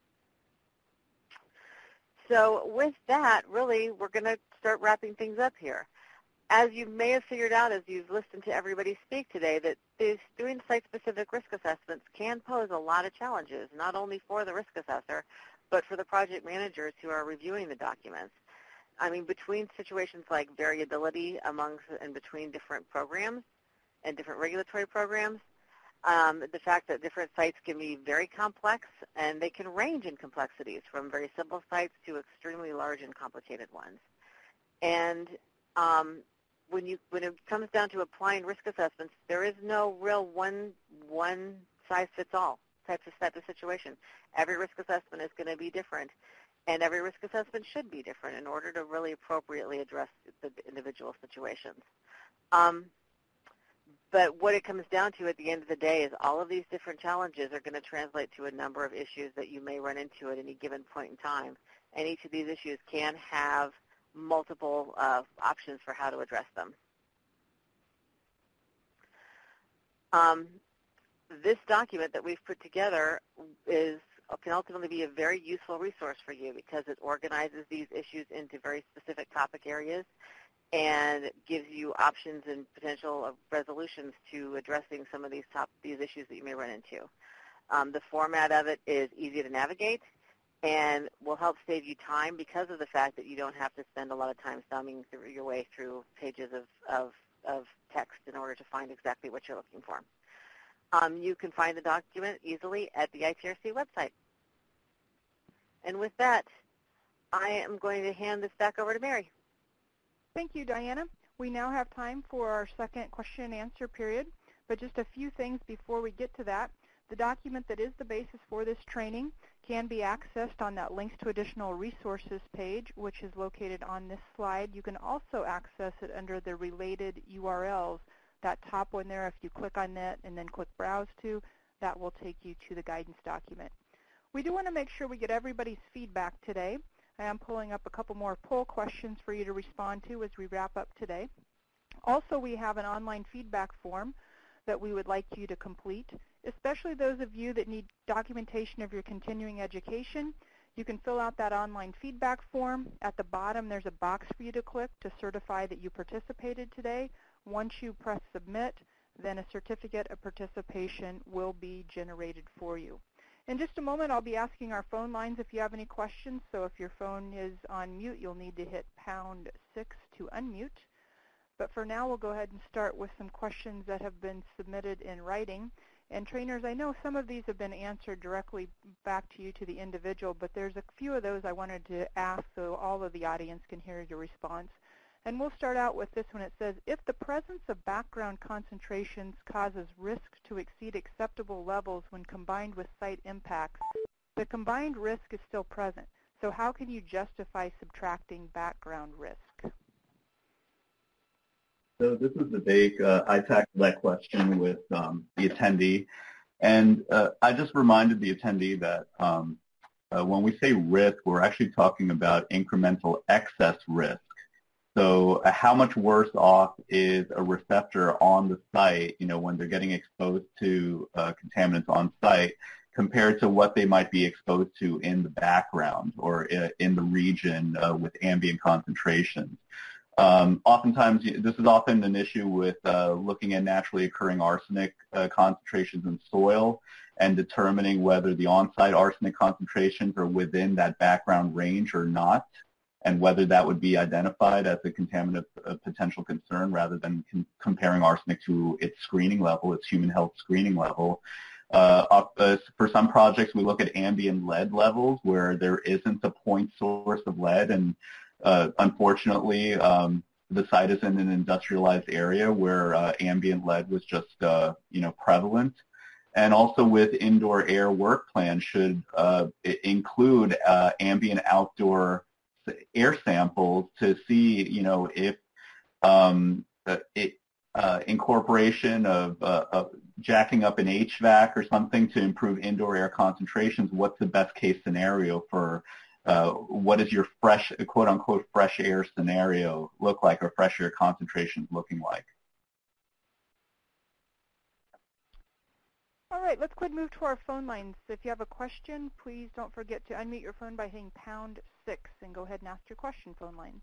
So with that, really, we're going to start wrapping things up here. As you may have figured out as you've listened to everybody speak today, that doing site-specific risk assessments can pose a lot of challenges, not only for the risk assessor, but for the project managers who are reviewing the documents. I mean, between situations like variability amongst and between different programs and different regulatory programs, the fact that different sites can be very complex, and they can range in complexities from very simple sites to extremely large and complicated ones. And when it comes down to applying risk assessments, there is no real one-size-fits-all type of situation. Every risk assessment is going to be different, and every risk assessment should be different in order to really appropriately address the individual situations. But what it comes down to at the end of the day is all of these different challenges are going to translate to a number of issues that you may run into at any given point in time. And each of these issues can have multiple options for how to address them. This document that we've put together can ultimately be a very useful resource for you because it organizes these issues into very specific topic areas and gives you options and potential resolutions to addressing some of these issues that you may run into. The format of it is easy to navigate and will help save you time because of the fact that you don't have to spend a lot of time thumbing through your way through pages of text in order to find exactly what you're looking for. You can find the document easily at the ITRC website. And with that, I am going to hand this back over to Mary. Thank you, Diana. We now have time for our second question and answer period, but just a few things before we get to that. The document that is the basis for this training can be accessed on that Links to Additional Resources page, which is located on this slide. You can also access it under the related URLs. That top one there, if you click on that and then click Browse to, that will take you to the guidance document. We do want to make sure we get everybody's feedback today. I am pulling up a couple more poll questions for you to respond to as we wrap up today. Also, we have an online feedback form that we would like you to complete, especially those of you that need documentation of your continuing education. You can fill out that online feedback form. At the bottom, there's a box for you to click to certify that you participated today. Once you press Submit, then a certificate of participation will be generated for you. In just a moment, I'll be asking our phone lines if you have any questions. So if your phone is on mute, you'll need to hit #6 to unmute. But for now, we'll go ahead and start with some questions that have been submitted in writing. And trainers, I know some of these have been answered directly back to you, to the individual, but there's a few of those I wanted to ask so all of the audience can hear your response. And we'll start out with this one. It says, if the presence of background concentrations causes risk to exceed acceptable levels when combined with site impacts, the combined risk is still present. So how can you justify subtracting background risk? So this is Vivek. I tackled that question with the attendee. And I just reminded the attendee that when we say risk, we're actually talking about incremental excess risk. So how much worse off is a receptor on the site, when they're getting exposed to contaminants on site compared to what they might be exposed to in the background or in the region with ambient concentrations. Oftentimes, this is often an issue with looking at naturally occurring arsenic concentrations in soil and determining whether the on-site arsenic concentrations are within that background range or not, and whether that would be identified as a contaminant potential concern rather than comparing arsenic to its screening level, its human health screening level. For some projects, we look at ambient lead levels where there isn't a point source of lead, and unfortunately, the site is in an industrialized area where ambient lead was just, prevalent. And also with indoor air work plans should include ambient outdoor air samples to see, if incorporation of jacking up an HVAC or something to improve indoor air concentrations, what's the best case scenario for what is your fresh, quote unquote, fresh air scenario look like, or fresh air concentrations looking like? All right, let's go ahead and move to our phone lines. If you have a question, please don't forget to unmute your phone by hitting #6 and go ahead and ask your question, phone lines.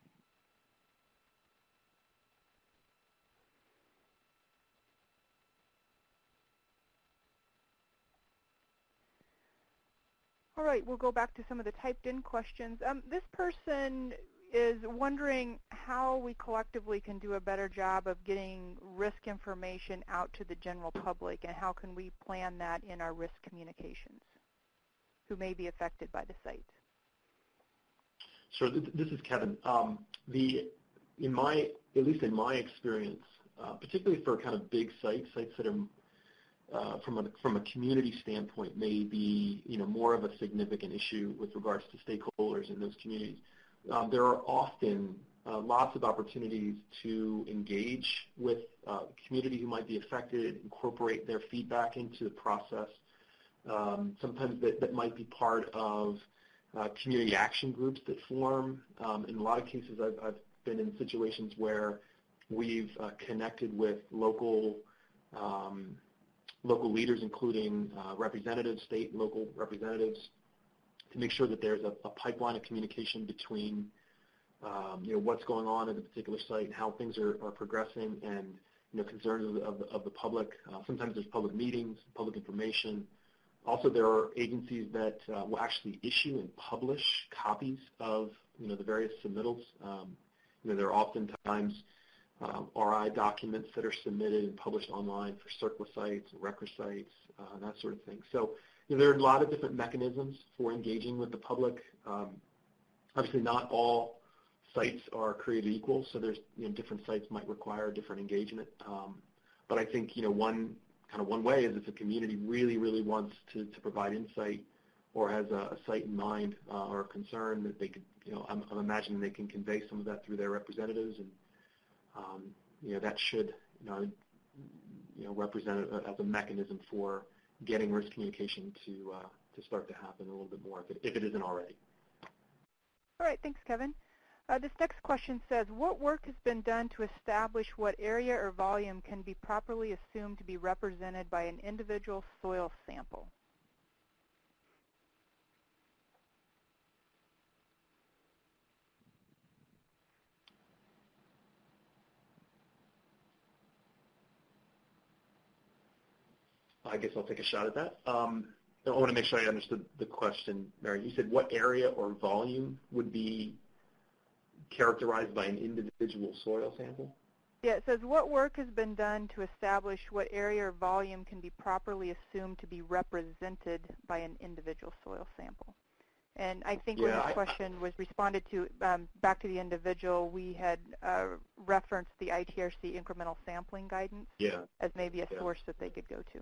All right, we'll go back to some of the typed-in questions. This person is wondering how we collectively can do a better job of getting risk information out to the general public, and how can we plan that in our risk communications who may be affected by the site. Sure, this is Kevin. At least in my experience, particularly for kind of big sites that are from a community standpoint may be more of a significant issue with regards to stakeholders in those communities. There are often lots of opportunities to engage with the community who might be affected, incorporate their feedback into the process. Sometimes that might be part of community action groups that form. In a lot of cases, I've been in situations where we've connected with local leaders, including representatives, state and local representatives, to make sure that there's a pipeline of communication between what's going on at a particular site and how things are progressing, and concerns of the public. Sometimes there's public meetings, public information. Also, there are agencies that will actually issue and publish copies of the various submittals. There are oftentimes RI documents that are submitted and published online for CERCLA sites, RCRA sites, that sort of thing. So there are a lot of different mechanisms for engaging with the public. Obviously, not all sites are created equal, so there's different sites might require different engagement. But I think one way is if a community really wants to provide insight or has a site in mind or a concern, that they could, I'm imagining they can convey some of that through their representatives, and that should represent as a mechanism for getting risk communication to start to happen a little bit more if it isn't already. All right, thanks, Kevin. This next question says, what work has been done to establish what area or volume can be properly assumed to be represented by an individual soil sample? I guess I'll take a shot at that. I want to make sure I understood the question, Mary. You said what area or volume would be characterized by an individual soil sample? Yeah, it says what work has been done to establish what area or volume can be properly assumed to be represented by an individual soil sample. And I think when this question was responded to back to the individual, we had referenced the ITRC incremental sampling guidance as maybe a source that they could go to.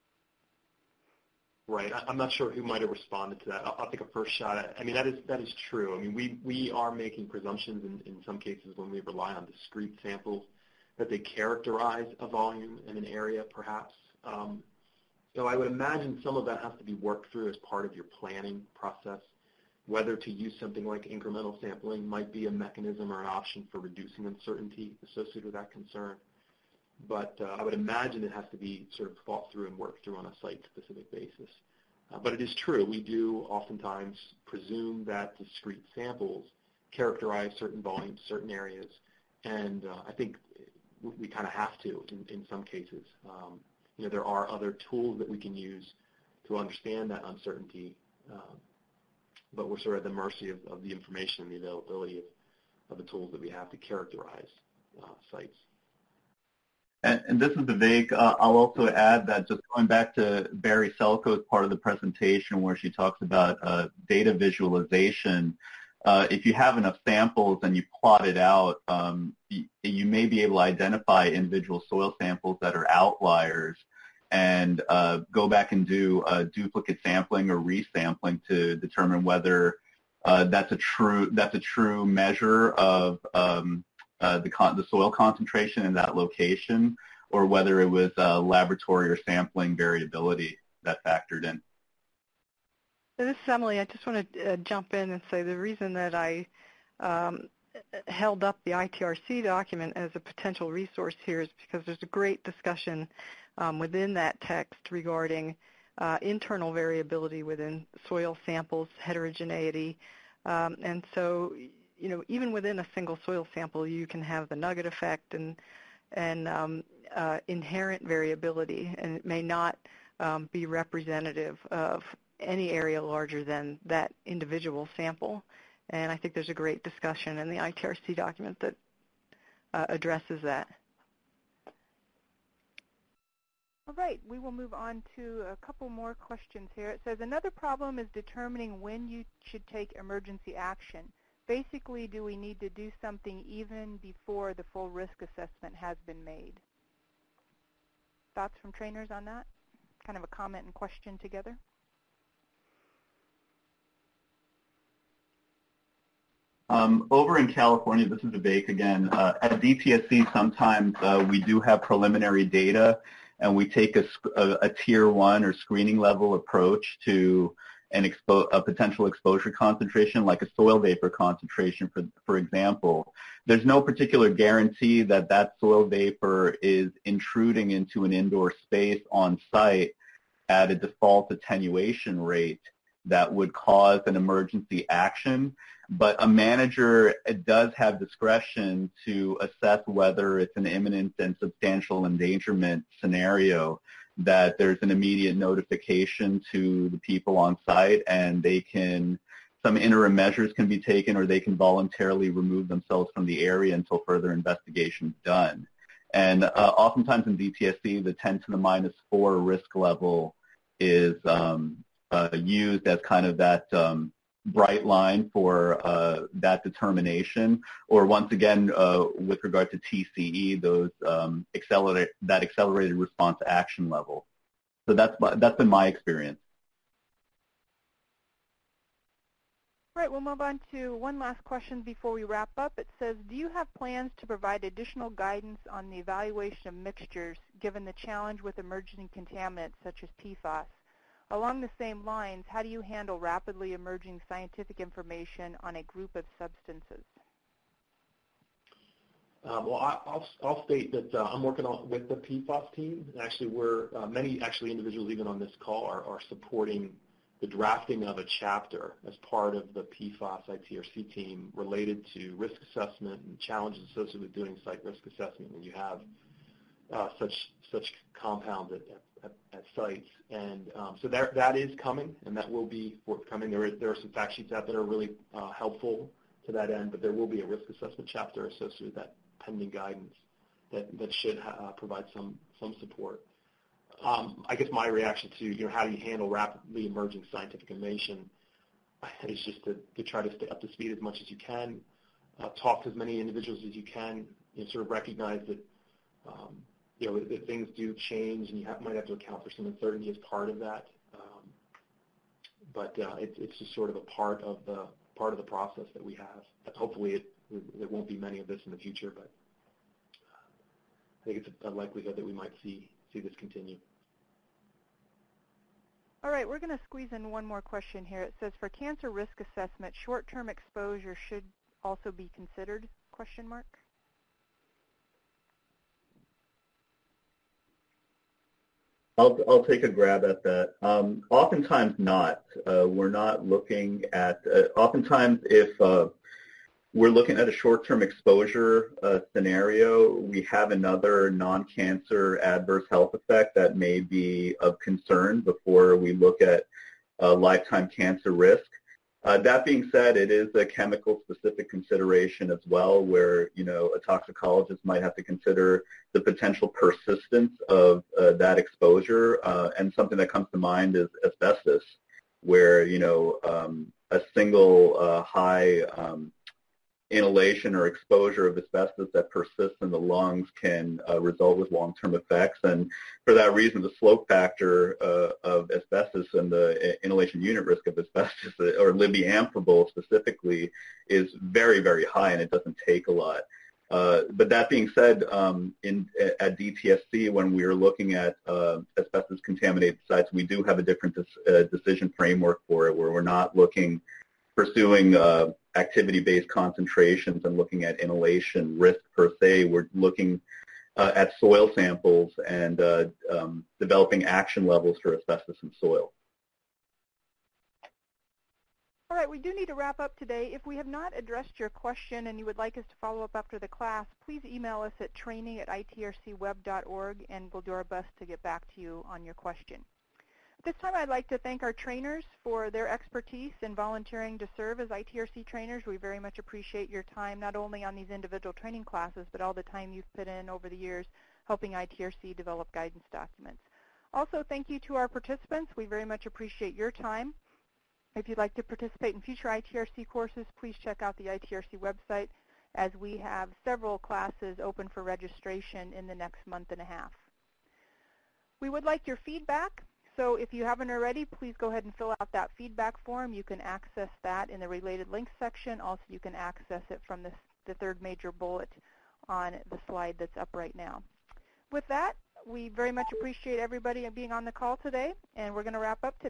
Right. I'm not sure who might have responded to that. I'll take a first shot at it. I mean, that is true. I mean, we are making presumptions in some cases when we rely on discrete samples that they characterize a volume in an area, perhaps. So I would imagine some of that has to be worked through as part of your planning process. Whether to use something like incremental sampling might be a mechanism or an option for reducing uncertainty associated with that concern. But I would imagine it has to be sort of thought through and worked through on a site-specific basis. But it is true. We do oftentimes presume that discrete samples characterize certain volumes, certain areas, and I think we kind of have to in some cases. There are other tools that we can use to understand that uncertainty, but we're sort of at the mercy of the information and the availability of the tools that we have to characterize sites. And this is Vivek. I'll also add that just going back to Barry Selko's part of the presentation where she talks about data visualization, if you have enough samples and you plot it out, you may be able to identify individual soil samples that are outliers and go back and do duplicate sampling or resampling to determine whether that's a true measure of the soil concentration in that location, or whether it was laboratory or sampling variability that factored in. So this is Emily. I just want to jump in and say the reason that I held up the ITRC document as a potential resource here is because there's a great discussion within that text regarding internal variability within soil samples, heterogeneity, and so even within a single soil sample, you can have the nugget effect and inherent variability, and it may not be representative of any area larger than that individual sample. And I think there's a great discussion in the ITRC document that addresses that. All right, we will move on to a couple more questions here. It says, another problem is determining when you should take emergency action. Basically, do we need to do something even before the full risk assessment has been made? Thoughts from trainers on that? Kind of a comment and question together. Over in California, this is Vivek again. At DTSC, sometimes we do have preliminary data, and we take a tier 1 or screening level approach to a potential exposure concentration, like a soil vapor concentration, for example. There's no particular guarantee that that soil vapor is intruding into an indoor space on site at a default attenuation rate that would cause an emergency action. But a manager does have discretion to assess whether it's an imminent and substantial endangerment scenario, that there's an immediate notification to the people on site, and some interim measures can be taken, or they can voluntarily remove themselves from the area until further investigation is done. And oftentimes in DTSC, the 10 to the minus 4 risk level is used as kind of that bright line for that determination, or once again, with regard to TCE, those accelerated response action level. So that's been my experience. All right, we'll move on to one last question before we wrap up. It says, do you have plans to provide additional guidance on the evaluation of mixtures given the challenge with emerging contaminants such as PFAS? Along the same lines, how do you handle rapidly emerging scientific information on a group of substances? Well, I'll state that I'm working with the PFAS team. Actually, many individuals even on this call are supporting the drafting of a chapter as part of the PFAS ITRC team related to risk assessment and challenges associated with doing site risk assessment when you have such compounds at sites. And so that is coming, and that will be forthcoming. There are some fact sheets out that are really helpful to that end, but there will be a risk assessment chapter associated with that pending guidance that should provide some support. I guess my reaction to how do you handle rapidly emerging scientific information is just to try to stay up to speed as much as you can, talk to as many individuals as you can, sort of recognize that that things do change, and you might have to account for some uncertainty as part of that. But it's just sort of a part of the process that we have. Hopefully, there won't be many of this in the future, but I think it's a likelihood that we might see this continue. All right, we're going to squeeze in one more question here. It says, for cancer risk assessment, short-term exposure should also be considered? ? I'll take a grab at that. Oftentimes not. We're not looking at, oftentimes if we're looking at a short-term exposure scenario, we have another non-cancer adverse health effect that may be of concern before we look at lifetime cancer risk. That being said, it is a chemical-specific consideration as well, where a toxicologist might have to consider the potential persistence of that exposure. And something that comes to mind is asbestos, where a single high inhalation or exposure of asbestos that persists in the lungs can result with long-term effects. And for that reason, the slope factor of asbestos and the inhalation unit risk of asbestos, or Libby amphibole specifically, is very, very high, and it doesn't take a lot. But that being said, at DTSC, when we are looking at asbestos-contaminated sites, we do have a different decision framework for it, where we're not pursuing activity-based concentrations and looking at inhalation risk per se. We're looking at soil samples and developing action levels for asbestos in soil. All right, we do need to wrap up today. If we have not addressed your question and you would like us to follow up after the class, please email us at training@itrcweb.org, and we'll do our best to get back to you on your question. At this time, I'd like to thank our trainers for their expertise in volunteering to serve as ITRC trainers. We very much appreciate your time, not only on these individual training classes, but all the time you've put in over the years helping ITRC develop guidance documents. Also, thank you to our participants. We very much appreciate your time. If you'd like to participate in future ITRC courses, please check out the ITRC website, as we have several classes open for registration in the next month and a half. We would like your feedback, so if you haven't already, please go ahead and fill out that feedback form. You can access that in the related links section. Also, you can access it from the third major bullet on the slide that's up right now. With that, we very much appreciate everybody being on the call today, and we're going to wrap up today.